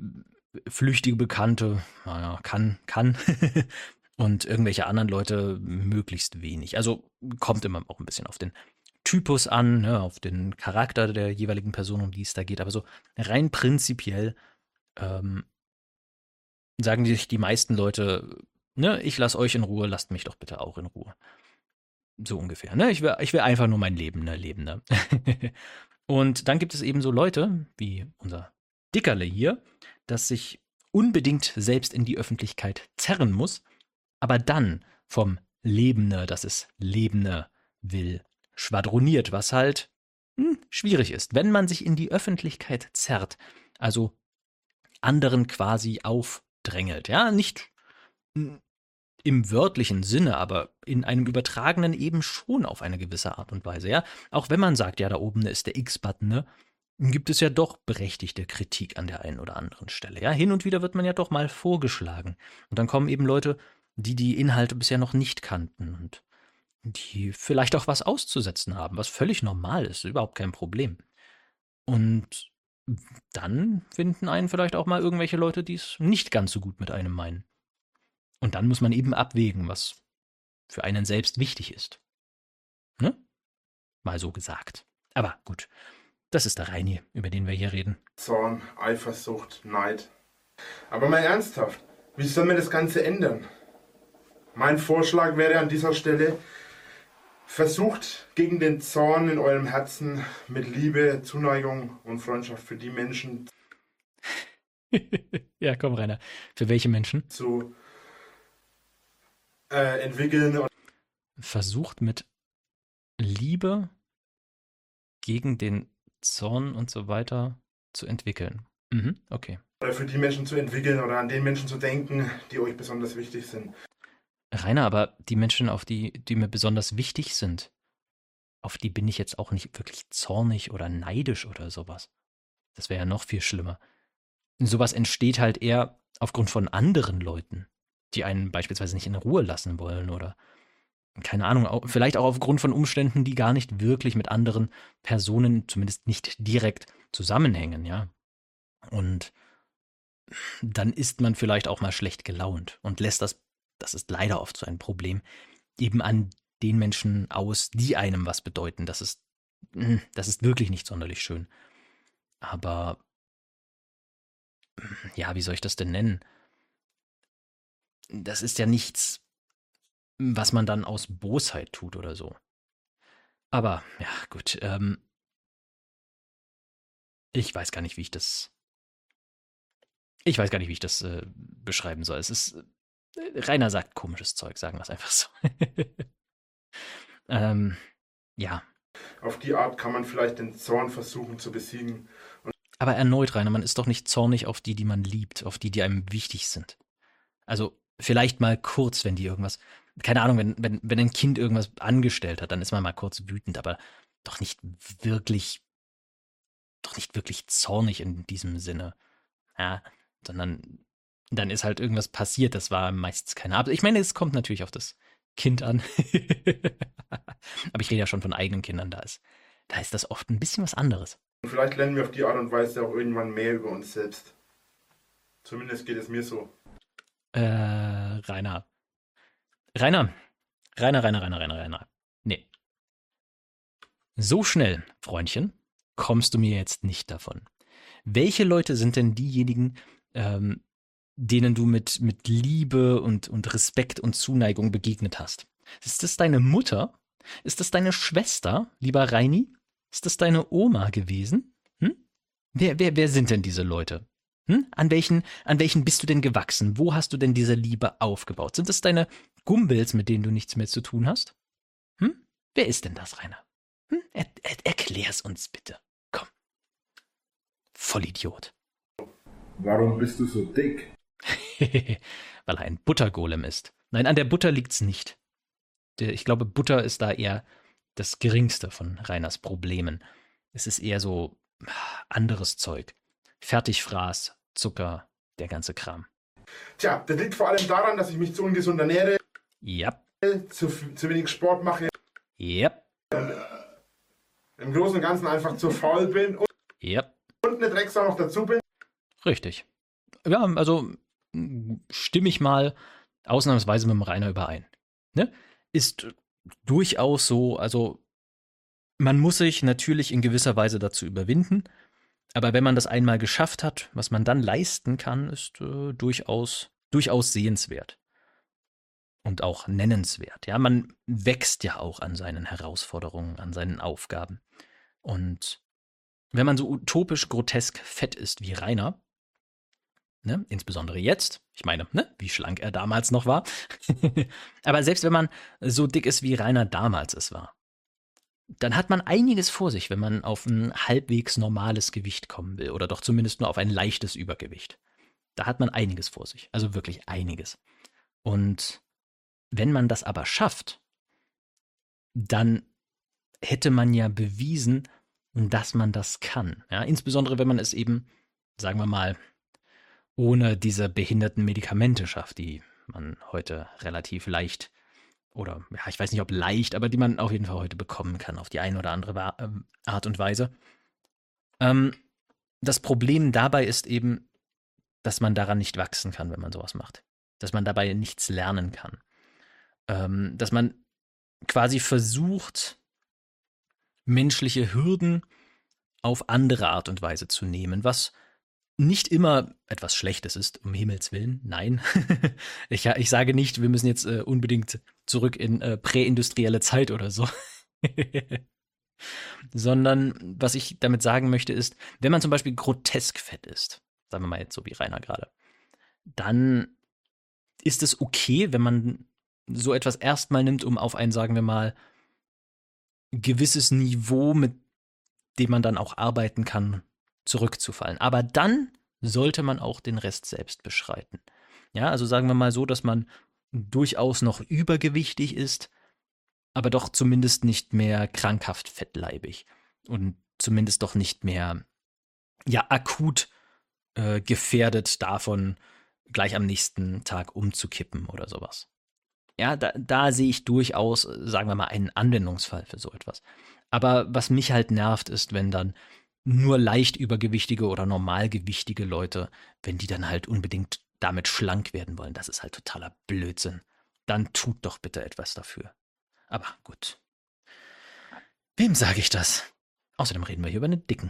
flüchtige Bekannte, naja, kann, kann. Und irgendwelche anderen Leute möglichst wenig. Also kommt immer auch ein bisschen auf den Typus an, ne, auf den Charakter der jeweiligen Person, um die es da geht. Aber so rein prinzipiell ähm, sagen sich die meisten Leute, ne, ich lasse euch in Ruhe, lasst mich doch bitte auch in Ruhe. So ungefähr. Ne? Ich will, ich will einfach nur mein Leben ne, leben. Ne? Und dann gibt es eben so Leute, wie unser Dickerle hier, das sich unbedingt selbst in die Öffentlichkeit zerren muss, aber dann vom Lebende, das es Lebende will, schwadroniert, was halt hm, schwierig ist. Wenn man sich in die Öffentlichkeit zerrt, also anderen quasi aufdrängelt, ja, nicht im wörtlichen Sinne, aber in einem übertragenen eben schon auf eine gewisse Art und Weise, ja. Auch wenn man sagt, ja, da oben ist der X-Button, ne, gibt es ja doch berechtigte Kritik an der einen oder anderen Stelle, ja. Hin und wieder wird man ja doch mal vorgeschlagen. Und dann kommen eben Leute, die die Inhalte bisher noch nicht kannten und die vielleicht auch was auszusetzen haben, was völlig normal ist, überhaupt kein Problem. Und dann finden einen vielleicht auch mal irgendwelche Leute, die es nicht ganz so gut mit einem meinen. Und dann muss man eben abwägen, was für einen selbst wichtig ist. Ne? Mal so gesagt. Aber gut, das ist der Reini, über den wir hier reden. Zorn, Eifersucht, Neid. Aber mal ernsthaft, wie soll man das Ganze ändern? Mein Vorschlag wäre an dieser Stelle, versucht gegen den Zorn in eurem Herzen mit Liebe, Zuneigung und Freundschaft für die Menschen Ja, komm, Rainer. Für welche Menschen? zu äh, entwickeln. Versucht mit Liebe gegen den Zorn und so weiter zu entwickeln. Mhm, okay. Oder für die Menschen zu entwickeln oder an den Menschen zu denken, die euch besonders wichtig sind. Rainer, aber die Menschen, auf die, die mir besonders wichtig sind, auf die bin ich jetzt auch nicht wirklich zornig oder neidisch oder sowas. Das wäre ja noch viel schlimmer. Sowas entsteht halt eher aufgrund von anderen Leuten, die einen beispielsweise nicht in Ruhe lassen wollen oder, keine Ahnung, auch, vielleicht auch aufgrund von Umständen, die gar nicht wirklich mit anderen Personen, zumindest nicht direkt zusammenhängen, ja. Und dann ist man vielleicht auch mal schlecht gelaunt und lässt das, das ist leider oft so ein Problem, eben an den Menschen aus, die einem was bedeuten. Das ist, das ist wirklich nicht sonderlich schön. Aber, ja, wie soll ich das denn nennen? Das ist ja nichts, was man dann aus Bosheit tut oder so. Aber, ja, gut, ähm, ich weiß gar nicht, wie ich das, ich weiß gar nicht, wie ich das äh, beschreiben soll. Es ist, äh, Rainer sagt komisches Zeug, sagen wir es einfach so. ähm, ja. Auf die Art kann man vielleicht den Zorn versuchen zu besiegen. Aber erneut, Rainer, man ist doch nicht zornig auf die, die man liebt, auf die, die einem wichtig sind. Also vielleicht mal kurz, wenn die irgendwas, keine Ahnung, wenn, wenn, wenn ein Kind irgendwas angestellt hat, dann ist man mal kurz wütend, aber doch nicht wirklich, doch nicht wirklich zornig in diesem Sinne. Ja, sondern dann ist halt irgendwas passiert, das war meistens keine Absicht. Ich meine, es kommt natürlich auf das Kind an. Aber ich rede ja schon von eigenen Kindern, da ist, da ist das oft ein bisschen was anderes. Und vielleicht lernen wir auf die Art und Weise auch irgendwann mehr über uns selbst. Zumindest geht es mir so. Äh, Rainer. Rainer. Rainer, Rainer, Rainer, Rainer, Rainer. Nee. So schnell, Freundchen, kommst du mir jetzt nicht davon. Welche Leute sind denn diejenigen, ähm, denen du mit, mit Liebe und, und Respekt und Zuneigung begegnet hast? Ist das deine Mutter? Ist das deine Schwester, lieber Reini? Ist das deine Oma gewesen? Hm? Wer, wer, wer sind denn diese Leute? Hm? An welchen, an welchen bist du denn gewachsen? Wo hast du denn diese Liebe aufgebaut? Sind das deine Gumbels, mit denen du nichts mehr zu tun hast? Hm? Wer ist denn das, Rainer? Hm? Er, er, erklär's uns bitte. Komm. Vollidiot. Warum bist du so dick? Weil er ein Buttergolem ist. Nein, an der Butter liegt's nicht. Der, ich glaube, Butter ist da eher das geringste von Rainers Problemen. Es ist eher so anderes Zeug. Fertigfraß, Zucker, der ganze Kram. Tja, das liegt vor allem daran, dass ich mich zu ungesund ernähre, Ja. zu, zu wenig Sport mache, Ja. im Großen und Ganzen einfach zu faul bin und, Ja. und eine Drecksau noch dazu bin. Richtig. ja, also stimme ich mal ausnahmsweise mit dem Rainer überein. Ne? Ist durchaus so, also man muss sich natürlich in gewisser Weise dazu überwinden, aber wenn man das einmal geschafft hat, was man dann leisten kann, ist äh, durchaus, durchaus sehenswert und auch nennenswert. Ja, man wächst ja auch an seinen Herausforderungen, an seinen Aufgaben. Und wenn man so utopisch grotesk fett ist wie Rainer, ne, insbesondere jetzt, ich meine, ne, wie schlank er damals noch war, aber selbst wenn man so dick ist, wie Rainer damals es war, dann hat man einiges vor sich, wenn man auf ein halbwegs normales Gewicht kommen will oder doch zumindest nur auf ein leichtes Übergewicht. Da hat man einiges vor sich, also wirklich einiges. Und wenn man das aber schafft, dann hätte man ja bewiesen, dass man das kann. Ja, insbesondere wenn man es eben, sagen wir mal, ohne diese behinderten Medikamente schafft, die man heute relativ leicht oder, ja, ich weiß nicht, ob leicht, aber die man auf jeden Fall heute bekommen kann, auf die eine oder andere Art und Weise. Ähm, das Problem dabei ist eben, dass man daran nicht wachsen kann, wenn man sowas macht. Dass man dabei nichts lernen kann. Ähm, dass man quasi versucht, menschliche Hürden auf andere Art und Weise zu nehmen, was nicht immer etwas Schlechtes ist, um Himmels Willen, nein. ich, ich sage nicht, wir müssen jetzt äh, unbedingt zurück in äh, präindustrielle Zeit oder so. Sondern was ich damit sagen möchte ist, wenn man zum Beispiel grotesk fett ist, sagen wir mal jetzt so wie Rainer gerade, dann ist es okay, wenn man so etwas erstmal nimmt, um auf ein, sagen wir mal, gewisses Niveau, mit dem man dann auch arbeiten kann, zurückzufallen. Aber dann sollte man auch den Rest selbst beschreiten. Ja, also sagen wir mal so, dass man durchaus noch übergewichtig ist, aber doch zumindest nicht mehr krankhaft fettleibig und zumindest doch nicht mehr, ja, akut äh, gefährdet davon, gleich am nächsten Tag umzukippen oder sowas. Ja, da, da sehe ich durchaus, sagen wir mal, einen Anwendungsfall für so etwas. Aber was mich halt nervt, ist, wenn dann nur leicht übergewichtige oder normalgewichtige Leute, wenn die dann halt unbedingt damit schlank werden wollen, das ist halt totaler Blödsinn. Dann tut doch bitte etwas dafür. Aber gut. Wem sage ich das? Außerdem reden wir hier über einen Dicken.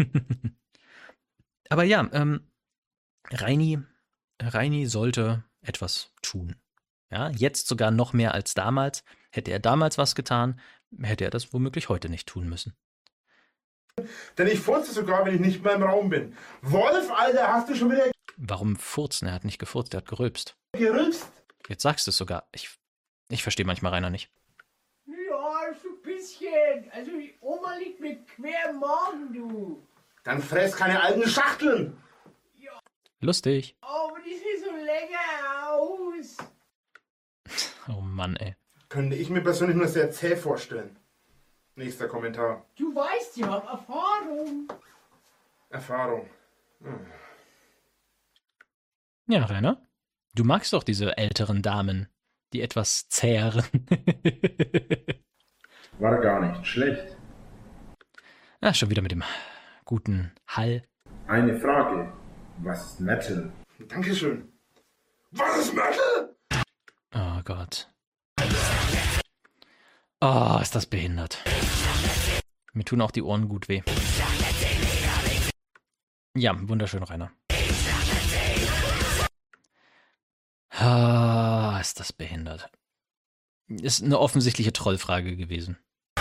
Aber ja, ähm, Reini, Reini sollte etwas tun. Ja, jetzt sogar noch mehr als damals. Hätte er damals was getan, hätte er das womöglich heute nicht tun müssen. Denn ich furze sogar, wenn ich nicht mehr im Raum bin. Wolf, Alter, hast du schon wieder Warum furzen? Er hat nicht gefurzt, er hat gerülpst. gerülpst? Jetzt sagst du es sogar. Ich, ich verstehe manchmal Rainer nicht. Ja, so ein bisschen. Also die Oma liegt mir quer im Magen, du. Dann fress keine alten Schachteln. Lustig. Aber die sieht so lecker aus. Oh Mann, ey. Könnte ich mir persönlich nur sehr zäh vorstellen. Nächster Kommentar. Du weißt, ich hab Erfahrung. Erfahrung. Hm. Ja, Rainer, du magst doch diese älteren Damen, die etwas zähren. War gar nicht schlecht. Ah, schon wieder mit dem guten Hall. Eine Frage. Was ist Metal? Dankeschön. Was ist Metal? Oh Gott. Oh, ist das behindert. Mir tun auch die Ohren gut weh. Ja, wunderschön, Rainer. Ah, ist das behindert. Ist eine offensichtliche Trollfrage gewesen.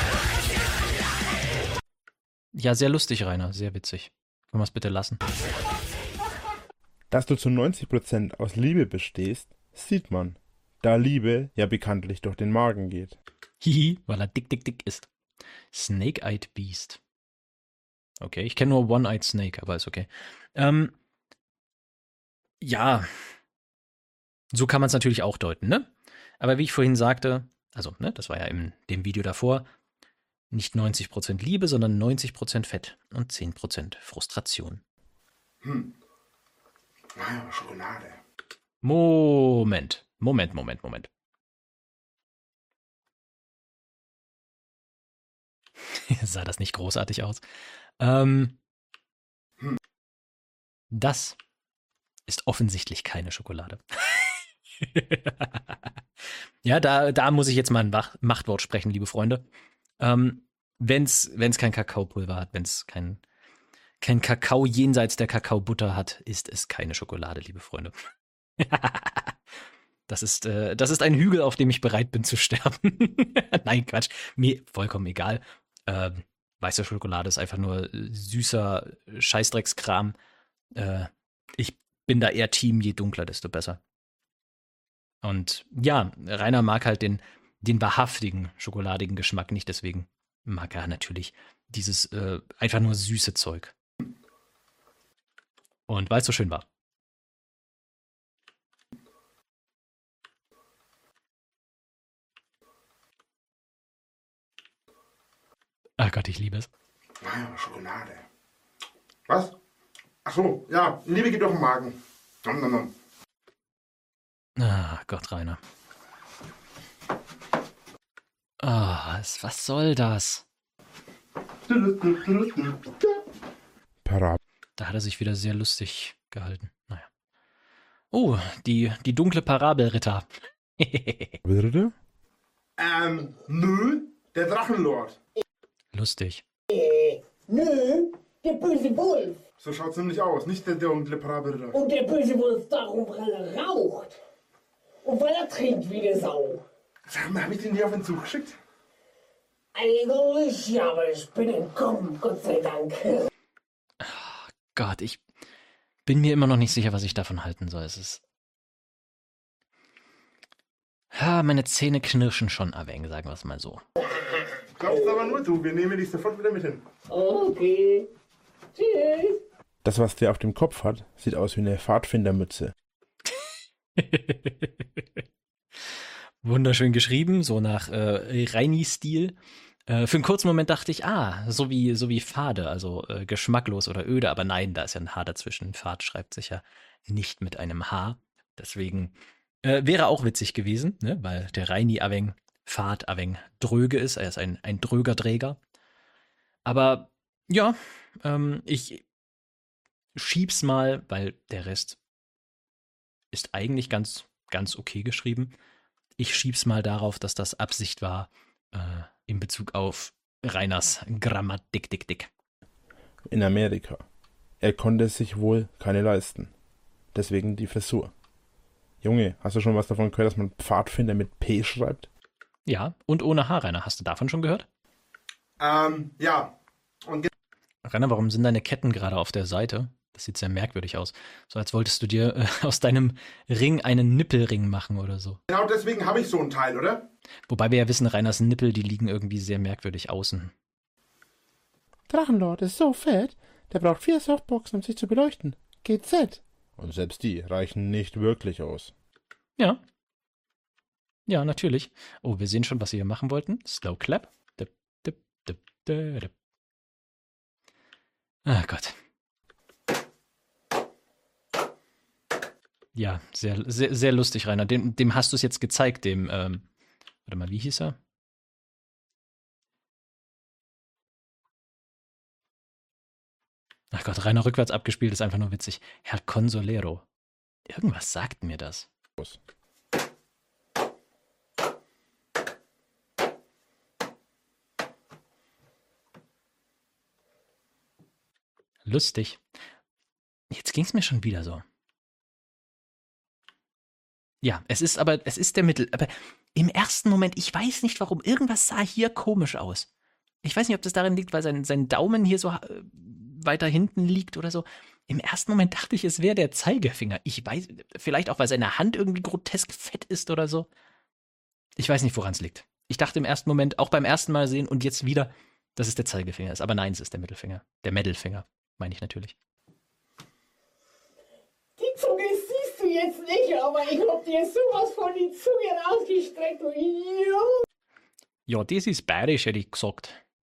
Ja, sehr lustig, Rainer, sehr witzig. Können wir es bitte lassen? Dass du zu neunzig Prozent aus Liebe bestehst, sieht man, da Liebe ja bekanntlich durch den Magen geht. Hihi, weil er dick, dick, dick ist. Snake-Eyed Beast. Okay, ich kenne nur One-Eyed Snake, aber ist okay. Ähm, ja, so kann man es natürlich auch deuten, ne? Aber wie ich vorhin sagte, also, ne, das war ja in dem Video davor, nicht neunzig Prozent Liebe, sondern neunzig Prozent Fett und zehn Prozent Frustration. Hm. Ah, Schokolade. Moment, Moment, Moment, Moment. Sah das nicht großartig aus? Ähm, das ist offensichtlich keine Schokolade. Ja, da, da muss ich jetzt mal ein Wach- Machtwort sprechen, liebe Freunde. Ähm, wenn's, wenn's kein Kakaopulver hat, wenn's kein, kein Kakao jenseits der Kakaobutter hat, ist es keine Schokolade, liebe Freunde. Das ist, äh, das ist ein Hügel, auf dem ich bereit bin zu sterben. Nein, Quatsch. Mir vollkommen egal. Ähm, weiße Schokolade ist einfach nur süßer Scheißdreckskram. Äh, ich bin da eher Team, je dunkler, desto besser. Und ja, Rainer mag halt den, den wahrhaftigen, schokoladigen Geschmack nicht. Deswegen mag er natürlich dieses äh, einfach nur süße Zeug. Und weil es so schön war. Ach Gott, ich liebe es. Ah, Schokolade. Was? Ach so, ja, Liebe geht auf den Magen. Nom, nom, nom. Ah, Gott, Rainer. Ah, was, was soll das? Parab. Da hat er sich wieder sehr lustig gehalten. Naja. Oh, die, die dunkle Parabelritter. Würde? Ähm, nö, der Drachenlord. Lustig. Nö, der böse Wolf. So schaut's nämlich aus, nicht der dunkle Parabelritter. Und der böse Wolf darum, weil er raucht. Und weil er trinkt wie eine Sau. Sag mal, hab ich den hier auf den Zug geschickt? Eigentlich ja, aber ich bin entkommen, Gott sei Dank. Gott, ich bin mir immer noch nicht sicher, was ich davon halten soll. Es ist. Ja, meine Zähne knirschen schon ein wenig, sagen wir es mal so. Glaubst aber nur du, wir nehmen dich sofort wieder mit hin. Okay. Tschüss. Das, was der auf dem Kopf hat, sieht aus wie eine Pfadfindermütze. Wunderschön geschrieben, so nach äh, Reini-Stil. Äh, für einen kurzen Moment dachte ich, ah, so wie, so wie Fade, also äh, geschmacklos oder öde, aber nein, da ist ja ein H dazwischen. Fad schreibt sich ja nicht mit einem H. Deswegen äh, wäre auch witzig gewesen, ne? Weil der Reini Aveng Fad Aveng dröge ist. Er ist ein, ein dröger Träger. Aber ja, ähm, ich schieb's mal, weil der Rest ist eigentlich ganz, ganz okay geschrieben. Ich schieb's mal darauf, dass das Absicht war, äh, in Bezug auf Rainers Grammatik, dick, dick. In Amerika. Er konnte sich wohl keine leisten. Deswegen die Frisur. Junge, hast du schon was davon gehört, dass man Pfadfinder mit P schreibt? Ja, und ohne H, Rainer. Hast du davon schon gehört? Ähm, ja. Und Rainer, warum sind deine Ketten gerade auf der Seite? Das sieht sehr merkwürdig aus. So als wolltest du dir äh, aus deinem Ring einen Nippelring machen oder so. genau deswegen habe ich so ein Teil, oder? Wobei wir ja wissen, Rainers Nippel, die liegen irgendwie sehr merkwürdig außen. Drachenlord ist so fett, der braucht vier Softboxen, um sich zu beleuchten. G Z. Und selbst die reichen nicht wirklich aus. Ja. Ja, natürlich. Oh, wir sehen schon, was sie hier machen wollten. Slow Clap. Dip, dip, dip, dip, dip. Ah Gott. Ja, sehr, sehr, sehr lustig, Rainer. Dem, dem hast du es jetzt gezeigt, dem, ähm, warte mal, wie hieß er? Ach Gott, Rainer rückwärts abgespielt ist einfach nur witzig. Herr Consolero. Irgendwas sagt mir das. Lustig. Jetzt ging es mir schon wieder so. Ja, es ist aber, es ist der Mittel. Aber im ersten Moment, ich weiß nicht warum, irgendwas sah hier komisch aus. Ich weiß nicht, ob das darin liegt, weil sein, sein Daumen hier so äh, weiter hinten liegt oder so. Im ersten Moment dachte ich, es wäre der Zeigefinger. Ich weiß, vielleicht auch, weil seine Hand irgendwie grotesk fett ist oder so. Ich weiß nicht, woran es liegt. Ich dachte im ersten Moment, auch beim ersten Mal sehen und jetzt wieder, dass es der Zeigefinger ist. Aber nein, es ist der Mittelfinger. Der Mittelfinger, meine ich natürlich. Die Zunge siehst du jetzt nicht, aber ich hab dir sowas von die Zunge rausgestreckt. Und jo. Ja, das ist bayerisch, hätte ich gesagt.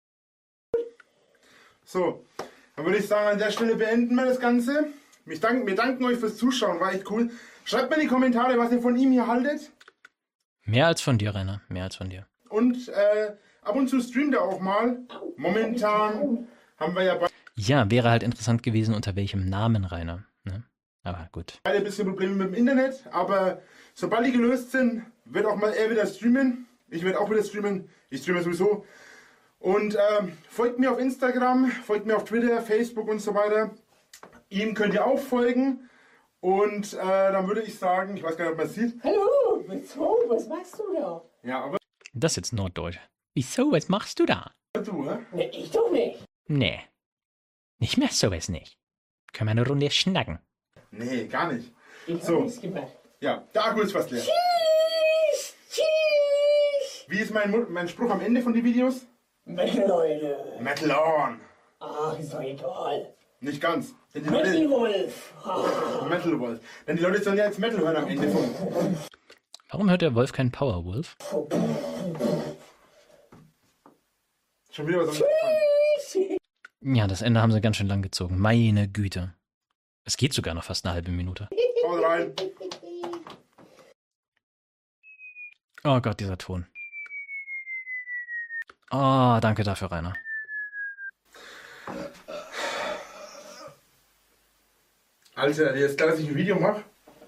So, dann würde ich sagen, an der Stelle beenden wir das Ganze. Wir danken, wir danken euch fürs Zuschauen, war echt cool. Schreibt mir in die Kommentare, was ihr von ihm hier haltet. Mehr als von dir, Rainer. Mehr als von dir. Und äh, ab und zu streamt er auch mal. Momentan haben wir ja bei... Ja, wäre halt interessant gewesen, unter welchem Namen, Rainer. Ne? Aber gut. Leider ein bisschen Probleme mit dem Internet, aber sobald die gelöst sind, wird auch mal er wieder streamen. Ich werde auch wieder streamen. Ich streame sowieso. Und ähm, folgt mir auf Instagram, folgt mir auf Twitter, Facebook und so weiter. Ihm könnt ihr auch folgen. Und äh, dann würde ich sagen, ich weiß gar nicht, ob man es sieht. Hallo, wieso? Was machst du da? Ja, aber Das ist jetzt Norddeutsch. Wieso, was machst du da? du, ne? Ne, ich doch nicht. Nee. Ich mach sowas nicht. Können wir eine Runde schnacken? Nee, gar nicht. Ich So. hab nichts gemacht. Ja, der Akku ist fast leer. Tschüss, tschüss. Wie ist mein, Mu- mein Spruch am Ende von den Videos? Metal, Leute. Metal on. Ach, ist doch egal. Nicht ganz. Denn die Metal Leute, Wolf. Ah. Metal Wolf. Denn die Leute sollen ja jetzt Metal hören am Ende von. Warum hört der Wolf keinen Powerwolf? Schon wieder was angefangen. Ja, das Ende haben sie ganz schön lang gezogen. Meine Güte. Es geht sogar noch fast eine halbe Minute. Haut rein. Oh Gott, dieser Ton. Oh, danke dafür, Rainer. Alter, dir ist klar, dass ich ein Video mache?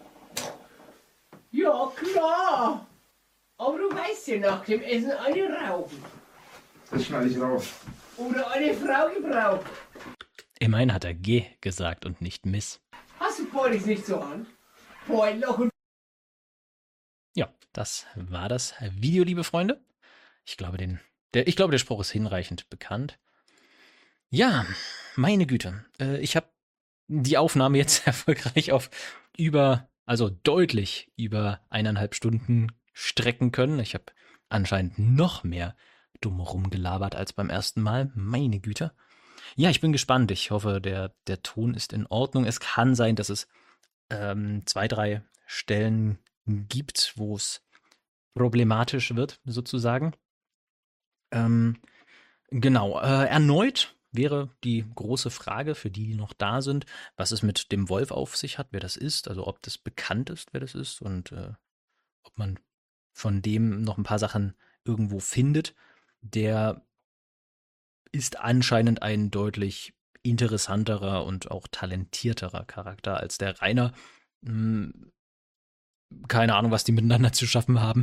Ja, klar. Aber du weißt ja, nach dem Essen eine rauchen. Das schneide ich raus. Oder eine Frau gebraucht. Immerhin hat er G gesagt und nicht Miss. Hast du Boris nicht so an? Beutelloch und Ja, das war das Video, liebe Freunde. Ich glaube, den, der, ich glaube, der Spruch ist hinreichend bekannt. Ja, meine Güte. Äh, ich habe die Aufnahme jetzt erfolgreich auf über, also deutlich über eineinhalb Stunden strecken können. Ich habe anscheinend noch mehr dumm rumgelabert als beim ersten Mal. Meine Güte. Ja, ich bin gespannt. Ich hoffe, der, der Ton ist in Ordnung. Es kann sein, dass es ähm, zwei, drei Stellen gibt, wo es problematisch wird, sozusagen. Ähm, genau. Äh, erneut wäre die große Frage für die, die noch da sind, was es mit dem Wolf auf sich hat, wer das ist, also ob das bekannt ist, wer das ist und äh, ob man von dem noch ein paar Sachen irgendwo findet. Der ist anscheinend ein deutlich interessanterer und auch talentierterer Charakter als der Rainer. Hm, keine Ahnung, was die miteinander zu schaffen haben.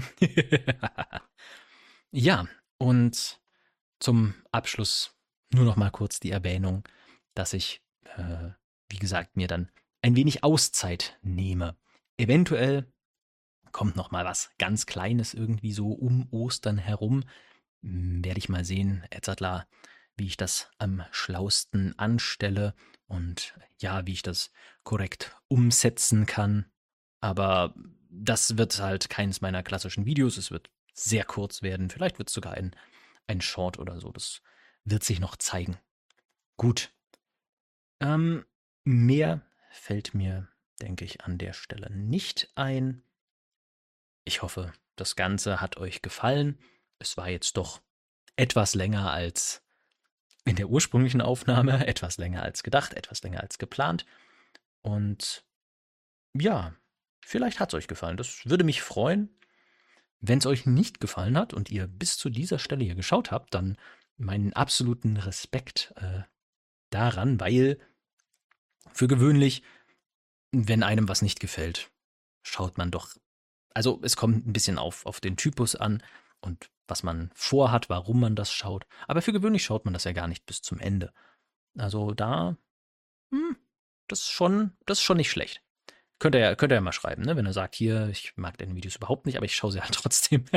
Ja, und zum Abschluss nur noch mal kurz die Erwähnung, dass ich, äh, wie gesagt, mir dann ein wenig Auszeit nehme. Eventuell kommt noch mal was ganz Kleines irgendwie so um Ostern herum. Hm, werde ich mal sehen, Edzardler, wie ich das am schlausten anstelle und ja, wie ich das korrekt umsetzen kann. Aber das wird halt keines meiner klassischen Videos. Es wird sehr kurz werden. Vielleicht wird es sogar ein, ein Short oder so. Das wird sich noch zeigen. Gut. Ähm, mehr fällt mir, denke ich, an der Stelle nicht ein. Ich hoffe, das Ganze hat euch gefallen. Es war jetzt doch etwas länger als in der ursprünglichen Aufnahme, etwas länger als gedacht, etwas länger als geplant. Und ja, vielleicht hat es euch gefallen. Das würde mich freuen. Wenn es euch nicht gefallen hat und ihr bis zu dieser Stelle hier geschaut habt, dann meinen absoluten Respekt äh, daran, weil für gewöhnlich, wenn einem was nicht gefällt, schaut man doch, also es kommt ein bisschen auf, auf den Typus an und was man vorhat, warum man das schaut. Aber für gewöhnlich schaut man das ja gar nicht bis zum Ende. Also da, hm, das ist schon, das ist schon nicht schlecht. Könnt ihr ja, könnt ihr ja mal schreiben, ne? Wenn er sagt, hier, ich mag deine Videos überhaupt nicht, aber ich schaue sie halt trotzdem.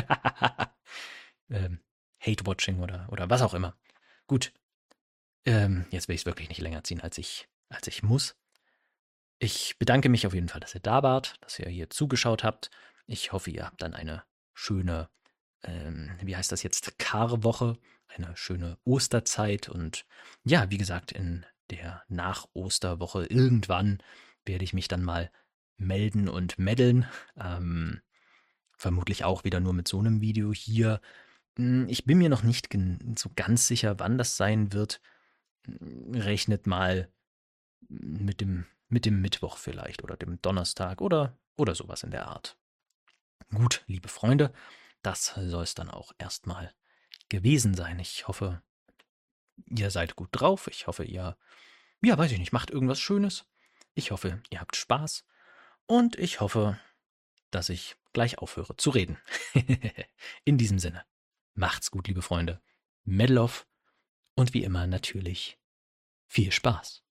ähm, Hate-Watching oder, oder was auch immer. Gut. Ähm, jetzt will ich es wirklich nicht länger ziehen, als ich, als ich muss. Ich bedanke mich auf jeden Fall, dass ihr da wart, dass ihr hier zugeschaut habt. Ich hoffe, ihr habt dann eine schöne, ähm, wie heißt das jetzt, Karwoche, eine schöne Osterzeit. Und ja, wie gesagt, in der Nach-Osterwoche irgendwann werde ich mich dann mal melden und meddeln. Ähm, vermutlich auch wieder nur mit so einem Video hier. Ich bin mir noch nicht so ganz sicher, wann das sein wird. Rechnet mal mit dem, mit dem Mittwoch vielleicht oder dem Donnerstag oder, oder sowas in der Art. Gut, liebe Freunde, das soll es dann auch erstmal gewesen sein. Ich hoffe, ihr seid gut drauf. Ich hoffe, ihr, ja, weiß ich nicht, macht irgendwas Schönes. Ich hoffe, ihr habt Spaß und ich hoffe, dass ich gleich aufhöre zu reden. In diesem Sinne, macht's gut, liebe Freunde. Medal off und wie immer natürlich viel Spaß.